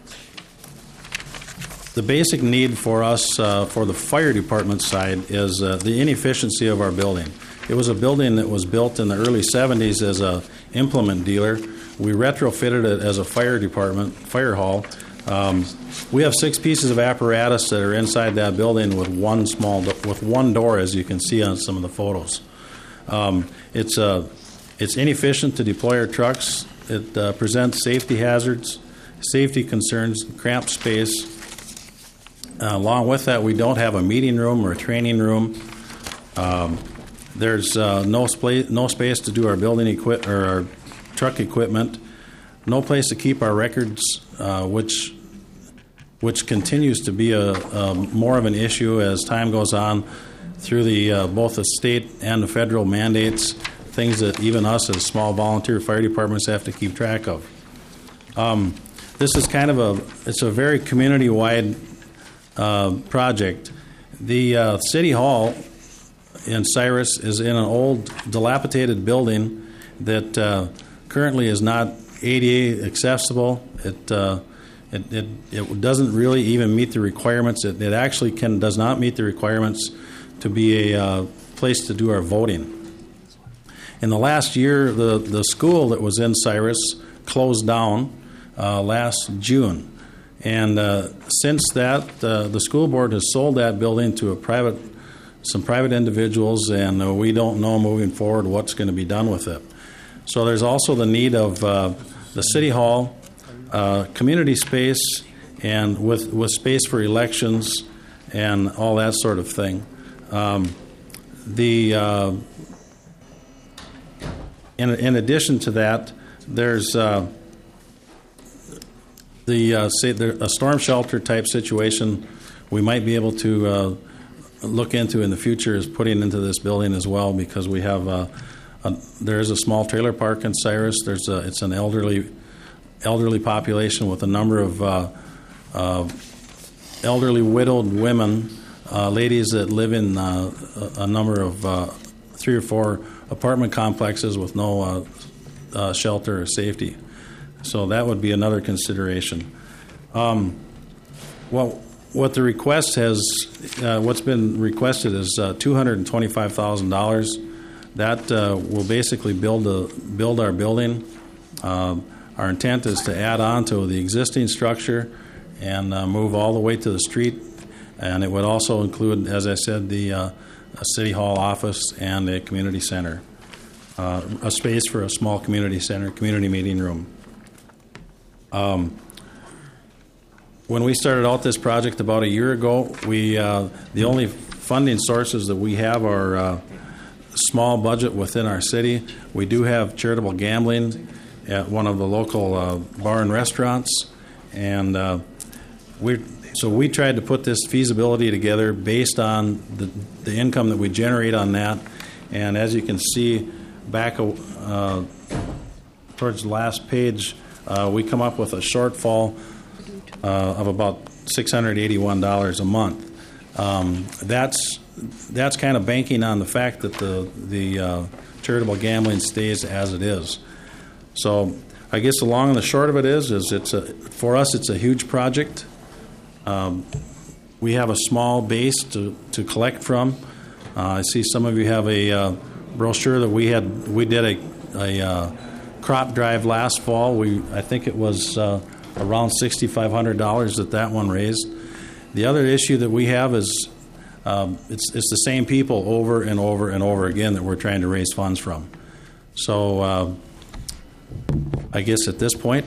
basic need for us for the fire department side is the inefficiency of our building. It was a building that was built in the early 70s as an implement dealer. We retrofitted it as a fire hall. We have 6 pieces of apparatus that are inside that building with one door, as you can see on some of the photos. It's inefficient to deploy our trucks. It presents safety hazards, safety concerns, cramped space. Along with that, we don't have a meeting room or a training room. There's no space to do our building or our truck equipment. No place to keep our records, which continues to be more of an issue as time goes on through both the state and the federal mandates, things that even us as small volunteer fire departments have to keep track of. This is it's a very community-wide project. The City Hall in Cyrus is in an old, dilapidated building that currently is not ADA accessible. It doesn't really even meet the requirements. It actually does not meet the requirements to be a place to do our voting. In the last year, the school that was in Cyrus closed down last June. And since that, the school board has sold that building to some private individuals, and we don't know moving forward what's going to be done with it. So there's also the need of the City Hall, community space, and with space for elections and all that sort of thing. In addition to that, there's a storm shelter type situation we might be able to look into in the future is putting into this building as well, because we have there is a small trailer park in Cyrus. It's an elderly population with a number of elderly widowed women, ladies that live in a number of 3 or 4 apartment complexes with no shelter or safety. So that would be another consideration. What the request what's been requested is $225,000. That will basically build our building. Our intent is to add on to the existing structure and move all the way to the street. And it would also include, as I said, the a city hall office, and a community center, a space for a small community center, community meeting room. When we started out this project about a year ago, the only funding sources that we have are small budget within our city. We do have charitable gambling at one of the local bar and restaurants, and we tried to put this feasibility together based on the income that we generate on that. And as you can see back towards the last page, we come up with a shortfall of about $681 a month. That's kind of banking on the fact that the charitable gambling stays as it is. So I guess the long and the short of it is for us it's a huge project. We have a small base to collect from. I see some of you have a brochure that we did a crop drive last fall. I think it was around $6,500 that one raised. The other issue that we have is it's the same people over and over and over again that we're trying to raise funds from. So I guess at this point,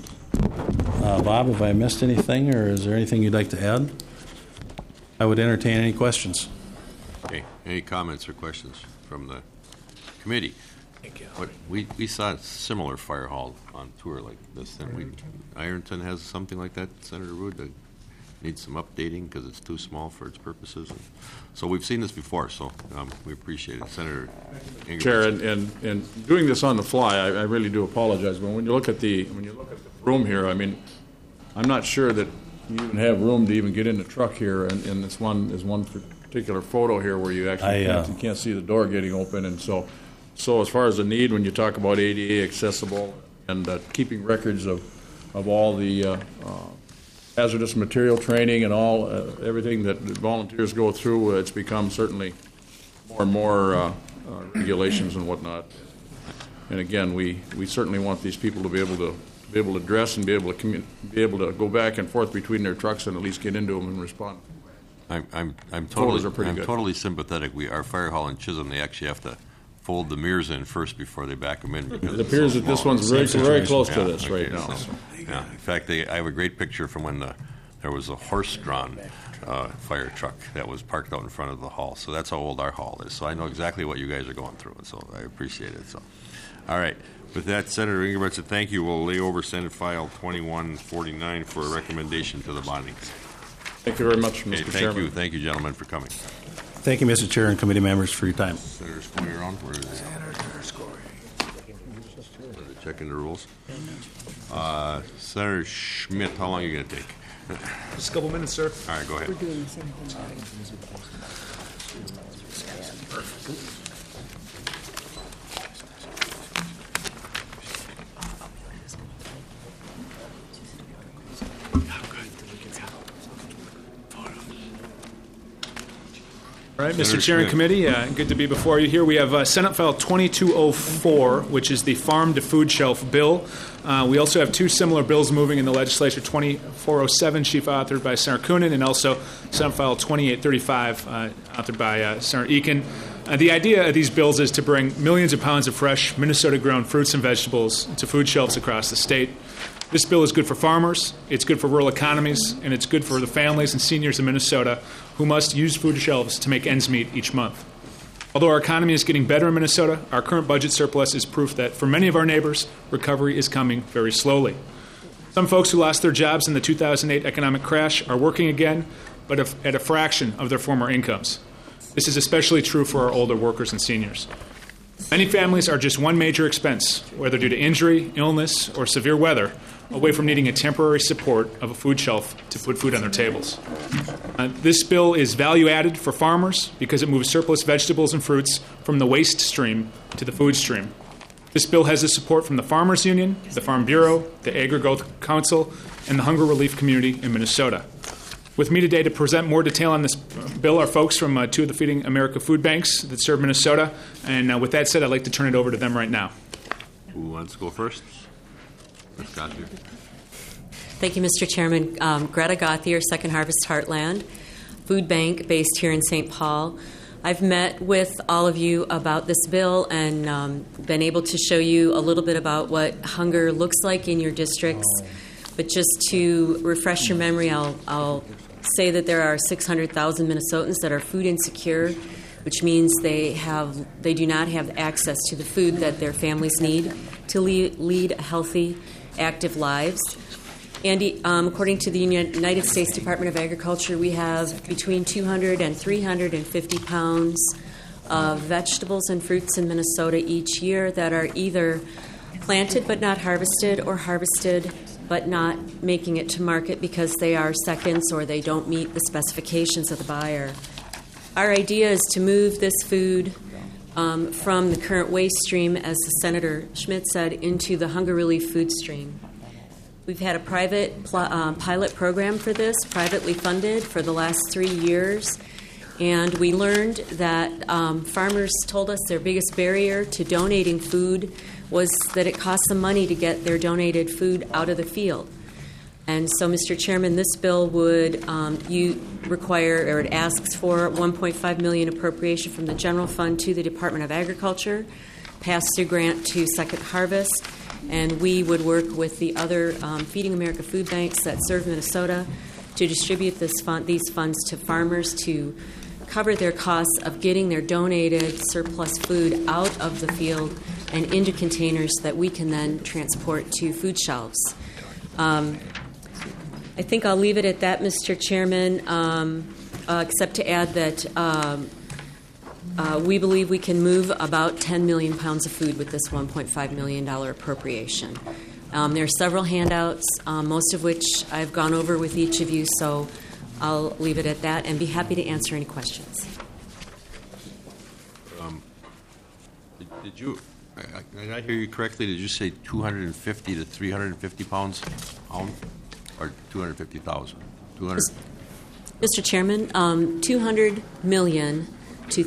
Bob, have I missed anything, or is there anything you'd like to add? I would entertain any questions. Okay. Any comments or questions from the committee? We saw a similar fire hall on tour like this. Ironton has something like that, Senator Wood, that needs some updating because it's too small for its purposes. So we've seen this before, so we appreciate it. Senator Ingebrigtsen. Chair, and doing this on the fly, I really do apologize. But when you look at the room here, I mean, I'm not sure that you even have room to even get in the truck here. And this one is one particular photo here where you actually can't see the door getting open, and so as far as the need, when you talk about ADA accessible and keeping records of all the hazardous material training and everything that volunteers go through, it's become certainly more and more regulations and whatnot. And again, we certainly want these people to be able to dress and be able to go back and forth between their trucks and at least get into them and respond. I'm totally sympathetic. Our fire hall in Chisholm, they actually have to fold the mirrors in first before they back them in. Because it appears that this one's very close to this right now. So, yeah. In fact, I have a great picture from when there was a horse-drawn fire truck that was parked out in front of the hall. So that's how old our hall is. So I know exactly what you guys are going through, and so I appreciate it. So, all right. With that, Senator Ingebrigtsen, thank you. We'll lay over Senate File 2149 for a recommendation to the bonding. Thank you very much, Mr. Chairman. Thank you, gentlemen, for coming. Thank you, Mr. Chair and committee members, for your time. Senator Scory, you're on. Where is it? Senator Scory. Checking the rules. Senator Schmidt, how long are you going to take? Just a couple minutes, sir. All right, go ahead. We're doing the same thing. All right, Mr. Chair and Committee, good to be before you here. We have Senate File 2204, which is the Farm to Food Shelf Bill. We also have two similar bills moving in the legislature, 2407, chief authored by Senator Coonan, and also Senate File 2835, authored by Senator Eakin. The idea of these bills is to bring millions of pounds of fresh Minnesota-grown fruits and vegetables to food shelves across the state. This bill is good for farmers, it's good for rural economies, and it's good for the families and seniors in Minnesota who must use food shelves to make ends meet each month. Although our economy is getting better in Minnesota, our current budget surplus is proof that for many of our neighbors, recovery is coming very slowly. Some folks who lost their jobs in the 2008 economic crash are working again, but at a fraction of their former incomes. This is especially true for our older workers and seniors. Many families are just one major expense, whether due to injury, illness, or severe weather, away from needing a temporary support of a food shelf to put food on their tables. This bill is value-added for farmers because it moves surplus vegetables and fruits from the waste stream to the food stream. This bill has the support from the Farmers Union, the Farm Bureau, the Agri-Growth Council, and the hunger relief community in Minnesota. With me today to present more detail on this bill are folks from two of the Feeding America food banks that serve Minnesota. And with that said, I'd like to turn it over to them right now. Who wants to go first? Ms. Gauthier. Thank you, Mr. Chairman. Greta Gauthier, Second Harvest Heartland, food bank based here in St. Paul. I've met with all of you about this bill and been able to show you a little bit about what hunger looks like in your districts. But just to refresh your memory, I'll say that there are 600,000 Minnesotans that are food insecure, which means they do not have access to the food that their families need to lead healthy, active lives. And according to the United States Department of Agriculture, we have between 200 and 350 pounds of vegetables and fruits in Minnesota each year that are either planted but not harvested, or harvested but not making it to market because they are seconds or they don't meet the specifications of the buyer. Our idea is to move this food from the current waste stream, as Senator Schmidt said, into the hunger relief food stream. We've had a private pilot program for this, privately funded, for the last 3 years. And we learned that farmers told us their biggest barrier to donating food was that it costs them money to get their donated food out of the field. And so, Mr. Chairman, this bill would require, or it asks for $1.5 million appropriation from the general fund to the Department of Agriculture, pass-through grant to Second Harvest, and we would work with the other Feeding America food banks that serve Minnesota to distribute these funds to farmers to cover their costs of getting their donated surplus food out of the field and into containers that we can then transport to food shelves. I think I'll leave it at that, Mr. Chairman, except to add that we believe we can move about 10 million pounds of food with this $1.5 million appropriation. There are several handouts, most of which I've gone over with each of you, so I'll leave it at that and be happy to answer any questions. Did I hear you correctly? Did you say 250 to 350 pounds or 250,000? Mr. Chairman, 200 million to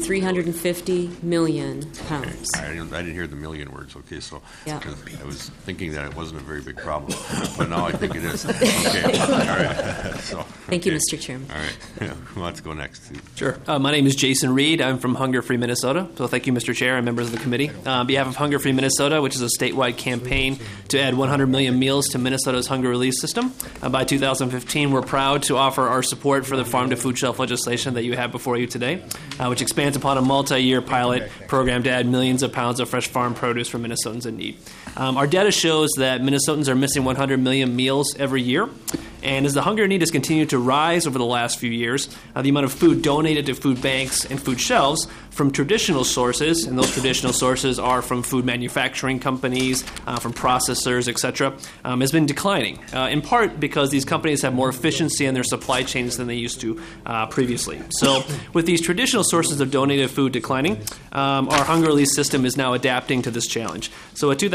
350 million pounds. I didn't hear the million words, okay, so Yeah. I was thinking that it wasn't a very big problem, but now I think it is. Okay, all right. So, Thank you, okay. Mr. Chairman. All right, who wants to go next? Sure. My name is Jason Reed. I'm from Hunger Free Minnesota. So thank you, Mr. Chair and members of the committee. On behalf of Hunger Free Minnesota, which is a statewide campaign to add 100 million meals to Minnesota's hunger relief system, by 2015, we're proud to offer our support for the farm to food shelf legislation that you have before you today, which expands upon a multi-year pilot program to add millions of pounds of fresh farm produce for Minnesotans in need. Our data shows that Minnesotans are missing 100 million meals every year. And as the hunger need has continued to rise over the last few years, the amount of food donated to food banks and food shelves from traditional sources, and those traditional sources are from food manufacturing companies, from processors, etc., has been declining, in part because these companies have more efficiency in their supply chains than they used to previously. So with these traditional sources of donated food declining, our hunger relief system is now adapting to this challenge. So a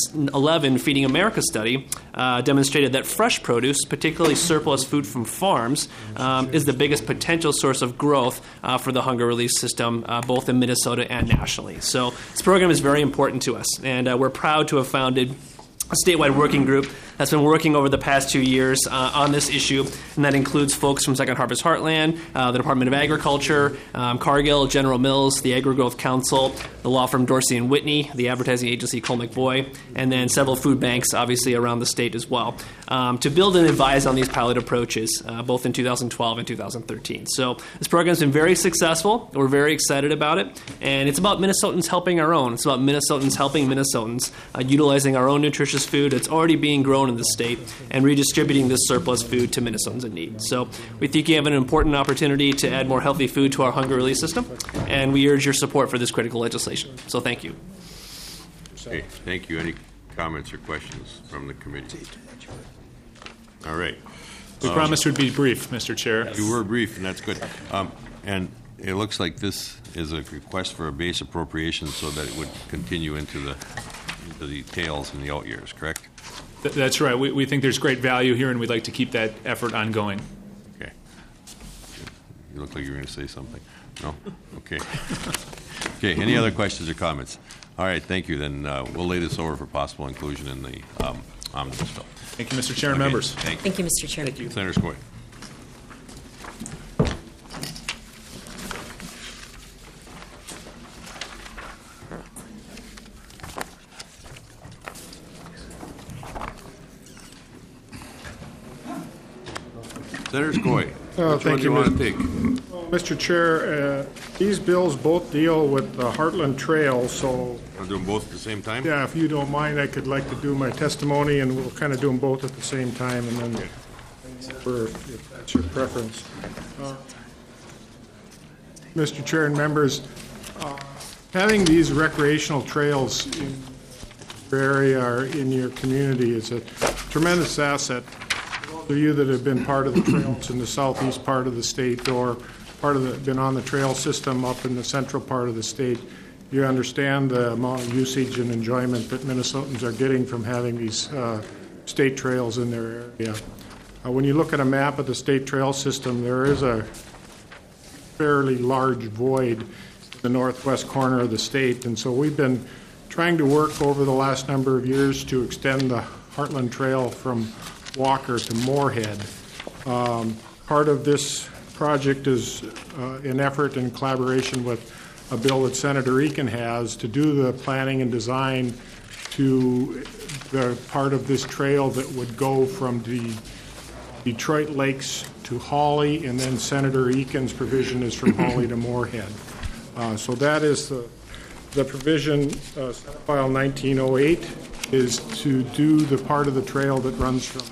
2011 Feeding America study demonstrated that fresh produce, particularly surplus food from farms, is the biggest potential source of growth for the hunger relief system, both in Minnesota and nationally. So this program is very important to us, and we're proud to have founded a statewide working group that's been working over the past 2 years on this issue, and that includes folks from Second Harvest Heartland, the Department of Agriculture, Cargill, General Mills, the Agri-Growth Council, the law firm Dorsey & Whitney, the advertising agency Cole McVoy, and then several food banks, obviously, around the state as well, to build and advise on these pilot approaches, both in 2012 and 2013. So this program's been very successful. We're very excited about it, and it's about Minnesotans helping our own. It's about Minnesotans helping Minnesotans, utilizing our own nutritious food that's already being grown in the state and redistributing this surplus food to Minnesotans in need. So we think you have an important opportunity to add more healthy food to our hunger relief system, and we urge your support for this critical legislation. So thank you. Okay, thank you. Any comments or questions from the committee? All right. We promised we'd be brief, Mr. Chair. You were brief, and that's good. And it looks like this is a request for a base appropriation so that it would continue into the tails in the out years, correct? That's right. We think there's great value here, and we'd like to keep that effort ongoing. Okay. You look like you were going to say something. No? Okay. Okay, any other questions or comments? All right, thank you. Then we'll lay this over for possible inclusion in the omnibus bill. Thank you, Mr. Chair and members. Thank you, Mr. Chair. Thank you. Senator Scoy. Senator Coy, which one thank do you you, want to take? Mr. Chair, these bills both deal with the Heartland Trail, so I'll do them both at the same time? yeah, if you don't mind, I could like to do my testimony, and we'll kind of do them both at the same time, and then if that's your preference. Mr. Chair and members, having these recreational trails in your area or in your community is a tremendous asset. Those of you that have been part of the trails in the southeast part of the state or been on the trail system up in the central part of the state, you understand the amount of usage and enjoyment that Minnesotans are getting from having these state trails in their area. When you look at a map of the state trail system, there is a fairly large void in the northwest corner of the state, and so we've been trying to work over the last number of years to extend the Heartland Trail from Walker to Moorhead. Part of this project is an effort in collaboration with a bill that Senator Eakin has to do the planning and design to the part of this trail that would go from the Detroit Lakes to Hawley, and then Senator Eakin's provision is from Hawley to Moorhead. So that is the provision, Senate File 1908, is to do the part of the trail that runs from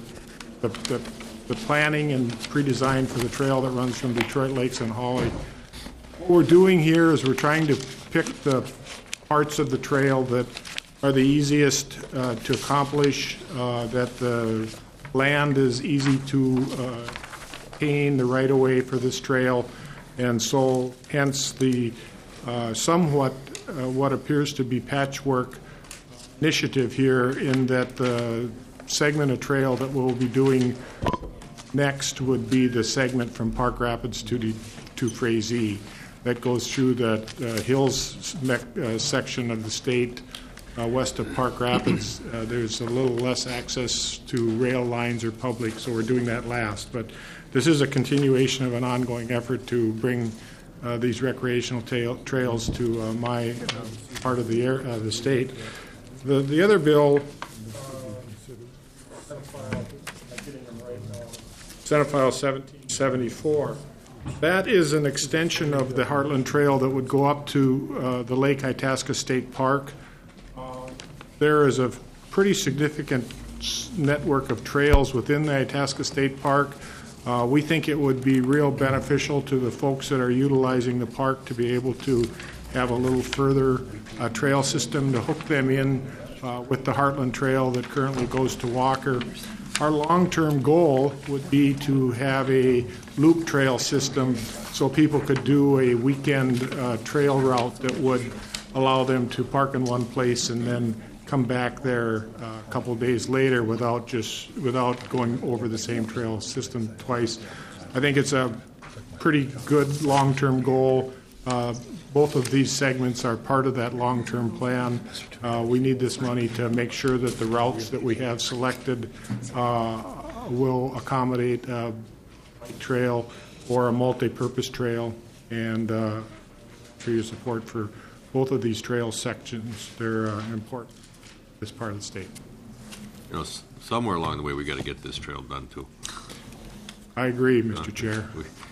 the planning and pre-design for the trail that runs from Detroit Lakes and Hawley. What we're doing here is we're trying to pick the parts of the trail that are the easiest to accomplish, that the land is easy to obtain the right-of-way for this trail, and so hence the somewhat what appears to be patchwork initiative here, in that the segment of trail that we'll be doing next would be the segment from Park Rapids to Frazee that goes through the hills section of the state west of Park Rapids. There's a little less access to rail lines or public, so we're doing that last. But this is a continuation of an ongoing effort to bring these recreational trails to my part of the state. The other bill, Senate File 1774, that is an extension of the Heartland Trail that would go up to the Lake Itasca State Park. There is a pretty significant network of trails within the Itasca State Park. We think it would be real beneficial to the folks that are utilizing the park to be able to have a little further trail system to hook them in with the Heartland Trail that currently goes to Walker. Our long-term goal would be to have a loop trail system so people could do a weekend trail route that would allow them to park in one place and then come back there a couple of days later without going over the same trail system twice. I think it's a pretty good long-term goal. Both of these segments are part of that long-term plan. We need this money to make sure that the routes that we have selected will accommodate a trail or a multi-purpose trail, and for your support for both of these trail sections. They're important in this part of the state. You know, somewhere along the way, we got to get this trail done too. I agree, Mr. Chair.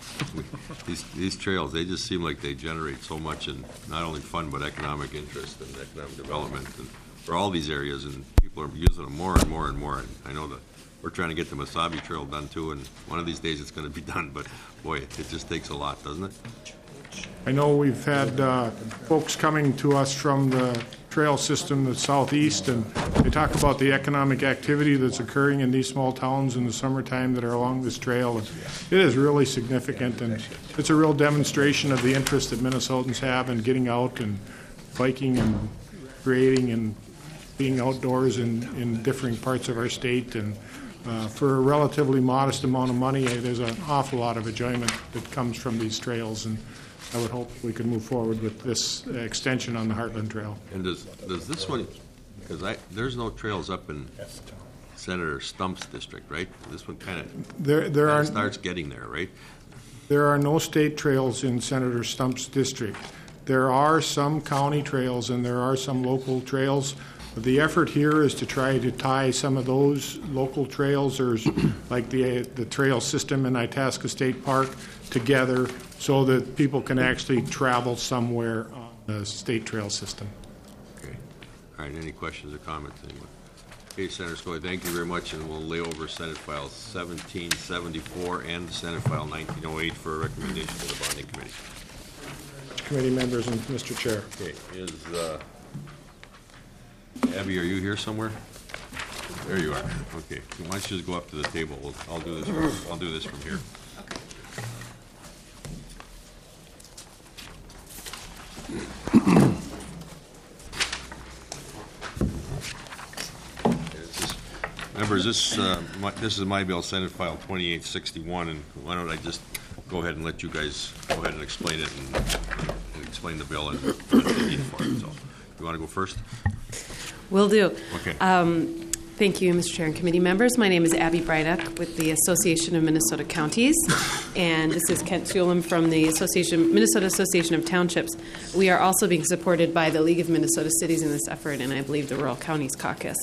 These trails, they just seem like they generate so much in not only fun but economic interest and economic development and for all these areas, and people are using them more and more and more. And I know that we're trying to get the Mesabi Trail done too, and one of these days it's going to be done, but boy, it just takes a lot, doesn't it? I know we've had folks coming to us from the trail system, the southeast, and they talk about the economic activity that's occurring in these small towns in the summertime that are along this trail. And it is really significant, and it's a real demonstration of the interest that Minnesotans have in getting out and biking and creating and being outdoors in differing parts of our state. And for a relatively modest amount of money, there's an awful lot of enjoyment that comes from these trails, and I would hope we could move forward with this extension on the Heartland Trail. And does this one, because there's no trails up in Senator Stump's district, right? This one kind of starts getting there, right? There are no state trails in Senator Stump's district. There are some county trails and there are some local trails. The effort here is to try to tie some of those local trails, or like the trail system in Itasca State Park, together so that people can actually travel somewhere on the state trail system. Okay. All right. Any questions or comments? Anyone? Okay, Senator Scully, thank you very much, and we'll lay over Senate File 1774 and Senate File 1908 for a recommendation to the Bonding Committee. Committee members and Mr. Chair. Okay. Is Abby, are you here somewhere? There you are. Okay. Why don't you just go up to the table? I'll do this. I'll do this from here. Members, this is my bill, Senate File 2861, and why don't I just go ahead and let you guys go ahead and explain it and explain the bill and the need for it. So, you want to go first? Will do. Okay. Thank you, Mr. Chair and committee members. My name is Abby Breiduck with the Association of Minnesota Counties, and this is Kent Sulem from the Minnesota Association of Townships. We are also being supported by the League of Minnesota Cities in this effort, and I believe the Rural Counties Caucus.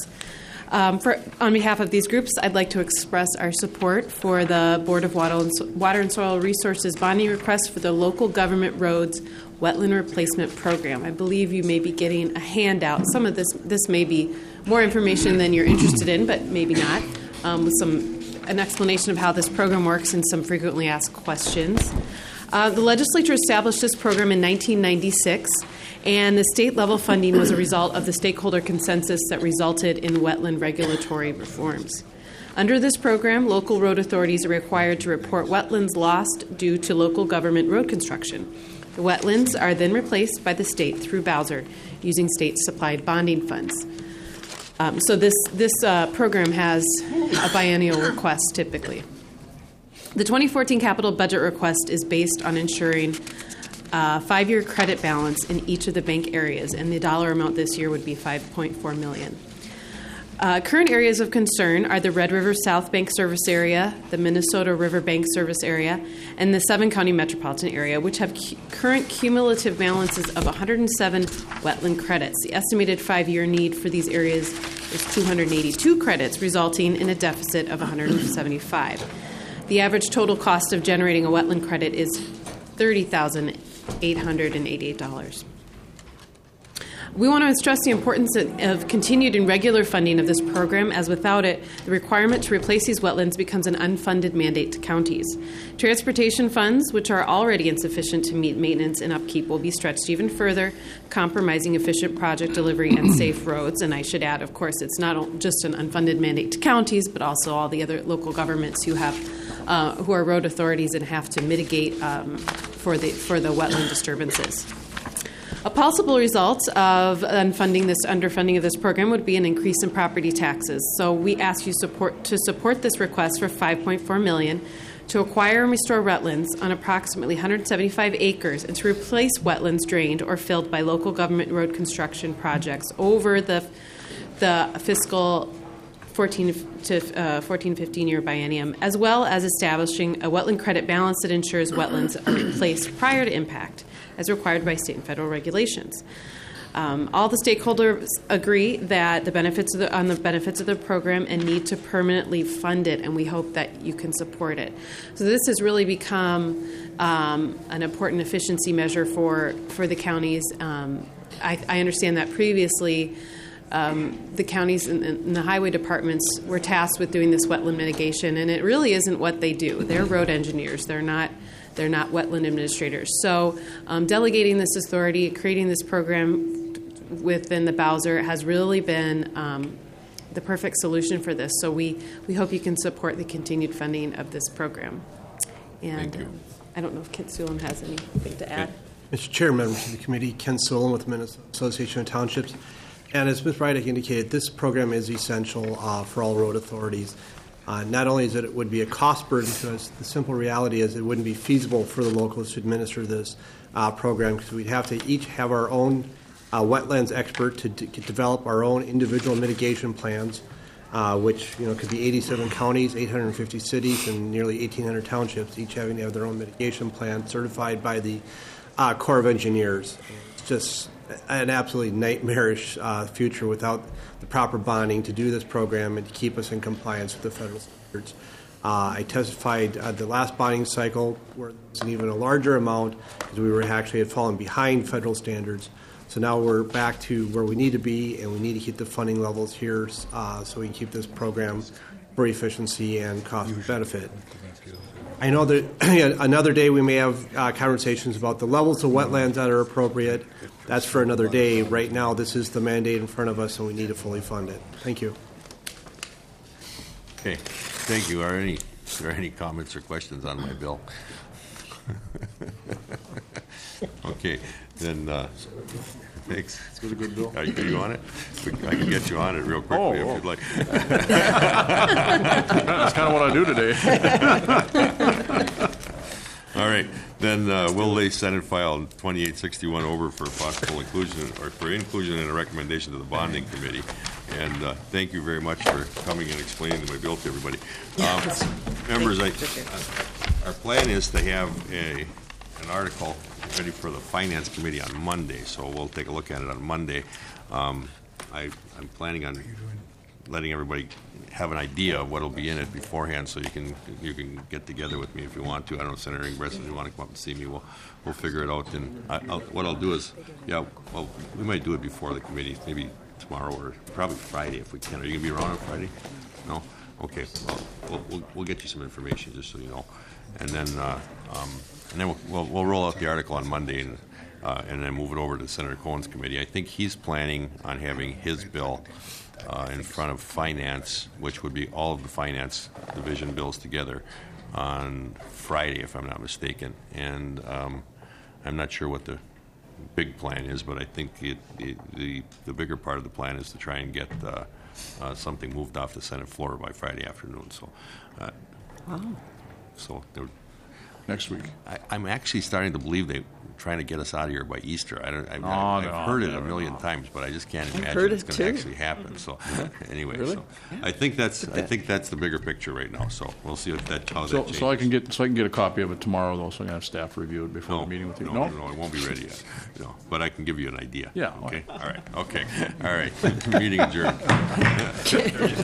On behalf of these groups, I'd like to express our support for the Board of Water and Soil Resources bonding request for the local government roads wetland replacement program. I believe you may be getting a handout. Some of this may be more information than you're interested in, but maybe not, with an explanation of how this program works and some frequently asked questions. The legislature established this program in 1996, and the state-level funding was a result of the stakeholder consensus that resulted in wetland regulatory reforms. Under this program, local road authorities are required to report wetlands lost due to local government road construction. The wetlands are then replaced by the state through Bowser using state-supplied bonding funds. So this program has a biennial request typically. The 2014 capital budget request is based on ensuring a 5-year credit balance in each of the bank areas, and the dollar amount this year would be $5.4 million. Current areas of concern are the Red River South Bank Service Area, the Minnesota River Bank Service Area, and the 7-county metropolitan area, which have current cumulative balances of 107 wetland credits. The estimated 5-year need for these areas is 282 credits, resulting in a deficit of 175. The average total cost of generating a wetland credit is $30,888. We want to stress the importance of continued and regular funding of this program, as without it, the requirement to replace these wetlands becomes an unfunded mandate to counties. Transportation funds, which are already insufficient to meet maintenance and upkeep, will be stretched even further, compromising efficient project delivery and safe roads. And I should add, of course, it's not just an unfunded mandate to counties, but also all the other local governments who are road authorities and have to mitigate for the wetland disturbances. A possible result of underfunding of this program would be an increase in property taxes. So we ask you to support this request for $5.4 million to acquire and restore wetlands on approximately 175 acres and to replace wetlands drained or filled by local government road construction projects over the fiscal 14-15 year biennium, as well as establishing a wetland credit balance that ensures wetlands are replaced prior to impact, as required by state and federal regulations. All the stakeholders agree that the benefits of the program and need to permanently fund it, and we hope that you can support it. So this has really become an important efficiency measure for the counties. I understand that previously the counties and the highway departments were tasked with doing this wetland mitigation, and it really isn't what they do. They're road engineers. They're not wetland administrators. So delegating this authority, creating this program within the Bowser has really been the perfect solution for this. So we hope you can support the continued funding of this program. And I don't know if Kent Sulem has anything to add. Mr. Chair, members of the committee, Ken Sulem with the Minnesota Association of Townships. And as Ms. Breiduck indicated, this program is essential for all road authorities. Not only is it would be a cost burden, because the simple reality is it wouldn't be feasible for the locals to administer this program, because we'd have to each have our own wetlands expert to develop our own individual mitigation plans, which could be 87 counties, 850 cities, and nearly 1,800 townships, each having to have their own mitigation plan certified by the Corps of Engineers. It's just an absolutely nightmarish future without the proper bonding to do this program and to keep us in compliance with the federal standards. I testified at the last bonding cycle where there was an even a larger amount because we had fallen behind federal standards. So now we're back to where we need to be, and we need to keep the funding levels here so we can keep this program for efficiency and cost benefit. I know that another day we may have conversations about the levels of wetlands that are appropriate. That's for another day. Right now, this is the mandate in front of us, and we need to fully fund it. Thank you. Okay, thank you. Are there any comments or questions on my bill? Okay, then thanks. It's a good bill. Are you on it? I can get you on it real quickly if you'd like. That's kind of what I do today. All right, then we'll lay Senate File 2861 over for possible inclusion or for inclusion in a recommendation to the bonding committee. And thank you very much for coming and explaining my bill to everybody. Members, our plan is to have an article ready for the Finance Committee on Monday, so we'll take a look at it on Monday. I'm planning on letting everybody have an idea of what will be in it beforehand, so you can get together with me if you want to. I don't know, Senator Ingress, if you want to come up and see me, we'll figure it out. And what I'll do is, we might do it before the committee, maybe tomorrow or probably Friday if we can. Are you going to be around on Friday? No? Okay. Well, we'll get you some information just so you know, and then we'll roll out the article on Monday and then move it over to Senator Cohen's committee. I think he's planning on having his bill in front of Finance, which would be all of the Finance Division bills together on Friday, if I'm not mistaken. And I'm not sure what the big plan is, but I think the bigger part of the plan is to try and get something moved off the Senate floor by Friday afternoon. So, next week. I'm actually starting to believe they're trying to get us out of here by Easter. I've heard it a million times, but I just can't imagine it's going to actually happen. So, anyway, Really? so I think that's the bigger picture right now. So we'll see how that changes. So I can get a copy of it tomorrow, though, so I can have staff review it before the meeting with you. No, it won't be ready yet. But I can give you an idea. Yeah. Okay. All right. Okay. All right. Meeting adjourned.